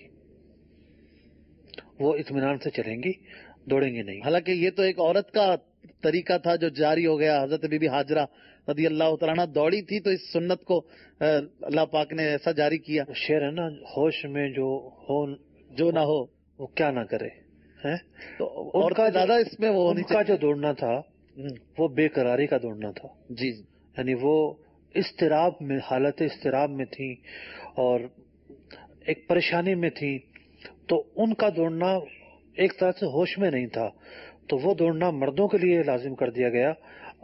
وہ اطمینان سے چلیں گی، دوڑیں گے نہیں۔
حالانکہ یہ تو ایک عورت کا طریقہ تھا جو جاری ہو گیا، حضرت بی بی ہاجرہ رضی اللہ تعالیٰ عنہ دوڑی تھی تو اس سنت کو اللہ پاک نے ایسا جاری کیا۔
شعر ہے نا، ہوش میں جو ہو
جو نہ ہو
وہ کیا نہ کرے۔ ہیں
تو اور کا زیادہ اس میں وہ
ان کا جو دوڑنا تھا وہ بے قراری کا دوڑنا تھا.
جی
یعنی وہ اضطراب میں، حالت اضطراب میں تھی اور ایک پریشانی میں تھی، تو ان کا دوڑنا ایک طرح سے ہوش میں نہیں تھا. تو وہ دوڑنا مردوں کے لیے لازم کر دیا گیا،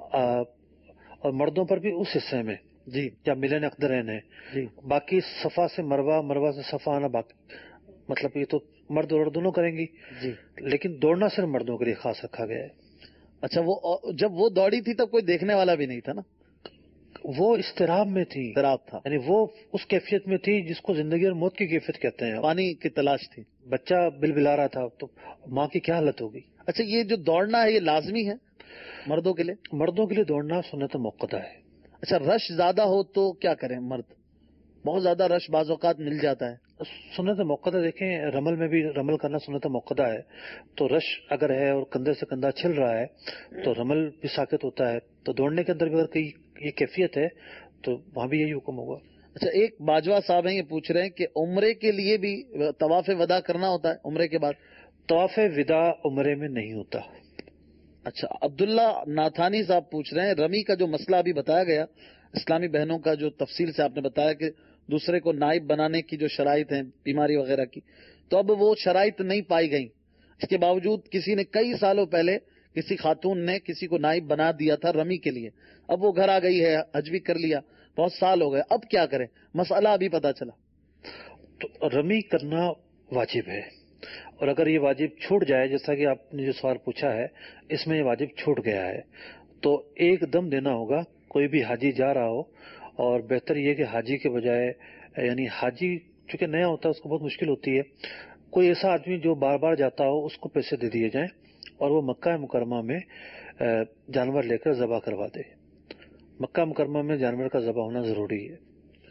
اور مردوں پر بھی اس حصے میں
جی
یا ملن اقدرین ہے.
جی
باقی صفا سے مروہ، مروہ سے صفا آنا، باقی مطلب یہ تو مرد اور دونوں کریں گی،
جی.
لیکن دوڑنا صرف مردوں کے لیے خاص رکھا گیا ہے.
اچھا، وہ جب وہ دوڑی تھی تب کوئی دیکھنے والا بھی نہیں تھا نا؟
وہ اضطراب میں تھی،
اضطراب تھا،
یعنی وہ اس کیفیت میں تھی جس کو زندگی اور موت کی کیفیت کہتے ہیں.
پانی کی تلاش تھی،
بچہ بلبلا رہا تھا تو ماں کی کیا حالت ہوگی.
اچھا، یہ جو دوڑنا ہے یہ لازمی ہے مردوں کے لیے؟
مردوں کے لیے دوڑنا سنت موقدہ ہے.
اچھا، رش زیادہ ہو تو کیا کریں مرد؟ بہت زیادہ رش بعض اوقات مل جاتا ہے.
سنت موقدہ دیکھیں، رمل میں بھی رمل کرنا سنت موقدہ ہے. تو رش اگر ہے اور کندھے سے کندھا چھل رہا ہے تو رمل بھی ساکت ہوتا ہے. تو دوڑنے کے اندر بھی اگر کوئی یہ کیفیت ہے تو وہاں بھی یہی حکم ہوگا.
اچھا، ایک باجوہ صاحب ہیں، یہ پوچھ رہے ہیں کہ عمرے کے لیے بھی طواف وداع کرنا ہوتا ہے عمرے کے بعد؟
طواف وداع عمرے میں نہیں ہوتا.
اچھا، عبداللہ ناتھانی صاحب پوچھ رہے ہیں، رمی کا جو مسئلہ ابھی بتایا گیا اسلامی بہنوں کا، جو تفصیل سے آپ نے بتایا کہ دوسرے کو نائب بنانے کی جو شرائط ہیں بیماری وغیرہ کی، تو اب وہ شرائط نہیں پائی گئیں. اس کے باوجود کسی نے کئی سالوں پہلے کسی خاتون نے کسی کو نائب بنا دیا تھا رمی کے لیے، اب وہ گھر آ گئی ہے، حج بھی کر لیا، بہت سال ہو گئے، اب کیا کریں؟ مسئلہ ابھی پتا چلا.
تو رمی کرنا واجب ہے، اور اگر یہ واجب چھوٹ جائے، جیسا کہ آپ نے جو سوال پوچھا ہے اس میں یہ واجب چھوٹ گیا ہے، تو ایک دم دینا ہوگا. کوئی بھی حاجی جا رہا ہو، اور بہتر یہ کہ حاجی کے بجائے، یعنی حاجی چونکہ نیا ہوتا ہے اس کو بہت مشکل ہوتی ہے، کوئی ایسا آدمی جو بار بار جاتا ہو اس کو پیسے دے دیے جائیں اور وہ مکہ مکرمہ میں جانور لے کر ذبح کروا دے. مکہ مکرمہ میں جانور کا ذبح ہونا ضروری ہے،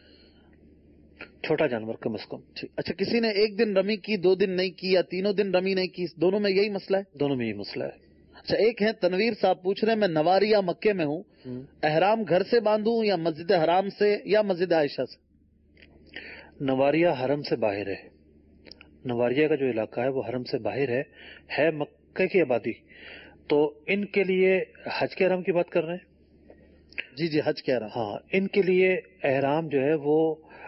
چھوٹا جانور کم از کم.
اچھا، کسی نے ایک دن رمی کی، 2 دن نہیں کی، یا تینوں دن رمی نہیں کی، دونوں میں یہی مسئلہ ہے؟
دونوں میں یہی مسئلہ ہے.
اچھا، ایک ہے تنویر صاحب پوچھ رہے ہیں، میں نواریا مکے میں ہوں، احرام گھر سے باندھوں یا مسجد حرام سے یا مسجد عائشہ سے؟
نواریہ حرم سے باہر ہے. نواریہ کا جو علاقہ ہے وہ حرم سے باہر ہے مکہ کی آبادی. تو ان کے لیے حج کے احرام کی بات کر رہے ہیں؟
جی حج کے احرام.
ہاں، ان کے لیے احرام جو ہے وہ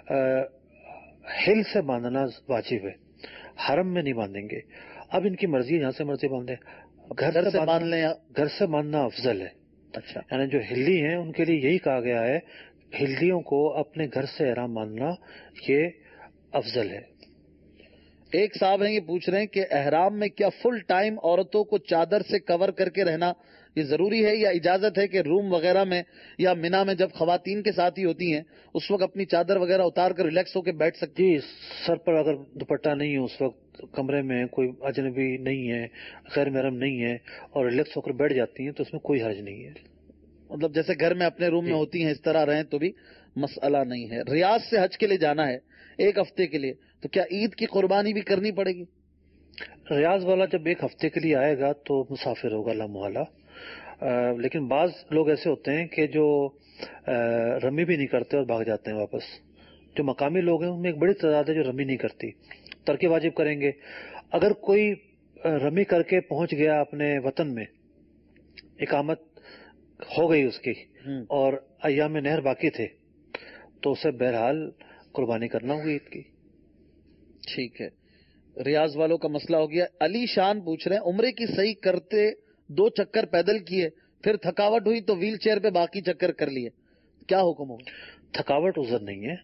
ہل سے باندھنا واجب ہے، حرم میں نہیں باندھیں گے. اب ان کی مرضی، جہاں سے مرضی باندھیں،
گھر سے باندھ لیں.
گھر سے باندھنا افضل ہے.
اچھا،
یعنی جو ہلی ہیں ان کے لیے یہی کہا گیا ہے، ہلیوں کو اپنے گھر سے احرام باندھنا یہ افضل ہے.
ایک صاحب ہیں، یہ پوچھ رہے ہیں کہ احرام میں کیا فل ٹائم عورتوں کو چادر سے کور کر کے رہنا یہ ضروری ہے، یا اجازت ہے کہ روم وغیرہ میں یا مینا میں جب خواتین کے ساتھ ہی ہوتی ہیں اس وقت اپنی چادر وغیرہ اتار کر ریلیکس ہو کے بیٹھ سکتی؟
جی، سر پر اگر دوپٹہ نہیں ہے، اس وقت کمرے میں کوئی اجنبی نہیں ہے، غیر محرم نہیں ہے، اور ریلیکس ہو کر بیٹھ جاتی ہیں تو اس میں کوئی حرج نہیں ہے.
مطلب جیسے گھر میں اپنے روم میں ہوتی ہیں اس طرح رہیں تو بھی مسئلہ نہیں ہے. ریاض سے حج کے لیے جانا ہے 1 ہفتے کے لیے، تو کیا عید کی قربانی بھی کرنی پڑے گی؟
ریاض والا جب 1 ہفتے کے لیے آئے گا تو مسافر ہوگا لا محالہ. لیکن بعض لوگ ایسے ہوتے ہیں کہ جو رمی بھی نہیں کرتے اور بھاگ جاتے ہیں واپس. جو مقامی لوگ ہیں ان میں ایک بڑی تعداد ہے جو رمی نہیں کرتی، ترک واجب کریں گے. اگر کوئی رمی کر کے پہنچ گیا اپنے وطن میں، اقامت ہو گئی اس کی اور ایام نہر باقی تھے، تو اسے بہرحال قربانی کرنا ہوگی عید کی.
ٹھیک ہے، ریاض والوں کا مسئلہ ہو گیا. علی شان پوچھ رہے ہیں، عمرے کی صحیح کرتے 2 چکر پیدل کیے، پھر تھکاوٹ ہوئی تو ویل چیئر پہ باقی چکر کر لیے، کیا حکم ہوگا؟
تھکاوٹ عذر نہیں ہے.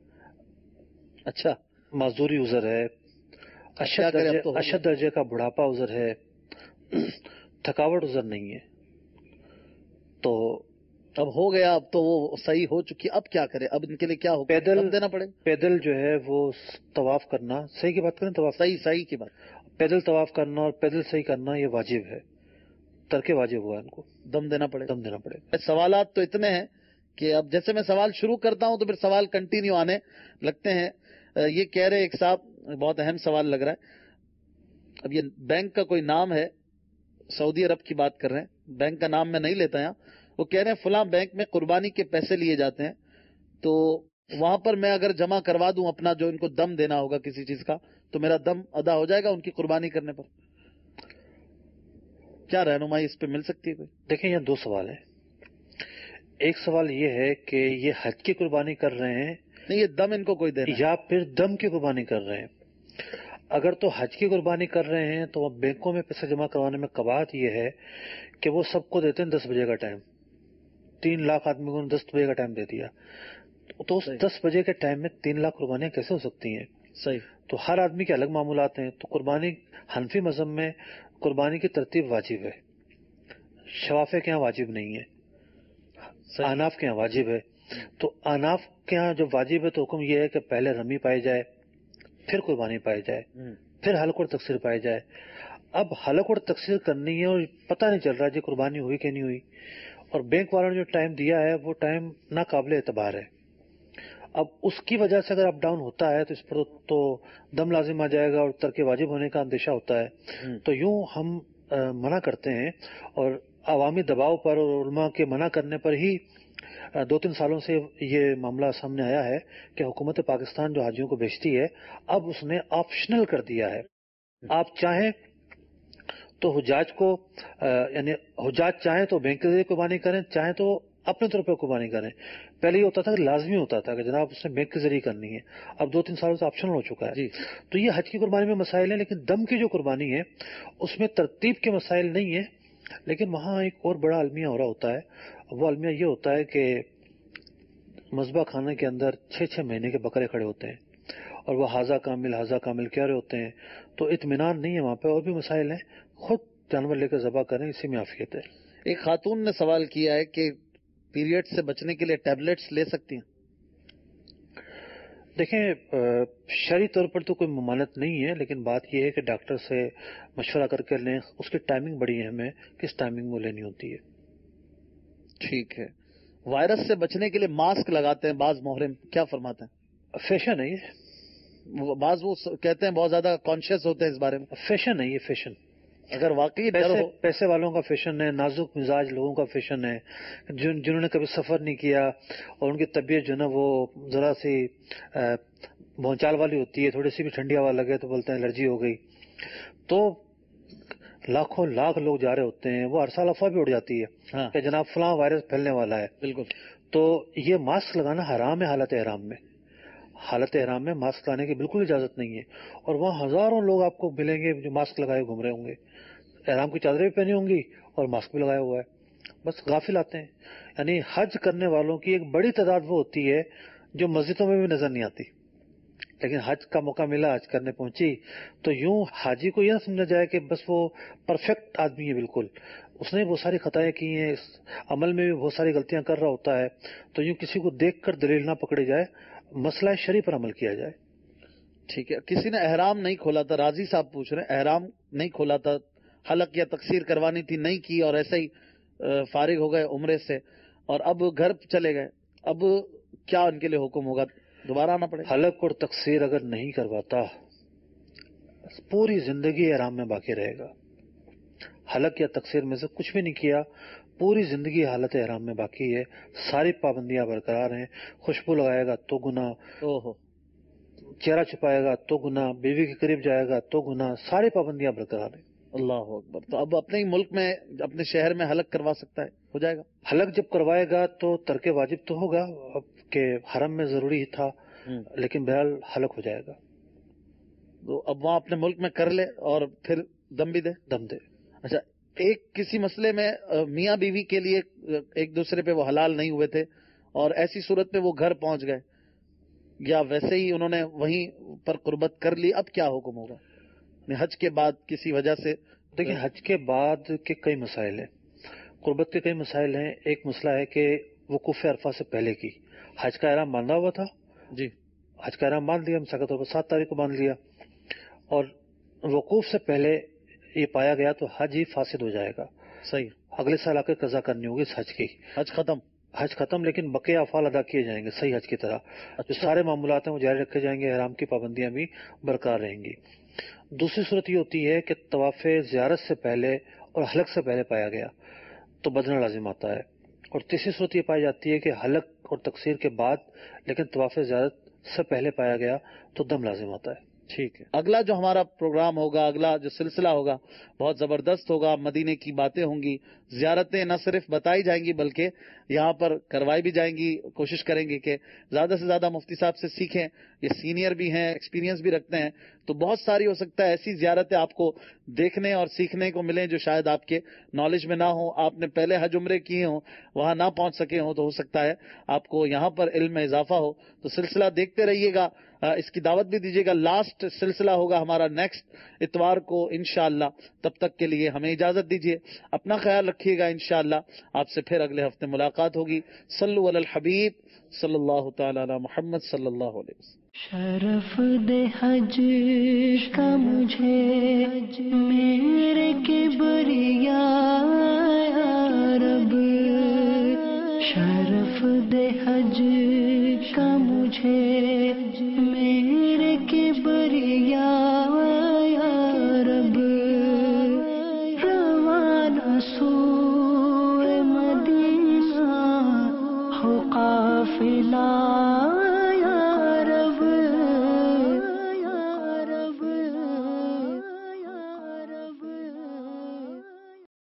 اچھا،
معذوری عذر ہے. اشد درجے کا بڑھاپا عذر ہے، تھکاوٹ عذر نہیں ہے. تو
اب ہو گیا، اب تو وہ صحیح ہو چکی، اب کیا کرے؟ اب ان کے لیے کیا ہو؟
پیدل
دینا پڑے.
پیدل جو ہے وہ طواف کرنا، صحیح کی بات کریں، طواف
صحیح کی بات،
پیدل طواف کرنا اور پیدل صحیح کرنا یہ واجب ہے، ترک واجب ہوا، ان کو
دم دینا پڑے.
دم دینا پڑے.
سوالات تو اتنے ہیں کہ اب جیسے میں سوال شروع کرتا ہوں تو پھر سوال کنٹینیو آنے لگتے ہیں. یہ کہہ رہے ایک صاحب، بہت اہم سوال لگ رہا ہے. اب یہ بینک کا کوئی نام ہے، سعودی عرب کی بات کر رہے ہیں، بینک کا نام میں نہیں لیتا یہاں. وہ کہہ رہے ہیں فلاں بینک میں قربانی کے پیسے لیے جاتے ہیں، تو وہاں پر میں اگر جمع کروا دوں اپنا جو ان کو دم دینا ہوگا کسی چیز کا، تو میرا دم ادا ہو جائے گا ان کی قربانی کرنے پر؟ کیا رہنمائی اس پہ مل سکتی ہے کوئی؟
دیکھیں یہاں دو سوال ہیں. ایک سوال یہ ہے کہ یہ حج کی قربانی کر رہے ہیں
نہیں، یہ دم ان کو کوئی دے
یا پھر دم کی قربانی کر رہے ہیں. اگر تو حج کی قربانی کر رہے ہیں تو بینکوں میں پیسے جمع کروانے میں قواعد یہ ہے کہ وہ سب کو دیتے ہیں 10 بجے کا ٹائم. 3 لاکھ آدمی کو 10 بجے کا ٹائم دے دیا تو اس 10 بجے کے ٹائم میں 3 لاکھ قربانیاں کیسے ہو سکتی ہیں؟
صحیح.
تو ہر آدمی کے الگ معمولات ہیں. تو قربانی حنفی مذہب میں قربانی کی ترتیب واجب ہے، شوافے کے یہاں واجب نہیں ہے، آناف کے یہاں واجب ہے. تو آناف کے یہاں جو واجب ہے تو حکم یہ ہے کہ پہلے رمی پائی جائے، پھر قربانی پائی جائے، پھر حلق اور تقسیر پائی جائے. اب حلق اور تقسیر کرنی ہے اور پتہ نہیں چل رہا جی قربانی ہوئی کہ نہیں ہوئی، اور بینک والوں نے جو ٹائم دیا ہے وہ ٹائم ناقابل اعتبار ہے. اب اس کی وجہ سے اگر اپ ڈاؤن ہوتا ہے تو اس پر تو دم لازم آ جائے گا اور ترک واجب ہونے کا اندیشہ ہوتا ہے. تو یوں ہم منع کرتے ہیں، اور عوامی دباؤ پر اور علماء کے منع کرنے پر ہی 2-3 سالوں سے یہ معاملہ سامنے آیا ہے کہ حکومت پاکستان جو حاجیوں کو بھیجتی ہے اب اس نے آپشنل کر دیا ہے. آپ چاہیں تو حجاج کو یعنی حجاج چاہیں تو بینک کے ذریعے قربانی کریں، چاہیں تو اپنے طور پہ قربانی کریں. پہلے یہ ہوتا تھا کہ لازمی ہوتا تھا کہ جناب اس نے بینک کے ذریعے کرنی ہے، اب 2-3 سالوں سے آپشنل ہو چکا ہے. تو یہ حج کی قربانی میں مسائل ہیں، لیکن دم کی جو قربانی ہے اس میں ترتیب کے مسائل نہیں ہیں. لیکن وہاں ایک اور بڑا المیہ ہو رہا ہوتا ہے. وہ المیہ یہ ہوتا ہے کہ مذبح خانے کے اندر 6-6 مہینے کے بکرے کھڑے ہوتے ہیں اور وہ حاضہ کامل کہہ رہے ہوتے ہیں. تو اطمینان نہیں ہے وہاں پہ، اور بھی مسائل ہیں. خود جانور لے کر ذبح کریں، اسی میں عافیت ہے.
ایک خاتون نے سوال کیا ہے کہ پیریڈ سے بچنے کے لیے ٹیبلٹس لے سکتی ہیں؟
دیکھیں شرعی طور پر تو کوئی ممانعت نہیں ہے، لیکن بات یہ ہے کہ ڈاکٹر سے مشورہ کر کے لیں. اس کی ٹائمنگ بڑی اہم ہے، کس ٹائمنگ میں لینی ہوتی ہے.
ٹھیک ہے. وائرس سے بچنے کے لیے ماسک لگاتے ہیں بعض محرم، کیا فرماتے ہیں؟
فیشن ہے یہ.
بعض وہ کہتے ہیں بہت زیادہ کانشیس ہوتے ہیں اس بارے میں.
فیشن ہے یہ، فیشن.
اگر واقعی
پیسے والوں کا فیشن ہے، نازک مزاج لوگوں کا فیشن ہے، جنہوں نے کبھی سفر نہیں کیا اور ان کی طبیعت جو ہے نا وہ ذرا سی بھونچال والی ہوتی ہے، تھوڑی سی بھی ٹھنڈی ہوا لگے تو بولتے ہیں الرجی ہو گئی. تو لاکھوں لاکھ لوگ جا رہے ہوتے ہیں، وہ ہر سال افواہ بھی اڑ جاتی ہے کہ جناب فلاں وائرس پھیلنے والا ہے.
بالکل.
تو یہ ماسک لگانا حرام ہے حالت احرام میں. حالت احرام میں ماسک لانے کی بالکل اجازت نہیں ہے. اور وہاں ہزاروں لوگ آپ کو ملیں گے جو ماسک لگائے گھوم رہے ہوں گے، احرام کی چادریں بھی پہنی ہوں گی اور ماسک بھی لگایا ہوا ہے. بس غافل آتے ہیں. یعنی حج کرنے والوں کی ایک بڑی تعداد وہ ہوتی ہے جو مسجدوں میں بھی نظر نہیں آتی، لیکن حج کا موقع ملا، حج کرنے پہنچی. تو یوں حاجی کو یہ نہ سمجھا جائے کہ بس وہ پرفیکٹ آدمی ہے، بالکل اس نے بہت ساری خطائیں کی ہیں، اس عمل میں بھی بہت ساری غلطیاں کر رہا ہوتا ہے. تو یوں کسی کو دیکھ کر دلیل نہ پکڑی جائے، مسئلہ شرعی پر عمل کیا جائے.
ٹھیک ہے. کسی نے احرام نہیں کھولا تھا، راضی صاحب پوچھ رہے ہیں، احرام نہیں کھولا تھا، حلق یا تقسیر کروانی تھی، نہیں کی اور ایسے ہی فارغ ہو گئے عمرے سے اور اب گھر چلے گئے، اب کیا ان کے لیے حکم ہوگا؟ دوبارہ آنا پڑے گا؟
حلق اور تقسیر اگر نہیں کرواتا پوری زندگی احرام میں باقی رہے گا. حلق یا تقسیر میں سے کچھ بھی نہیں کیا، پوری زندگی حالت احرام میں باقی ہے، ساری پابندیاں برقرار ہیں. خوشبو لگائے گا تو گناہ، چہرہ چھپائے گا تو گناہ، بیوی کے قریب جائے گا تو گناہ، ساری پابندیاں برقرار ہیں.
اللہ اکبر. تو اب اپنے ہی ملک میں اپنے شہر میں حلق کروا سکتا ہے، ہو جائے گا؟
حلق جب کروائے گا تو ترک واجب تو ہوگا، اب کہ حرم میں ضروری تھا، لیکن بہرحال حلق ہو جائے گا.
تو اب وہاں اپنے ملک میں کر لے اور پھر دم بھی دے.
دم دے.
اچھا، ایک کسی مسئلے میں میاں بیوی کے لیے ایک دوسرے پہ وہ حلال نہیں ہوئے تھے اور ایسی صورت میں وہ گھر پہنچ گئے یا ویسے ہی انہوں نے وہیں پر قربت کر لی، اب کیا حکم ہوگا حج کے بعد کسی وجہ سے؟
دیکھیں حج کے بعد کے کئی مسائل ہیں، قربت کے کئی مسائل ہیں. ایک مسئلہ ہے کہ وقوف عرفہ سے پہلے کی حج کا احرام باندھا ہوا تھا،
جی
حج کا احرام باندھ لیا، مساقت طور پر 7 تاریخ کو باندھ لیا، اور وقوف سے پہلے یہ پایا گیا تو حج ہی فاسد ہو جائے گا.
صحیح.
اگلے سال آ کے قضا کرنی ہوگی اس حج کی. حج ختم لیکن بقیہ افعال ادا کیے جائیں گے صحیح حج کی طرح. جو سارے معاملات ہیں وہ جاری رکھے جائیں گے، احرام کی پابندیاں بھی برقرار رہیں گی. دوسری صورت یہ ہوتی ہے کہ طواف زیارت سے پہلے اور حلق سے پہلے پایا گیا تو بدنہ لازم آتا ہے. اور تیسری صورت یہ پائی جاتی ہے کہ حلق اور تقسیر کے بعد لیکن طواف زیارت سے پہلے پایا گیا تو دم لازم آتا ہے.
ٹھیک ہے. اگلا جو ہمارا پروگرام ہوگا، اگلا جو سلسلہ ہوگا بہت زبردست ہوگا. مدینے کی باتیں ہوں گی، زیارتیں نہ صرف بتائی جائیں گی بلکہ یہاں پر کروائی بھی جائیں گی. کوشش کریں گے کہ زیادہ سے زیادہ مفتی صاحب سے سیکھیں. یہ سینئر بھی ہیں، ایکسپیرینس بھی رکھتے ہیں، تو بہت ساری ہو سکتا ہے ایسی زیارتیں آپ کو دیکھنے اور سیکھنے کو ملیں جو شاید آپ کے نالج میں نہ ہوں. آپ نے پہلے حج عمرے کیے ہوں، وہاں نہ پہنچ سکے ہوں، تو ہو سکتا ہے آپ کو یہاں پر علم میں اضافہ ہو. تو سلسلہ دیکھتے رہیے گا، اس کی دعوت بھی دیجیے گا. لاسٹ سلسلہ ہوگا ہمارا نیکسٹ اتوار کو انشاءاللہ. تب تک کے لیے ہمیں اجازت دیجیے. اپنا خیال رکھیے گا. انشاءاللہ آپ سے پھر اگلے ہفتے ملاقات ہوگی. صلو علی الحبیب صلی اللہ تعالی علی محمد صلی اللہ علیہ وسلم.
شرف دے حج کا مجھے میرے کے